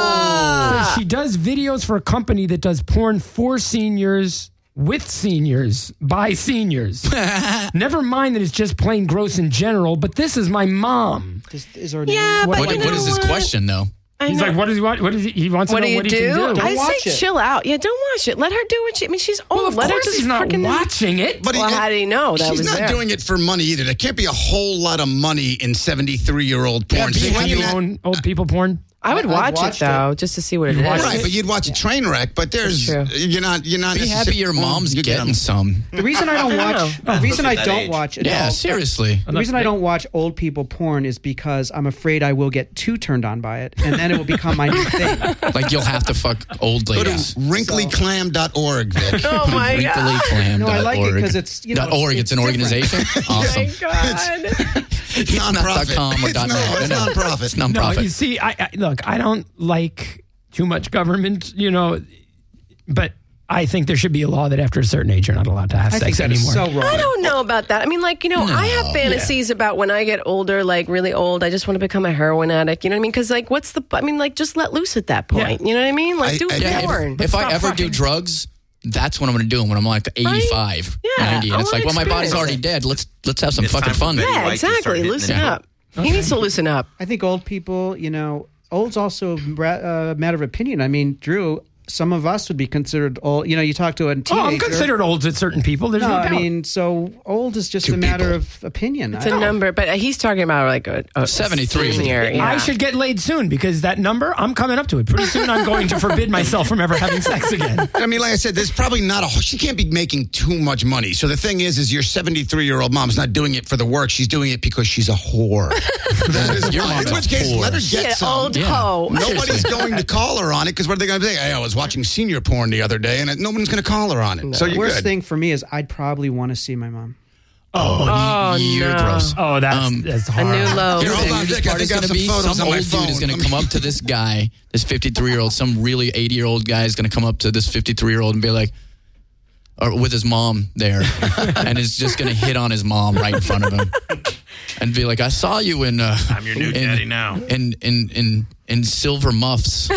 [SPEAKER 1] So she does videos for a company that does porn for seniors, with seniors, by seniors. Never mind that it's just plain gross in general, but this is my mom.
[SPEAKER 3] is, is her name?
[SPEAKER 5] Yeah, but
[SPEAKER 2] What,
[SPEAKER 5] you
[SPEAKER 2] what
[SPEAKER 5] know
[SPEAKER 2] is his
[SPEAKER 5] what?
[SPEAKER 2] question, though?
[SPEAKER 5] I
[SPEAKER 1] He's
[SPEAKER 5] know.
[SPEAKER 1] like, what does he want? What does he, he wants
[SPEAKER 5] What
[SPEAKER 1] to
[SPEAKER 5] do
[SPEAKER 1] know
[SPEAKER 5] you
[SPEAKER 1] what
[SPEAKER 5] do?
[SPEAKER 1] he can do.
[SPEAKER 5] I
[SPEAKER 3] watch
[SPEAKER 5] say
[SPEAKER 3] it.
[SPEAKER 5] chill out. Yeah, don't watch it. Let her do what she. I mean, she's old.
[SPEAKER 1] Well, of
[SPEAKER 5] Let her
[SPEAKER 1] course
[SPEAKER 5] just
[SPEAKER 1] he's not
[SPEAKER 5] freaking
[SPEAKER 1] watching it.
[SPEAKER 6] But he-
[SPEAKER 5] Well, how do you know that
[SPEAKER 6] She's
[SPEAKER 5] was
[SPEAKER 6] not
[SPEAKER 5] there?
[SPEAKER 6] doing it for money either. There can't be a whole lot of money in seventy-three-year-old porn.
[SPEAKER 1] Do
[SPEAKER 6] See,
[SPEAKER 1] you
[SPEAKER 6] I mean, that-
[SPEAKER 1] own old people porn?
[SPEAKER 5] I would
[SPEAKER 3] I've
[SPEAKER 5] watch it
[SPEAKER 3] watched
[SPEAKER 5] though, just to see what it
[SPEAKER 1] You'd watch
[SPEAKER 5] is.
[SPEAKER 6] Right, but you'd watch a train wreck. But there's
[SPEAKER 5] That's true.
[SPEAKER 6] you're not you're not.
[SPEAKER 2] Be happy your
[SPEAKER 6] necessarily-
[SPEAKER 2] mom's
[SPEAKER 6] you get
[SPEAKER 2] getting
[SPEAKER 6] 'em.
[SPEAKER 2] some.
[SPEAKER 3] The reason I don't
[SPEAKER 5] I don't
[SPEAKER 3] watch.
[SPEAKER 5] know.
[SPEAKER 3] The reason I
[SPEAKER 4] That
[SPEAKER 3] don't
[SPEAKER 4] age.
[SPEAKER 3] watch.
[SPEAKER 2] Yeah,
[SPEAKER 3] adult-
[SPEAKER 2] seriously.
[SPEAKER 3] The reason I don't watch old people porn is because I'm afraid I will get too turned on by it, and then it will become my new thing.
[SPEAKER 2] Like you'll have to fuck old
[SPEAKER 6] Go to
[SPEAKER 2] ladies.
[SPEAKER 6] wrinkly clam dot org, Vic.
[SPEAKER 5] Oh my god!
[SPEAKER 2] wrinklyclam
[SPEAKER 3] No, I
[SPEAKER 2] dot
[SPEAKER 3] like it
[SPEAKER 2] org.
[SPEAKER 3] 'cause it's, you know,
[SPEAKER 2] Dot org. It's,
[SPEAKER 3] it's
[SPEAKER 2] an
[SPEAKER 3] different.
[SPEAKER 2] organization.
[SPEAKER 5] Oh
[SPEAKER 2] Awesome.
[SPEAKER 5] my god!
[SPEAKER 6] It's
[SPEAKER 2] not
[SPEAKER 6] non-profit.
[SPEAKER 2] .com or
[SPEAKER 6] It's
[SPEAKER 2] .net.
[SPEAKER 6] no, it's
[SPEAKER 2] No, no.
[SPEAKER 6] non-profit.
[SPEAKER 2] It's
[SPEAKER 1] No,
[SPEAKER 2] non-profit.
[SPEAKER 1] you see, I, I look, I don't like too much government, you know, but I think there should be a law that after a certain age you're not allowed to have
[SPEAKER 3] I think
[SPEAKER 1] sex
[SPEAKER 3] that is
[SPEAKER 1] anymore.
[SPEAKER 3] so wrong.
[SPEAKER 5] I don't know about that. I mean, like, you know, I have
[SPEAKER 2] No.
[SPEAKER 5] fantasies about when I get older, like really old, I just want to become a heroin addict. You know what I mean? Because, like, what's the, I mean, like, just let loose at that point.
[SPEAKER 1] Yeah.
[SPEAKER 5] You know what I mean? Like,
[SPEAKER 6] I-
[SPEAKER 5] do
[SPEAKER 6] I-
[SPEAKER 2] Yeah,
[SPEAKER 5] porn.
[SPEAKER 2] if, if I
[SPEAKER 1] stop
[SPEAKER 2] ever do
[SPEAKER 1] fucking.
[SPEAKER 2] drugs, that's what I'm going to do when I'm like eighty-five,
[SPEAKER 5] Yeah,
[SPEAKER 2] ninety.
[SPEAKER 5] I
[SPEAKER 2] And it's
[SPEAKER 5] wanna
[SPEAKER 2] like, well, my body's
[SPEAKER 5] experience
[SPEAKER 2] already
[SPEAKER 5] it.
[SPEAKER 2] dead. Let's let's have some
[SPEAKER 4] It's
[SPEAKER 2] fucking
[SPEAKER 4] time for
[SPEAKER 2] fun.
[SPEAKER 4] Betty
[SPEAKER 5] yeah,
[SPEAKER 4] White to start
[SPEAKER 5] exactly.
[SPEAKER 4] hitting
[SPEAKER 5] Loosen
[SPEAKER 4] it.
[SPEAKER 5] up. He needs to loosen up.
[SPEAKER 3] I think old people, you know, old's also a uh, matter of opinion. I mean, Drew, some of us would be considered old. You know, you talk to a teenager.
[SPEAKER 1] Oh, I'm considered old at certain people. There's
[SPEAKER 3] No,
[SPEAKER 1] no,
[SPEAKER 3] I
[SPEAKER 1] doubt.
[SPEAKER 3] mean, so old is just
[SPEAKER 6] Two
[SPEAKER 3] a matter
[SPEAKER 6] people.
[SPEAKER 3] of opinion.
[SPEAKER 5] It's
[SPEAKER 3] I
[SPEAKER 5] a
[SPEAKER 3] don't-
[SPEAKER 5] number, but he's talking about like a, a
[SPEAKER 2] seventy-three.
[SPEAKER 5] senior, yeah.
[SPEAKER 1] I should get laid soon because that number, I'm coming up to it. Pretty soon I'm going to forbid myself from ever having sex again.
[SPEAKER 6] I mean, like I said, there's probably not a. She can't be making too much money. So the thing is, is your seventy-three-year-old mom's not doing it for the work. She's doing it because she's a whore. That is
[SPEAKER 2] Your
[SPEAKER 6] why.
[SPEAKER 2] mom's
[SPEAKER 6] In
[SPEAKER 2] a
[SPEAKER 6] which case,
[SPEAKER 2] whore.
[SPEAKER 6] let her
[SPEAKER 5] She
[SPEAKER 6] get
[SPEAKER 5] an
[SPEAKER 6] some.
[SPEAKER 5] old
[SPEAKER 2] Yeah.
[SPEAKER 5] hoe.
[SPEAKER 6] Nobody's going to call her on it because what are they going to say? Hey, I was watching senior porn the other day, and no one's going to call her on it. So
[SPEAKER 3] The
[SPEAKER 6] you're
[SPEAKER 3] worst
[SPEAKER 6] good.
[SPEAKER 3] thing for me is I'd probably want to see my mom.
[SPEAKER 2] Oh, you're
[SPEAKER 5] no.
[SPEAKER 2] gross.
[SPEAKER 1] Oh, that's,
[SPEAKER 2] Um,
[SPEAKER 1] that's
[SPEAKER 5] A
[SPEAKER 1] hard.
[SPEAKER 5] new low.
[SPEAKER 6] Here, hold
[SPEAKER 2] The
[SPEAKER 6] on,
[SPEAKER 2] weirdest
[SPEAKER 6] Vic, I
[SPEAKER 2] part is
[SPEAKER 6] think I
[SPEAKER 2] going
[SPEAKER 6] have
[SPEAKER 2] to be
[SPEAKER 6] some photos
[SPEAKER 2] some
[SPEAKER 6] on my
[SPEAKER 2] old dude is
[SPEAKER 6] phone.
[SPEAKER 2] going to come up to this guy, this fifty-three-year-old, some really eighty-year-old guy is going to come up to this fifty-three-year-old and be like, or with his mom there, and is just going to hit on his mom right in front of him, and be like, "I saw you in, uh,
[SPEAKER 4] I'm your new
[SPEAKER 2] in,
[SPEAKER 4] daddy now."
[SPEAKER 2] in in in in silver muffs,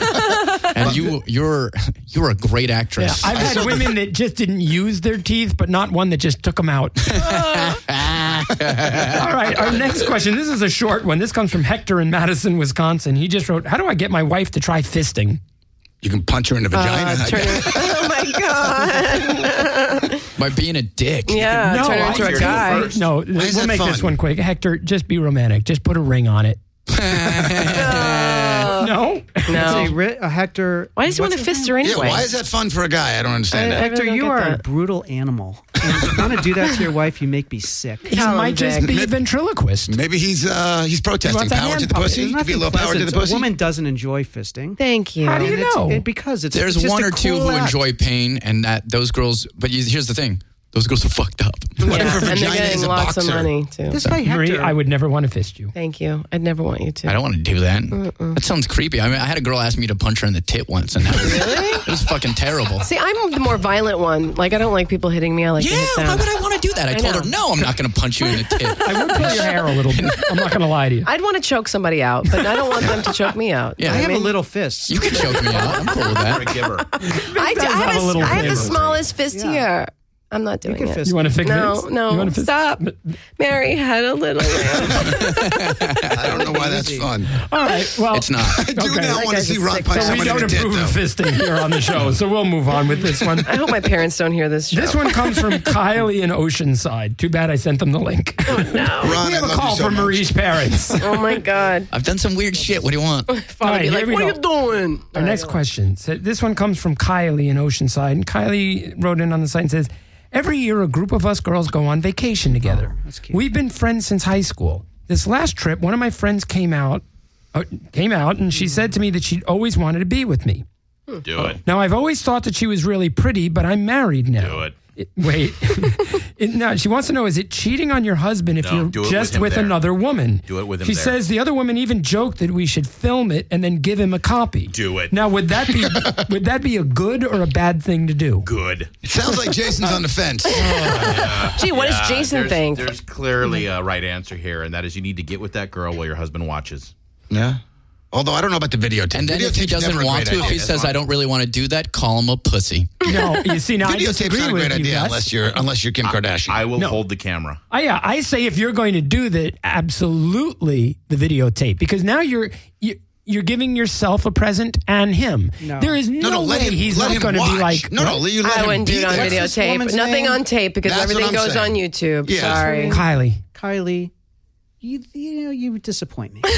[SPEAKER 2] and you you're you're a great
[SPEAKER 1] Yeah,
[SPEAKER 2] actress."
[SPEAKER 1] I've had women that just didn't use their teeth, but not one that just took them out. All right, our next question. This is a short one. This comes from Hector in Madison, Wisconsin. He just wrote, how do I get my wife to try fisting?
[SPEAKER 6] You can punch her in the vagina.
[SPEAKER 5] Uh,
[SPEAKER 6] I
[SPEAKER 5] turn
[SPEAKER 6] guess.
[SPEAKER 5] her, oh my god!
[SPEAKER 2] By being a dick.
[SPEAKER 5] Yeah,
[SPEAKER 1] No,
[SPEAKER 5] turn her
[SPEAKER 1] I-
[SPEAKER 5] into a
[SPEAKER 4] you're
[SPEAKER 5] guy.
[SPEAKER 4] first.
[SPEAKER 1] No,
[SPEAKER 6] Why is
[SPEAKER 1] we'll
[SPEAKER 6] that
[SPEAKER 1] make this
[SPEAKER 6] fun?
[SPEAKER 1] one quick. Hector, just be romantic. Just put a ring on it. No?
[SPEAKER 3] Say,
[SPEAKER 5] No.
[SPEAKER 3] Ri- uh, Hector.
[SPEAKER 5] Why does he want
[SPEAKER 3] what's
[SPEAKER 5] to
[SPEAKER 3] his
[SPEAKER 5] fist
[SPEAKER 3] name?
[SPEAKER 5] her
[SPEAKER 6] Yeah,
[SPEAKER 5] anyway?
[SPEAKER 6] why is that fun for a guy? I don't understand
[SPEAKER 5] I-
[SPEAKER 6] that.
[SPEAKER 5] I-
[SPEAKER 3] Hector,
[SPEAKER 5] don't
[SPEAKER 3] you
[SPEAKER 5] get
[SPEAKER 3] are a
[SPEAKER 5] that.
[SPEAKER 3] brutal animal. And if you want to do that to your wife, you make me sick.
[SPEAKER 1] He
[SPEAKER 5] Tell him,
[SPEAKER 1] might just
[SPEAKER 5] Vic.
[SPEAKER 1] be a ventriloquist.
[SPEAKER 6] Maybe he's uh, he's protesting
[SPEAKER 1] wants a
[SPEAKER 6] power
[SPEAKER 1] hand
[SPEAKER 6] to the
[SPEAKER 1] puppet.
[SPEAKER 6] pussy.
[SPEAKER 3] There's
[SPEAKER 6] Give you a
[SPEAKER 3] nothing
[SPEAKER 6] little power to the
[SPEAKER 3] pleasant.
[SPEAKER 6] pussy.
[SPEAKER 3] A woman doesn't enjoy fisting.
[SPEAKER 5] Thank you.
[SPEAKER 1] How do you
[SPEAKER 3] And it's-
[SPEAKER 1] know?
[SPEAKER 3] it- because it's
[SPEAKER 2] There's
[SPEAKER 3] it's just
[SPEAKER 2] one
[SPEAKER 3] a
[SPEAKER 2] or two
[SPEAKER 3] cool
[SPEAKER 2] who
[SPEAKER 3] act.
[SPEAKER 2] enjoy pain, and that those girls. But you, here's the thing: those girls are fucked up.
[SPEAKER 6] What if
[SPEAKER 5] Yeah,
[SPEAKER 6] her
[SPEAKER 5] and they're
[SPEAKER 6] vagina
[SPEAKER 5] getting
[SPEAKER 6] is a
[SPEAKER 5] lots
[SPEAKER 6] boxer?
[SPEAKER 5] of money too.
[SPEAKER 3] This guy
[SPEAKER 1] Marie,
[SPEAKER 3] Hector.
[SPEAKER 1] I would never want to fist you.
[SPEAKER 5] Thank you. I'd never want you to.
[SPEAKER 2] I don't want to do that. That sounds creepy. I mean, I had a girl ask me to punch her in the tit once, and that was
[SPEAKER 5] Really?
[SPEAKER 2] it was fucking terrible.
[SPEAKER 5] See, I'm the more violent one. Like, I don't like people hitting me. I like to
[SPEAKER 2] Yeah,
[SPEAKER 5] hit them.
[SPEAKER 2] why would I want to do that? I,
[SPEAKER 5] I
[SPEAKER 2] told
[SPEAKER 5] know.
[SPEAKER 2] her, no, I'm not going to punch you in the tit.
[SPEAKER 1] I would pull your hair a little bit. I'm not going to lie to you.
[SPEAKER 5] I'd want to choke somebody out, but I don't want them to choke me out.
[SPEAKER 2] Yeah,
[SPEAKER 3] I
[SPEAKER 5] You know
[SPEAKER 3] have
[SPEAKER 5] what
[SPEAKER 3] a
[SPEAKER 5] mean?
[SPEAKER 3] little fist.
[SPEAKER 2] You can choke me out. I'm cool with
[SPEAKER 4] You're a
[SPEAKER 2] that.
[SPEAKER 4] giver.
[SPEAKER 5] I, do,
[SPEAKER 1] does
[SPEAKER 5] I have,
[SPEAKER 1] have a
[SPEAKER 5] a,
[SPEAKER 1] little
[SPEAKER 5] I have the
[SPEAKER 1] flavor.
[SPEAKER 5] smallest fist
[SPEAKER 3] Yeah.
[SPEAKER 5] here. I'm not doing
[SPEAKER 3] can
[SPEAKER 5] it.
[SPEAKER 3] fist
[SPEAKER 1] You want to fix
[SPEAKER 5] No,
[SPEAKER 1] this?
[SPEAKER 5] no,
[SPEAKER 1] You wanna fist-
[SPEAKER 5] stop. Mary had a little lamb.
[SPEAKER 6] I don't know why that's fun.
[SPEAKER 1] All right. Well,
[SPEAKER 2] It's not.
[SPEAKER 6] I do
[SPEAKER 1] Okay.
[SPEAKER 6] now
[SPEAKER 1] That
[SPEAKER 6] want to
[SPEAKER 5] guy's
[SPEAKER 6] see
[SPEAKER 5] a
[SPEAKER 6] Ron
[SPEAKER 5] sick
[SPEAKER 6] punch
[SPEAKER 5] guy.
[SPEAKER 1] so we
[SPEAKER 6] someone in
[SPEAKER 1] don't
[SPEAKER 6] the tit,
[SPEAKER 1] approve of
[SPEAKER 6] though.
[SPEAKER 1] fisting here on the show, so we'll move on with this one.
[SPEAKER 5] I hope my parents don't hear this show.
[SPEAKER 1] This one comes from Kylie in Oceanside. Too bad I sent them the link.
[SPEAKER 5] No.
[SPEAKER 6] Ron,
[SPEAKER 1] We
[SPEAKER 6] I
[SPEAKER 1] have a
[SPEAKER 6] love
[SPEAKER 1] call
[SPEAKER 6] you so
[SPEAKER 1] from
[SPEAKER 6] much.
[SPEAKER 1] Marie's parents.
[SPEAKER 5] Oh my God.
[SPEAKER 2] I've done some weird shit. What do you want?
[SPEAKER 5] Father
[SPEAKER 1] All right,
[SPEAKER 5] be like,
[SPEAKER 1] here we
[SPEAKER 5] what are
[SPEAKER 1] go.
[SPEAKER 5] you doing?
[SPEAKER 1] Our next question. So this one comes from Kylie in Oceanside. And Kylie wrote in on the site and says, every year a group of us girls go on vacation together.
[SPEAKER 3] Oh, that's cute.
[SPEAKER 1] We've been friends since high school. This last trip, one of my friends came out, uh, came out and she said to me that she'd always wanted to be with me.
[SPEAKER 4] Do it.
[SPEAKER 1] Now, I've always thought that she was really pretty, but I'm married now.
[SPEAKER 4] Do it.
[SPEAKER 1] It- wait. it, no, she wants to know, is it cheating on your husband if
[SPEAKER 4] No,
[SPEAKER 1] you're
[SPEAKER 4] do it with
[SPEAKER 1] just
[SPEAKER 4] him
[SPEAKER 1] with
[SPEAKER 4] there.
[SPEAKER 1] another woman?
[SPEAKER 4] Do it with him
[SPEAKER 1] She
[SPEAKER 4] there.
[SPEAKER 1] says the other woman even joked that we should film it and then give him a copy.
[SPEAKER 4] Do it.
[SPEAKER 1] Now, would that be would that be a good or a bad thing to do?
[SPEAKER 4] Good.
[SPEAKER 6] It sounds like Jason's on the fence.
[SPEAKER 5] Gee, what does
[SPEAKER 4] Yeah,
[SPEAKER 5] Jason
[SPEAKER 4] there's,
[SPEAKER 5] think?
[SPEAKER 4] There's clearly a right answer here, and that is you need to get with that girl while your husband watches.
[SPEAKER 6] Yeah. Although I don't know about the videotape.
[SPEAKER 2] And then if he
[SPEAKER 6] Videotape's
[SPEAKER 2] doesn't
[SPEAKER 6] never a
[SPEAKER 2] want
[SPEAKER 6] great
[SPEAKER 2] to, if he
[SPEAKER 6] idea.
[SPEAKER 2] says I don't really want to do that, call him a pussy.
[SPEAKER 1] No, you see, now I
[SPEAKER 6] Videotape's
[SPEAKER 1] disagree
[SPEAKER 6] not a
[SPEAKER 1] with
[SPEAKER 6] great
[SPEAKER 1] you,
[SPEAKER 6] idea
[SPEAKER 1] Gus.
[SPEAKER 6] unless you're unless you're Kim Kardashian.
[SPEAKER 4] I will
[SPEAKER 1] No.
[SPEAKER 4] hold the camera.
[SPEAKER 1] I, yeah, I say if you're going to do that, absolutely the videotape, because now you're you, you're giving yourself a present and him.
[SPEAKER 3] No.
[SPEAKER 1] There is no,
[SPEAKER 6] no, no, let
[SPEAKER 1] way
[SPEAKER 6] him.
[SPEAKER 1] he's
[SPEAKER 6] let
[SPEAKER 1] not
[SPEAKER 6] him
[SPEAKER 1] going to be
[SPEAKER 6] watch.
[SPEAKER 1] like
[SPEAKER 6] no, no,
[SPEAKER 1] what?
[SPEAKER 6] you let
[SPEAKER 5] I
[SPEAKER 6] him
[SPEAKER 5] wouldn't do
[SPEAKER 6] be
[SPEAKER 5] it on
[SPEAKER 6] there.
[SPEAKER 3] What's this
[SPEAKER 5] videotape.
[SPEAKER 3] woman's
[SPEAKER 5] Nothing
[SPEAKER 3] name?
[SPEAKER 5] on tape because
[SPEAKER 6] That's what
[SPEAKER 5] everything
[SPEAKER 6] I'm
[SPEAKER 5] goes
[SPEAKER 6] saying.
[SPEAKER 5] on YouTube.
[SPEAKER 6] Yeah.
[SPEAKER 5] Sorry.
[SPEAKER 1] Kylie.
[SPEAKER 3] Kylie, you, you know, you disappoint me.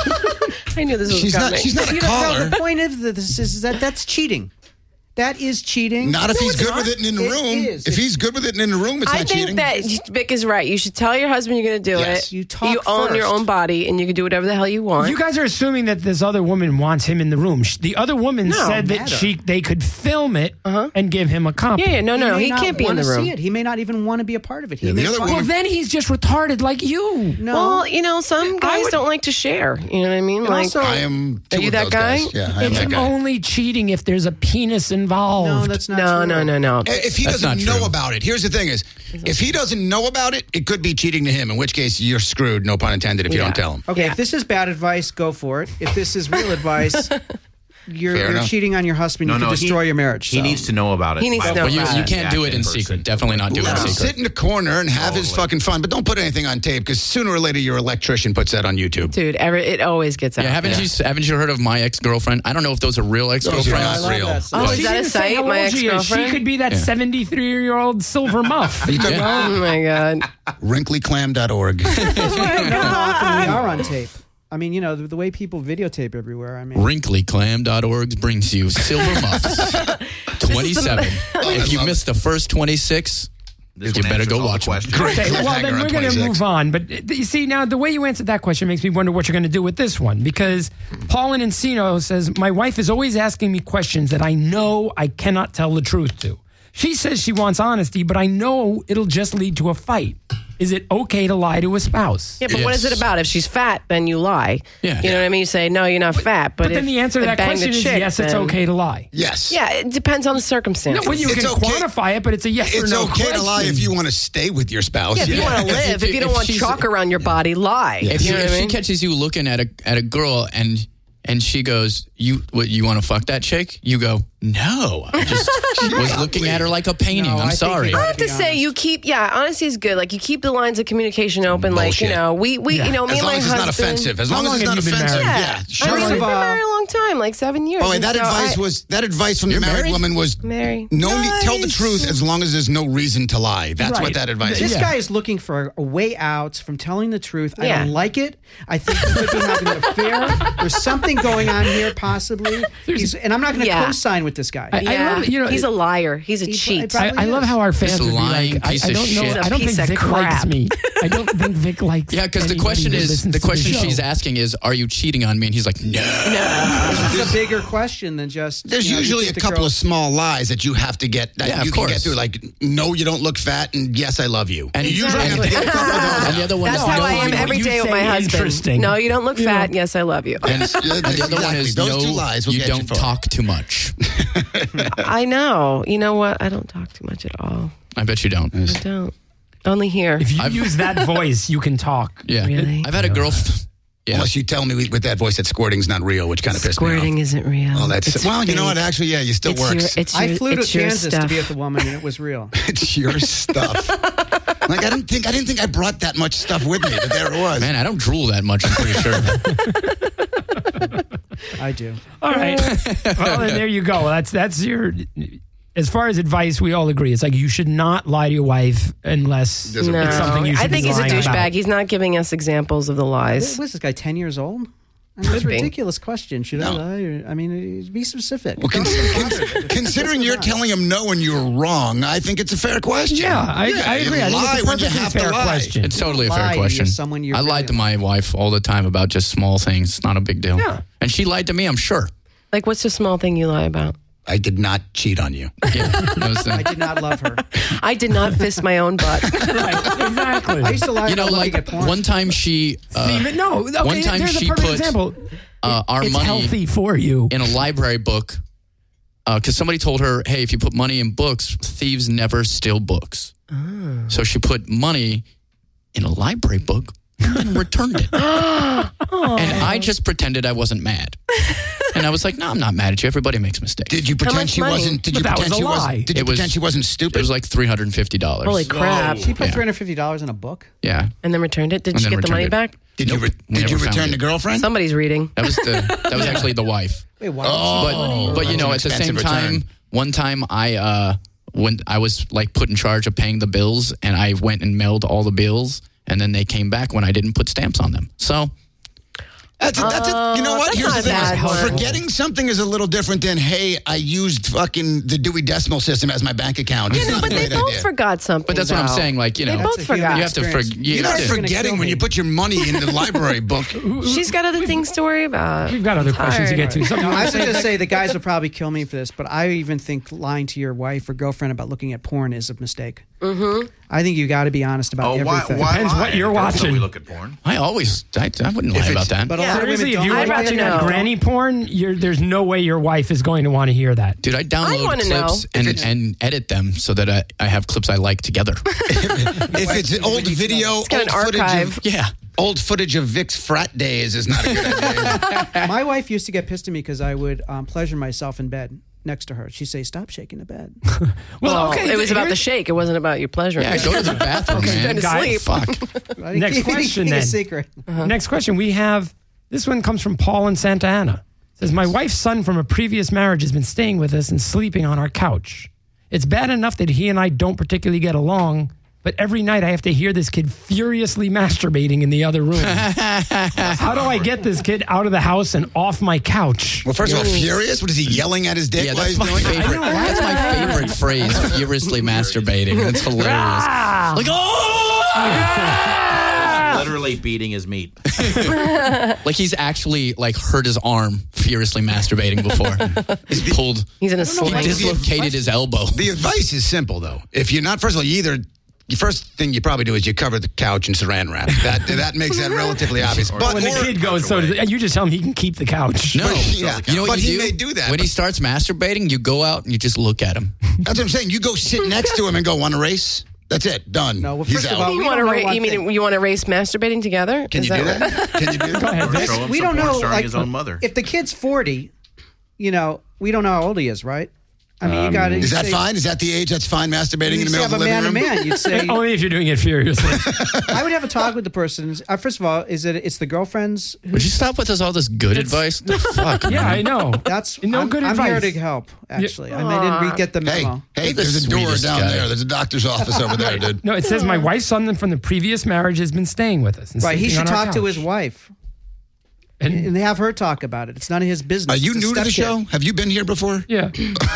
[SPEAKER 5] I knew this was
[SPEAKER 6] She's
[SPEAKER 5] coming.
[SPEAKER 6] not. She's not a
[SPEAKER 3] You know,
[SPEAKER 6] caller.
[SPEAKER 3] no, the point of this is that that's cheating. That is cheating.
[SPEAKER 6] Not if
[SPEAKER 3] No,
[SPEAKER 6] he's
[SPEAKER 3] it's
[SPEAKER 6] good
[SPEAKER 3] not.
[SPEAKER 6] with it and in the
[SPEAKER 3] It
[SPEAKER 6] room.
[SPEAKER 3] is.
[SPEAKER 6] If
[SPEAKER 3] It-
[SPEAKER 6] he's good with it and in the room, it's
[SPEAKER 5] I
[SPEAKER 6] not
[SPEAKER 5] think
[SPEAKER 6] cheating.
[SPEAKER 5] that Vic is right. You should tell your husband you're going to do
[SPEAKER 6] Yes.
[SPEAKER 5] it.
[SPEAKER 3] You talk
[SPEAKER 5] You own your
[SPEAKER 3] first.
[SPEAKER 5] own body, and you can do whatever the hell you want.
[SPEAKER 1] You guys are assuming that this other woman wants him in the room. Sh- The other woman
[SPEAKER 5] No,
[SPEAKER 1] said that
[SPEAKER 3] matter.
[SPEAKER 1] she they could film it and give him a copy.
[SPEAKER 5] yeah, yeah, no, no,
[SPEAKER 3] may
[SPEAKER 5] he
[SPEAKER 3] not
[SPEAKER 5] can't be in
[SPEAKER 3] wanna
[SPEAKER 5] the room.
[SPEAKER 3] See it. He may not even want to be a part of it. He
[SPEAKER 6] Yeah, the
[SPEAKER 3] may
[SPEAKER 6] other
[SPEAKER 3] find-
[SPEAKER 1] Well,
[SPEAKER 6] woman-
[SPEAKER 1] then he's just retarded like you.
[SPEAKER 3] no.
[SPEAKER 5] Well, you know, some guys
[SPEAKER 1] would-
[SPEAKER 5] don't like to share. You know what I mean? Like,
[SPEAKER 3] also-
[SPEAKER 6] I am. Two
[SPEAKER 5] Are you
[SPEAKER 6] of
[SPEAKER 5] that
[SPEAKER 6] those
[SPEAKER 5] guy?
[SPEAKER 6] Guys. Yeah, I am
[SPEAKER 1] It's
[SPEAKER 6] that guy.
[SPEAKER 1] only cheating if there's a penis involved.
[SPEAKER 3] no, that's not
[SPEAKER 5] no,
[SPEAKER 3] true.
[SPEAKER 5] no, no, no.
[SPEAKER 6] If he
[SPEAKER 2] That's
[SPEAKER 6] doesn't
[SPEAKER 2] not
[SPEAKER 6] know
[SPEAKER 2] true.
[SPEAKER 6] about it, here's the thing: is if he doesn't know about it, it could be cheating to him. In which case, you're screwed. No pun intended. If you
[SPEAKER 5] Yeah.
[SPEAKER 6] don't tell him.
[SPEAKER 3] Okay,
[SPEAKER 5] Yeah.
[SPEAKER 3] if this is bad advice, go for it. If this is real advice, you're,
[SPEAKER 6] Fair
[SPEAKER 3] you're
[SPEAKER 6] enough.
[SPEAKER 3] cheating on your husband.
[SPEAKER 4] No,
[SPEAKER 3] you
[SPEAKER 4] no,
[SPEAKER 3] could destroy
[SPEAKER 4] he,
[SPEAKER 3] your marriage.
[SPEAKER 4] He
[SPEAKER 3] so.
[SPEAKER 4] needs to know about it.
[SPEAKER 5] He needs to
[SPEAKER 4] By
[SPEAKER 5] know
[SPEAKER 2] But you,
[SPEAKER 5] about
[SPEAKER 2] you
[SPEAKER 5] it.
[SPEAKER 2] can't do it in
[SPEAKER 4] person.
[SPEAKER 2] secret. Definitely not do it
[SPEAKER 6] Let
[SPEAKER 2] in
[SPEAKER 6] him
[SPEAKER 2] secret.
[SPEAKER 6] sit in the corner and have his
[SPEAKER 4] Totally.
[SPEAKER 6] fucking fun, but don't put anything on tape because sooner or later your electrician puts that on YouTube.
[SPEAKER 5] Dude, every, it always gets out.
[SPEAKER 2] Yeah, haven't you haven't you heard of my ex girlfriend? I don't know if those are real ex
[SPEAKER 6] Those are
[SPEAKER 2] girlfriends.
[SPEAKER 6] not real.
[SPEAKER 5] Oh, is
[SPEAKER 1] She
[SPEAKER 5] that a
[SPEAKER 1] didn't say
[SPEAKER 5] site?
[SPEAKER 1] how
[SPEAKER 5] My
[SPEAKER 1] old she is.
[SPEAKER 5] ex-girlfriend?
[SPEAKER 1] She could be that seventy-three-year-old silver muff.
[SPEAKER 6] You talking
[SPEAKER 2] Yeah.
[SPEAKER 5] Oh my god.
[SPEAKER 6] wrinkly clam dot org.
[SPEAKER 3] No, how often we are on tape. I mean, you know, the, the way people videotape everywhere. I mean,
[SPEAKER 2] wrinkly clam dot org brings you Silver Muffs twenty-seven. If you missed the first twenty-six,
[SPEAKER 4] This
[SPEAKER 2] you
[SPEAKER 4] one
[SPEAKER 2] better
[SPEAKER 4] answers
[SPEAKER 2] go
[SPEAKER 4] all the
[SPEAKER 2] watch them.
[SPEAKER 4] questions.
[SPEAKER 6] Great.
[SPEAKER 1] Okay, well,
[SPEAKER 6] cliffhanger
[SPEAKER 1] then
[SPEAKER 6] on
[SPEAKER 1] we're going to
[SPEAKER 6] twenty-six.
[SPEAKER 1] move on. But uh, you see, now the way you answered that question makes me wonder what you're going to do with this one. Because Paul in Encino says, my wife is always asking me questions that I know I cannot tell the truth to. She says she wants honesty, but I know it'll just lead to a fight. Is it okay to lie to a spouse?
[SPEAKER 5] Yeah, but what is
[SPEAKER 2] Yes.
[SPEAKER 5] it about? If she's fat, then you lie.
[SPEAKER 2] Yeah.
[SPEAKER 5] You know what I mean? You say, no, you're not fat. But,
[SPEAKER 1] But then
[SPEAKER 5] if
[SPEAKER 1] the answer to
[SPEAKER 5] they
[SPEAKER 1] that
[SPEAKER 5] bang
[SPEAKER 1] question
[SPEAKER 5] the
[SPEAKER 1] is
[SPEAKER 5] chick,
[SPEAKER 1] yes, it's
[SPEAKER 5] then-
[SPEAKER 1] okay to lie.
[SPEAKER 6] Yes.
[SPEAKER 5] Yeah, it depends on the circumstances.
[SPEAKER 1] No, well, you
[SPEAKER 6] It's
[SPEAKER 1] can
[SPEAKER 6] okay-
[SPEAKER 1] quantify it, but it's a yes
[SPEAKER 6] It's
[SPEAKER 1] or no
[SPEAKER 6] okay
[SPEAKER 1] question.
[SPEAKER 6] to lie if you want to stay with your spouse.
[SPEAKER 5] Yeah, if you want to
[SPEAKER 2] If-
[SPEAKER 5] live,
[SPEAKER 2] if-
[SPEAKER 5] if, you don't
[SPEAKER 2] if
[SPEAKER 5] want
[SPEAKER 2] she's-
[SPEAKER 5] chalk around your body, lie.
[SPEAKER 2] If,
[SPEAKER 5] you
[SPEAKER 2] you,
[SPEAKER 5] know
[SPEAKER 2] if
[SPEAKER 5] what I
[SPEAKER 2] she
[SPEAKER 5] mean?
[SPEAKER 2] catches you looking at a at a girl and and she goes, you what you want to fuck that chick? You go, No, I just was looking at her like a painting.
[SPEAKER 3] No, I
[SPEAKER 2] I'm
[SPEAKER 3] think
[SPEAKER 2] sorry.
[SPEAKER 3] you
[SPEAKER 5] I have to say, you keep, yeah, honesty is good. Like, you keep the lines of communication open. Like,
[SPEAKER 6] Bullshit.
[SPEAKER 5] you know, we, we
[SPEAKER 1] Yeah.
[SPEAKER 5] you know, me
[SPEAKER 6] As
[SPEAKER 5] and
[SPEAKER 6] long
[SPEAKER 5] my
[SPEAKER 6] as it's not
[SPEAKER 5] husband.
[SPEAKER 6] offensive. As
[SPEAKER 1] How
[SPEAKER 6] long as
[SPEAKER 1] long
[SPEAKER 6] it's not
[SPEAKER 1] have you been
[SPEAKER 6] offensive.
[SPEAKER 1] married?
[SPEAKER 6] Yeah,
[SPEAKER 5] I
[SPEAKER 6] sure.
[SPEAKER 5] mean,
[SPEAKER 3] First
[SPEAKER 5] we've
[SPEAKER 3] of
[SPEAKER 5] been
[SPEAKER 3] all-
[SPEAKER 5] married a long time, like seven years.
[SPEAKER 6] Oh, wait,
[SPEAKER 5] and
[SPEAKER 6] that
[SPEAKER 5] so
[SPEAKER 6] advice
[SPEAKER 5] I-
[SPEAKER 6] was that advice from the married,
[SPEAKER 2] married?
[SPEAKER 6] woman was
[SPEAKER 5] Mary.
[SPEAKER 6] no need, tell the
[SPEAKER 5] Nice.
[SPEAKER 6] truth as long as there's no reason to lie. That's
[SPEAKER 1] Right.
[SPEAKER 6] what that advice
[SPEAKER 3] This
[SPEAKER 6] is.
[SPEAKER 1] Yeah.
[SPEAKER 3] guy is looking for a way out from telling the truth. I
[SPEAKER 5] Yeah.
[SPEAKER 3] don't like it. I think he could be having an affair. There's something going on here, possibly. He's, and I'm not going to
[SPEAKER 5] Yeah.
[SPEAKER 3] co-sign with this guy.
[SPEAKER 1] I-
[SPEAKER 5] Yeah,
[SPEAKER 1] love- you know,
[SPEAKER 5] he's a liar. He's a
[SPEAKER 3] He-
[SPEAKER 5] cheat.
[SPEAKER 3] I-
[SPEAKER 1] I, I love how our fans
[SPEAKER 2] Just
[SPEAKER 1] would be
[SPEAKER 2] lying
[SPEAKER 1] like, I,
[SPEAKER 2] piece
[SPEAKER 1] I
[SPEAKER 2] of
[SPEAKER 1] don't know.
[SPEAKER 2] shit.
[SPEAKER 1] I don't
[SPEAKER 5] Piece
[SPEAKER 1] think
[SPEAKER 5] of
[SPEAKER 1] Vic
[SPEAKER 5] crap.
[SPEAKER 1] likes me. I don't think Vic likes.
[SPEAKER 2] Yeah, because the
[SPEAKER 1] anybody
[SPEAKER 2] question
[SPEAKER 1] who
[SPEAKER 2] is
[SPEAKER 1] listens
[SPEAKER 2] the
[SPEAKER 1] to
[SPEAKER 2] question
[SPEAKER 1] show.
[SPEAKER 2] she's asking is, are you cheating on me? And he's like, no.
[SPEAKER 3] It's a bigger question than just.
[SPEAKER 6] There's
[SPEAKER 3] you know, you
[SPEAKER 6] usually a
[SPEAKER 3] think the
[SPEAKER 6] couple
[SPEAKER 3] girl-
[SPEAKER 6] of small lies that you have to get that
[SPEAKER 2] Yeah,
[SPEAKER 6] you
[SPEAKER 2] of
[SPEAKER 6] can get
[SPEAKER 2] course.
[SPEAKER 6] through. Like, no, you don't look fat, and yes, I love you.
[SPEAKER 2] And
[SPEAKER 6] you usually have to get a couple of those.
[SPEAKER 2] And the other one
[SPEAKER 5] That's
[SPEAKER 2] is
[SPEAKER 5] how
[SPEAKER 2] no,
[SPEAKER 5] I am
[SPEAKER 2] you don't-
[SPEAKER 5] every
[SPEAKER 1] you
[SPEAKER 5] day with my
[SPEAKER 1] say
[SPEAKER 5] husband.
[SPEAKER 1] interesting.
[SPEAKER 5] No, you don't look
[SPEAKER 1] You
[SPEAKER 5] fat.
[SPEAKER 1] know.
[SPEAKER 5] Yes, I love you.
[SPEAKER 6] And,
[SPEAKER 2] And the other one is
[SPEAKER 6] those
[SPEAKER 2] no,
[SPEAKER 6] two lies will
[SPEAKER 2] you
[SPEAKER 6] get
[SPEAKER 2] don't
[SPEAKER 6] you far.
[SPEAKER 2] talk too much.
[SPEAKER 5] I know. You know what? I don't talk too much at all.
[SPEAKER 2] I bet you don't.
[SPEAKER 5] I don't. Only here.
[SPEAKER 1] If you
[SPEAKER 2] I've-
[SPEAKER 1] use that voice, you can talk.
[SPEAKER 2] Yeah,
[SPEAKER 5] Really?
[SPEAKER 2] I've had a girl. Yeah,
[SPEAKER 6] Unless you tell me with that voice that squirting's not real, which kind of pissed me
[SPEAKER 5] Squirting
[SPEAKER 6] off.
[SPEAKER 5] isn't real.
[SPEAKER 6] Oh, that's
[SPEAKER 5] It's
[SPEAKER 6] well. You know what?
[SPEAKER 5] fake.
[SPEAKER 6] Actually, yeah, you still
[SPEAKER 5] It's
[SPEAKER 6] works.
[SPEAKER 5] your, it's your,
[SPEAKER 3] I flew to
[SPEAKER 5] it's your
[SPEAKER 3] Kansas
[SPEAKER 5] stuff.
[SPEAKER 3] to be with the woman, and it was real.
[SPEAKER 6] It's your stuff. Like I didn't think I didn't think I brought that much stuff with me, but there it was.
[SPEAKER 2] man, I don't drool that much. I'm pretty sure.
[SPEAKER 3] I do.
[SPEAKER 1] All right. Well, then there you go. That's that's your. As far as advice, we all agree. It's like you should not lie to your wife unless
[SPEAKER 6] Doesn't-
[SPEAKER 5] No,
[SPEAKER 1] it's something you should
[SPEAKER 5] I think
[SPEAKER 1] be
[SPEAKER 5] he's a
[SPEAKER 1] lying
[SPEAKER 5] douchebag.
[SPEAKER 1] about.
[SPEAKER 5] He's not giving us examples of the lies.
[SPEAKER 3] What is this guy, ten years old? I mean, it's a
[SPEAKER 5] Could be.
[SPEAKER 3] ridiculous question. Should I
[SPEAKER 6] No.
[SPEAKER 3] lie? Or, I mean, be specific.
[SPEAKER 6] Well, con- con- considering you're telling him no when you're wrong, I think it's a fair question.
[SPEAKER 1] Yeah, I, I
[SPEAKER 6] you
[SPEAKER 1] agree. I think
[SPEAKER 6] lie
[SPEAKER 1] it's a
[SPEAKER 6] when you
[SPEAKER 1] perfectly
[SPEAKER 6] have to
[SPEAKER 1] fair
[SPEAKER 6] lie.
[SPEAKER 1] question.
[SPEAKER 2] It's totally a
[SPEAKER 3] Lie
[SPEAKER 2] fair
[SPEAKER 3] to
[SPEAKER 2] question.
[SPEAKER 3] someone you're
[SPEAKER 2] I lied to
[SPEAKER 3] really
[SPEAKER 2] my wife all the time about just small things. It's not a big deal.
[SPEAKER 1] Yeah.
[SPEAKER 2] And she lied to me, I'm sure.
[SPEAKER 5] Like, what's the small thing you lie about?
[SPEAKER 6] I did not cheat on you.
[SPEAKER 2] Yeah. That was, uh,
[SPEAKER 3] I did not love her.
[SPEAKER 5] I did not fist my own butt.
[SPEAKER 1] Right, exactly.
[SPEAKER 3] I used to lie
[SPEAKER 2] you know,
[SPEAKER 3] about
[SPEAKER 2] like
[SPEAKER 3] looking at porn.
[SPEAKER 2] one time she, uh,
[SPEAKER 1] See, but no, okay,
[SPEAKER 2] one time
[SPEAKER 1] there's
[SPEAKER 2] she
[SPEAKER 1] a perfect
[SPEAKER 2] put
[SPEAKER 1] example.
[SPEAKER 2] uh, our
[SPEAKER 1] It's
[SPEAKER 2] money
[SPEAKER 1] healthy for you.
[SPEAKER 2] in a library book because somebody told her, hey, if you put money in books, thieves never steal books. So she put money in a library book and returned it. And I just pretended I wasn't mad. And I was like, no, I'm not mad at you. Everybody makes mistakes.
[SPEAKER 6] Did you pretend
[SPEAKER 5] much
[SPEAKER 6] she
[SPEAKER 5] money?
[SPEAKER 6] wasn't? Did
[SPEAKER 1] But
[SPEAKER 6] you
[SPEAKER 1] that
[SPEAKER 6] pretend
[SPEAKER 1] was a
[SPEAKER 6] she
[SPEAKER 1] lie.
[SPEAKER 6] wasn't? Did you
[SPEAKER 2] It was-
[SPEAKER 6] pretend she wasn't
[SPEAKER 2] It
[SPEAKER 6] stupid?
[SPEAKER 2] was like three hundred fifty dollars.
[SPEAKER 5] Holy crap.
[SPEAKER 3] She put
[SPEAKER 2] Yeah.
[SPEAKER 3] three hundred fifty dollars in a book.
[SPEAKER 2] Yeah.
[SPEAKER 5] And then returned it? Did
[SPEAKER 2] And
[SPEAKER 5] she
[SPEAKER 2] then
[SPEAKER 5] get the money
[SPEAKER 2] returned it.
[SPEAKER 5] back?
[SPEAKER 6] did you?
[SPEAKER 2] Nope,
[SPEAKER 6] Re-
[SPEAKER 2] we
[SPEAKER 6] did you
[SPEAKER 2] never found
[SPEAKER 6] return
[SPEAKER 2] it.
[SPEAKER 6] the girlfriend?
[SPEAKER 5] Somebody's reading.
[SPEAKER 2] That was the that was actually the wife.
[SPEAKER 3] Wait, why?
[SPEAKER 2] But but you
[SPEAKER 6] That's
[SPEAKER 2] know,
[SPEAKER 6] an
[SPEAKER 2] at the same
[SPEAKER 6] expensive
[SPEAKER 2] time,
[SPEAKER 6] return.
[SPEAKER 2] one time I uh when I was like put in charge of paying the bills and I went and mailed all the bills and then they came back when I didn't put stamps on them. So
[SPEAKER 6] That's, a, that's a, you know what?
[SPEAKER 5] that's
[SPEAKER 6] Here's
[SPEAKER 5] not
[SPEAKER 6] the thing:
[SPEAKER 5] a bad one.
[SPEAKER 6] forgetting something is a little different than, hey, I used fucking the Dewey Decimal System as my bank account. It's
[SPEAKER 5] You know,
[SPEAKER 6] not
[SPEAKER 5] but
[SPEAKER 6] a
[SPEAKER 5] they
[SPEAKER 6] great
[SPEAKER 5] both
[SPEAKER 6] idea.
[SPEAKER 5] forgot something.
[SPEAKER 2] but that's what I'm
[SPEAKER 5] though.
[SPEAKER 2] saying. Like, you
[SPEAKER 5] They
[SPEAKER 2] know,
[SPEAKER 5] both
[SPEAKER 3] That's a human
[SPEAKER 5] forgot.
[SPEAKER 2] you have to
[SPEAKER 3] experience.
[SPEAKER 2] forget.
[SPEAKER 6] You're not
[SPEAKER 3] That's gonna
[SPEAKER 6] forgetting
[SPEAKER 3] kill
[SPEAKER 6] when
[SPEAKER 3] me.
[SPEAKER 6] you put your money in the library book.
[SPEAKER 5] She's got other things to worry about.
[SPEAKER 1] We've got other
[SPEAKER 5] It's
[SPEAKER 1] questions to
[SPEAKER 5] hard.
[SPEAKER 1] get to. Something
[SPEAKER 3] No,
[SPEAKER 1] you
[SPEAKER 3] I
[SPEAKER 1] want
[SPEAKER 3] would
[SPEAKER 1] to say?
[SPEAKER 3] just say the guys will probably kill me for this, but I even think lying to your wife or girlfriend about looking at porn is a mistake. Mm-hmm. I think you got to be honest about
[SPEAKER 4] Oh, why?
[SPEAKER 3] everything.
[SPEAKER 4] Why
[SPEAKER 1] Depends
[SPEAKER 4] lie?
[SPEAKER 1] what you're
[SPEAKER 4] Girls know
[SPEAKER 1] watching.
[SPEAKER 4] We look at porn.
[SPEAKER 2] I always, I, I wouldn't lie
[SPEAKER 6] it's-
[SPEAKER 2] about that.
[SPEAKER 3] But a
[SPEAKER 5] Yeah.
[SPEAKER 3] lot of women
[SPEAKER 1] Seriously,
[SPEAKER 3] don't
[SPEAKER 1] if you're
[SPEAKER 3] like
[SPEAKER 5] I'd rather
[SPEAKER 1] watching
[SPEAKER 5] know.
[SPEAKER 1] that granny porn, you're, there's no way your wife is going to want to hear that.
[SPEAKER 2] Dude, I download
[SPEAKER 5] wanna
[SPEAKER 2] clips
[SPEAKER 5] know.
[SPEAKER 2] and, and edit them so that I, I have clips I like together.
[SPEAKER 6] If it's old video,
[SPEAKER 5] It's got
[SPEAKER 6] old
[SPEAKER 5] an
[SPEAKER 6] footage
[SPEAKER 5] archive.
[SPEAKER 6] of
[SPEAKER 2] Yeah.
[SPEAKER 6] old footage of Vic's frat days is not a good idea.
[SPEAKER 3] My wife used to get pissed at me because I would um, pleasure myself in bed next to her. She'd say, "Stop shaking the bed."
[SPEAKER 1] Well,
[SPEAKER 5] Well,
[SPEAKER 1] okay.
[SPEAKER 5] it was about the
[SPEAKER 1] here's-
[SPEAKER 5] shake. It wasn't about your pleasure.
[SPEAKER 2] Yeah, go to the bathroom, man.
[SPEAKER 5] Trying to
[SPEAKER 1] Guy,
[SPEAKER 5] sleep.
[SPEAKER 2] Fuck.
[SPEAKER 3] I
[SPEAKER 1] Next
[SPEAKER 3] keep-
[SPEAKER 1] question,
[SPEAKER 3] keep a
[SPEAKER 1] then.
[SPEAKER 3] secret.
[SPEAKER 1] Next question. We have this one comes from Paul in Santa Ana. It says, my wife's son from a previous marriage has been staying with us and sleeping on our couch. It's bad enough that he and I don't particularly get along, but every night I have to hear this kid furiously masturbating in the other room. How do I get this kid out of the house and off my couch?
[SPEAKER 6] Well, first of all, furious. What is he yelling at his dick
[SPEAKER 2] Yeah,
[SPEAKER 6] while
[SPEAKER 2] that's
[SPEAKER 6] he's
[SPEAKER 2] my
[SPEAKER 6] doing it?
[SPEAKER 2] favorite. That's my favorite phrase. Furiously masturbating. That's hilarious.
[SPEAKER 1] Ah!
[SPEAKER 2] Like, oh!
[SPEAKER 4] Literally beating his meat.
[SPEAKER 2] Like he's actually like hurt his arm furiously masturbating before. He's pulled.
[SPEAKER 5] He's in a
[SPEAKER 2] He
[SPEAKER 5] sling.
[SPEAKER 2] dislocated his elbow.
[SPEAKER 6] The advice is simple, though. If you're not, first of all, you either. The first thing you probably do is you cover the couch in saran wrap. That that makes that relatively obvious. But
[SPEAKER 1] When the
[SPEAKER 6] or-
[SPEAKER 1] kid goes, so you just tell him he can keep the couch.
[SPEAKER 2] No,
[SPEAKER 6] yeah,
[SPEAKER 2] you know what
[SPEAKER 6] but
[SPEAKER 2] you
[SPEAKER 6] he
[SPEAKER 2] do?
[SPEAKER 6] may do that.
[SPEAKER 2] When he starts masturbating. You go out and you just look at him.
[SPEAKER 6] That's what I'm saying. You go sit next to him and go, want to race? That's it. Done.
[SPEAKER 3] No, well,
[SPEAKER 6] He's
[SPEAKER 3] first of
[SPEAKER 6] out.
[SPEAKER 3] all,
[SPEAKER 5] You
[SPEAKER 3] we
[SPEAKER 5] want to
[SPEAKER 3] don't know
[SPEAKER 5] ra-
[SPEAKER 3] one
[SPEAKER 5] you mean
[SPEAKER 3] thing.
[SPEAKER 5] you want to race masturbating together?
[SPEAKER 6] Can
[SPEAKER 5] Is
[SPEAKER 6] you do
[SPEAKER 5] what-
[SPEAKER 6] that? Can you do that?
[SPEAKER 1] Go ahead,
[SPEAKER 4] Or
[SPEAKER 1] Vic.
[SPEAKER 4] show him
[SPEAKER 3] we
[SPEAKER 4] some
[SPEAKER 3] don't
[SPEAKER 4] porn
[SPEAKER 3] know.
[SPEAKER 4] starring
[SPEAKER 3] Like,
[SPEAKER 4] his own mother.
[SPEAKER 3] if the kid's forty, you know, We don't know how old he is, right? I mean, you
[SPEAKER 1] Um,
[SPEAKER 3] got to.
[SPEAKER 6] Is that fine? Is that the age that's fine masturbating in the middle of the
[SPEAKER 3] a
[SPEAKER 6] living
[SPEAKER 3] man
[SPEAKER 6] room?
[SPEAKER 3] to man. You'd say.
[SPEAKER 1] Only if you're doing it furiously.
[SPEAKER 3] I would have a talk with the person. Uh, first of all, is it? It's the girlfriend's.
[SPEAKER 2] Would you stop with us all this good advice? The fuck,
[SPEAKER 1] Yeah,
[SPEAKER 2] man.
[SPEAKER 1] I know.
[SPEAKER 3] That's
[SPEAKER 1] no
[SPEAKER 3] I'm,
[SPEAKER 1] good
[SPEAKER 3] I'm
[SPEAKER 1] advice.
[SPEAKER 3] here to help. Actually, I, mean, I didn't re- get the
[SPEAKER 6] Hey,
[SPEAKER 3] memo.
[SPEAKER 6] hey,
[SPEAKER 2] the
[SPEAKER 6] there's a door
[SPEAKER 2] sweetest
[SPEAKER 6] down
[SPEAKER 2] guy.
[SPEAKER 6] there. There's a doctor's office over there, dude.
[SPEAKER 1] No, it says my wife's son from the previous marriage has been staying with us. and
[SPEAKER 3] Right, he
[SPEAKER 1] sleeping
[SPEAKER 3] should
[SPEAKER 1] on our
[SPEAKER 3] talk to
[SPEAKER 1] couch.
[SPEAKER 3] his wife
[SPEAKER 1] And,
[SPEAKER 3] and have her talk about it. It's none of his business.
[SPEAKER 6] Are you
[SPEAKER 3] It's a
[SPEAKER 6] new to the
[SPEAKER 3] stepkid.
[SPEAKER 6] show? Have you been here before?
[SPEAKER 1] yeah,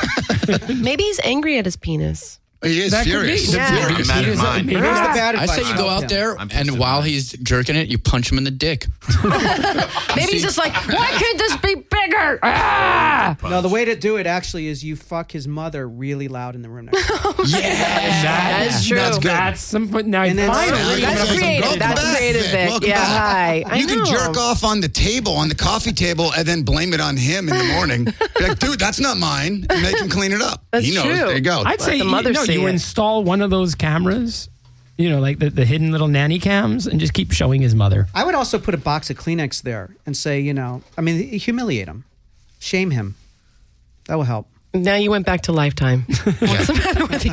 [SPEAKER 5] Maybe he's angry at his penis.
[SPEAKER 6] He is
[SPEAKER 1] that could be.
[SPEAKER 6] furious.
[SPEAKER 1] The-
[SPEAKER 5] Yeah.
[SPEAKER 1] maybe-
[SPEAKER 4] I'm mad at
[SPEAKER 1] maybe-
[SPEAKER 4] mine.
[SPEAKER 1] maybe
[SPEAKER 3] Here's the
[SPEAKER 1] that's-
[SPEAKER 3] bad
[SPEAKER 2] I
[SPEAKER 3] advice.
[SPEAKER 2] say you go
[SPEAKER 3] Help
[SPEAKER 2] out
[SPEAKER 3] him.
[SPEAKER 2] there
[SPEAKER 4] I'm
[SPEAKER 2] and
[SPEAKER 4] pissed
[SPEAKER 2] while
[SPEAKER 4] about it.
[SPEAKER 2] he's jerking it, you punch him in the dick.
[SPEAKER 5] Maybe he's just like, why can't this be bigger?
[SPEAKER 1] Ah!
[SPEAKER 3] No, the way to do it actually is you fuck his mother really loud in the room next door.
[SPEAKER 5] That is true.
[SPEAKER 1] That's, that's some. Now,
[SPEAKER 3] And then-
[SPEAKER 1] finally,
[SPEAKER 5] That's
[SPEAKER 6] Welcome
[SPEAKER 5] creative.
[SPEAKER 6] back,
[SPEAKER 5] That's creative, Vic.
[SPEAKER 6] Welcome
[SPEAKER 5] Yeah,
[SPEAKER 6] back.
[SPEAKER 5] hi. I
[SPEAKER 6] You can
[SPEAKER 5] know.
[SPEAKER 6] jerk off on the table, on the coffee table, and then blame it on him in the morning. Be like, dude, that's not mine. And make him clean it up.
[SPEAKER 5] That's
[SPEAKER 6] he knows.
[SPEAKER 5] true.
[SPEAKER 6] There you go.
[SPEAKER 1] I'd
[SPEAKER 5] Let
[SPEAKER 1] say
[SPEAKER 5] the
[SPEAKER 1] you,
[SPEAKER 5] mother
[SPEAKER 1] no,
[SPEAKER 5] see
[SPEAKER 1] you
[SPEAKER 5] it.
[SPEAKER 1] install one of those cameras, you know, like the, the hidden little nanny cams, and just keep showing his mother.
[SPEAKER 3] I would also put a box of Kleenex there and say, you know, I mean, humiliate him, shame him. That will help.
[SPEAKER 5] Now you went back to Lifetime. What's the matter with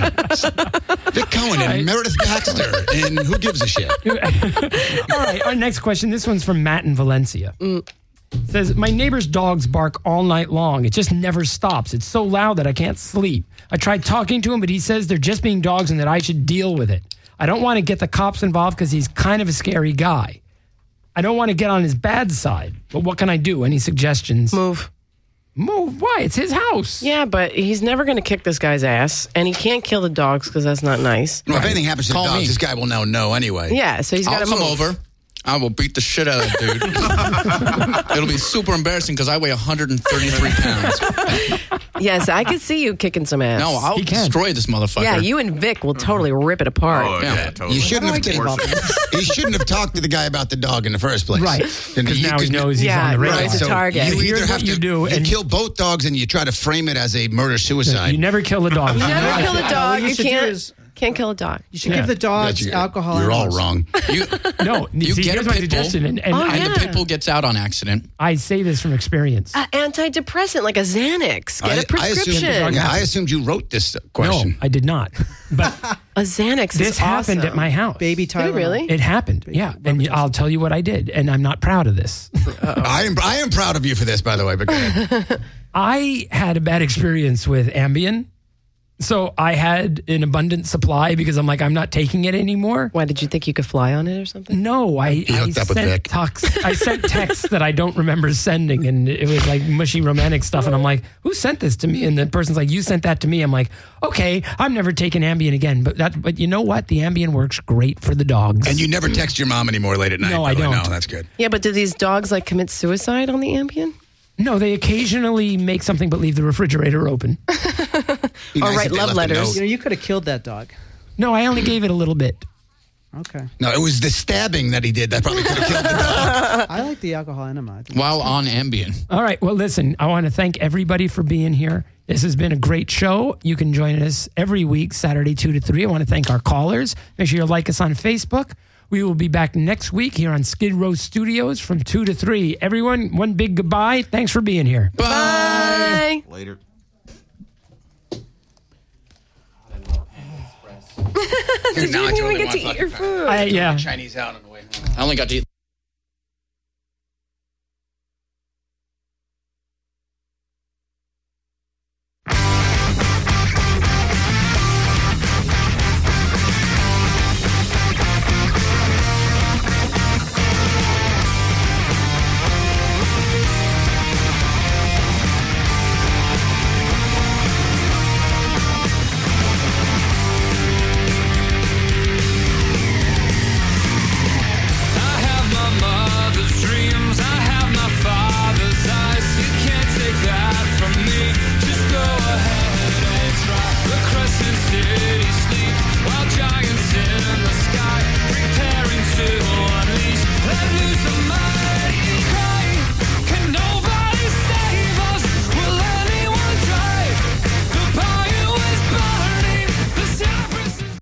[SPEAKER 5] you?
[SPEAKER 6] Vic Cohen and Meredith Baxter. And who gives a shit?
[SPEAKER 1] All right, our next question. This one's from Matt in Valencia. It says, my neighbor's dogs bark all night long. It just never stops. It's so loud that I can't sleep. I tried talking to him, but he says they're just being dogs and that I should deal with it. I don't want to get the cops involved because he's kind of a scary guy. I don't want to get on his bad side, but what can I do? Any suggestions?
[SPEAKER 5] Move.
[SPEAKER 1] Move? Why? It's his house.
[SPEAKER 5] Yeah, but he's never going to kick this guy's ass, and he can't kill the dogs because that's not nice.
[SPEAKER 6] Well, if anything happens to the
[SPEAKER 2] Call
[SPEAKER 6] dogs,
[SPEAKER 2] me.
[SPEAKER 6] this guy will now know anyway.
[SPEAKER 5] Yeah, so he's got
[SPEAKER 2] I'll
[SPEAKER 5] to
[SPEAKER 2] come
[SPEAKER 5] move.
[SPEAKER 2] over. I will beat the shit out of that dude. It'll be super embarrassing because I weigh one hundred thirty-three pounds.
[SPEAKER 5] Yes, I could see you kicking some ass.
[SPEAKER 2] No, I'll
[SPEAKER 1] He can.
[SPEAKER 2] destroy this motherfucker.
[SPEAKER 5] Yeah, you and Vic will totally rip it apart.
[SPEAKER 4] Oh, yeah,
[SPEAKER 2] Yeah.
[SPEAKER 4] totally.
[SPEAKER 6] You shouldn't have
[SPEAKER 3] get involved in
[SPEAKER 6] he shouldn't have talked to the guy about the dog in the first place.
[SPEAKER 1] Right.
[SPEAKER 6] And
[SPEAKER 1] Because
[SPEAKER 6] you-
[SPEAKER 1] now he
[SPEAKER 6] 'cause
[SPEAKER 1] knows he's
[SPEAKER 5] Yeah,
[SPEAKER 1] on the
[SPEAKER 5] right,
[SPEAKER 1] radar.
[SPEAKER 5] he's a target.
[SPEAKER 6] You
[SPEAKER 1] Here's
[SPEAKER 6] either
[SPEAKER 1] what
[SPEAKER 6] have
[SPEAKER 1] you
[SPEAKER 6] to
[SPEAKER 1] do,
[SPEAKER 6] you
[SPEAKER 1] and-
[SPEAKER 6] kill both dogs and you try to frame it as a murder suicide.
[SPEAKER 1] You never kill a dog.
[SPEAKER 5] You never kill a
[SPEAKER 3] What
[SPEAKER 5] dog.
[SPEAKER 3] you
[SPEAKER 5] You
[SPEAKER 3] should do
[SPEAKER 5] can't,
[SPEAKER 3] is-
[SPEAKER 5] can't kill a dog.
[SPEAKER 3] You should
[SPEAKER 1] Yeah.
[SPEAKER 3] give the dogs
[SPEAKER 6] That's-
[SPEAKER 3] alcohol.
[SPEAKER 6] You're all
[SPEAKER 3] animals.
[SPEAKER 6] wrong.
[SPEAKER 2] You,
[SPEAKER 1] No,
[SPEAKER 2] You
[SPEAKER 1] see,
[SPEAKER 2] get
[SPEAKER 1] here's
[SPEAKER 2] a
[SPEAKER 1] my
[SPEAKER 2] pit bull.
[SPEAKER 1] suggestion, and, and
[SPEAKER 5] Oh,
[SPEAKER 1] I,
[SPEAKER 2] and the
[SPEAKER 5] yeah.
[SPEAKER 2] pit bull gets out on accident.
[SPEAKER 1] I say this from experience.
[SPEAKER 5] An antidepressant like a Xanax. Get a
[SPEAKER 6] I
[SPEAKER 5] prescription.
[SPEAKER 6] assumed, yeah, I assumed you wrote this question.
[SPEAKER 1] No, I did not. But
[SPEAKER 5] a Xanax
[SPEAKER 1] this
[SPEAKER 5] is
[SPEAKER 1] happened
[SPEAKER 5] awesome.
[SPEAKER 1] at my house.
[SPEAKER 3] Baby
[SPEAKER 5] Did
[SPEAKER 3] Tylenol.
[SPEAKER 5] it really?
[SPEAKER 1] It happened. Yeah, and I'll tell you what I did, and I'm not proud of this.
[SPEAKER 6] I am I am proud of you for this, by the way. But go ahead.
[SPEAKER 1] I had a bad experience with Ambien. So I had an abundant supply because I'm like, I'm not taking it anymore.
[SPEAKER 5] Why, did you think you could fly on it or something?
[SPEAKER 1] No, I, I
[SPEAKER 6] hooked up with
[SPEAKER 1] sent
[SPEAKER 6] Vic.
[SPEAKER 1] text, I sent texts that I don't remember sending, and it was like mushy romantic stuff. And I'm like, who sent this to me? And the person's like, you sent that to me. I'm like, okay, I'm never taking Ambien again. But that, but you know what? The Ambien works great for the dogs.
[SPEAKER 6] And you never text your mom anymore late at night.
[SPEAKER 1] No,
[SPEAKER 6] by
[SPEAKER 1] I
[SPEAKER 6] the way.
[SPEAKER 1] don't.
[SPEAKER 6] No, that's good.
[SPEAKER 5] Yeah, but do these dogs like commit suicide on the Ambien?
[SPEAKER 1] no, they occasionally make something but leave the refrigerator open.
[SPEAKER 6] Be
[SPEAKER 5] Or
[SPEAKER 6] nice
[SPEAKER 5] write
[SPEAKER 6] if they
[SPEAKER 5] love
[SPEAKER 6] left a
[SPEAKER 5] letters.
[SPEAKER 6] note.
[SPEAKER 3] You know, you could have killed that dog.
[SPEAKER 1] No, I only gave it a little bit.
[SPEAKER 3] Okay.
[SPEAKER 6] No, it was the stabbing that he did that probably could have killed the dog.
[SPEAKER 3] I like the alcohol enema. I think
[SPEAKER 2] While on Ambien.
[SPEAKER 1] All right. Well, listen, I want to thank everybody for being here. This has been a great show. You can join us every week, Saturday, two to three. I want to thank our callers. Make sure you like us on Facebook. We will be back next week here on Skid Row Studios from two to three. Everyone, one big goodbye. Thanks for being here.
[SPEAKER 5] Bye.
[SPEAKER 4] Later.
[SPEAKER 5] You didn't even get to eat your food.
[SPEAKER 1] I, yeah.
[SPEAKER 6] Chinese out on the way home.
[SPEAKER 2] I only got to eat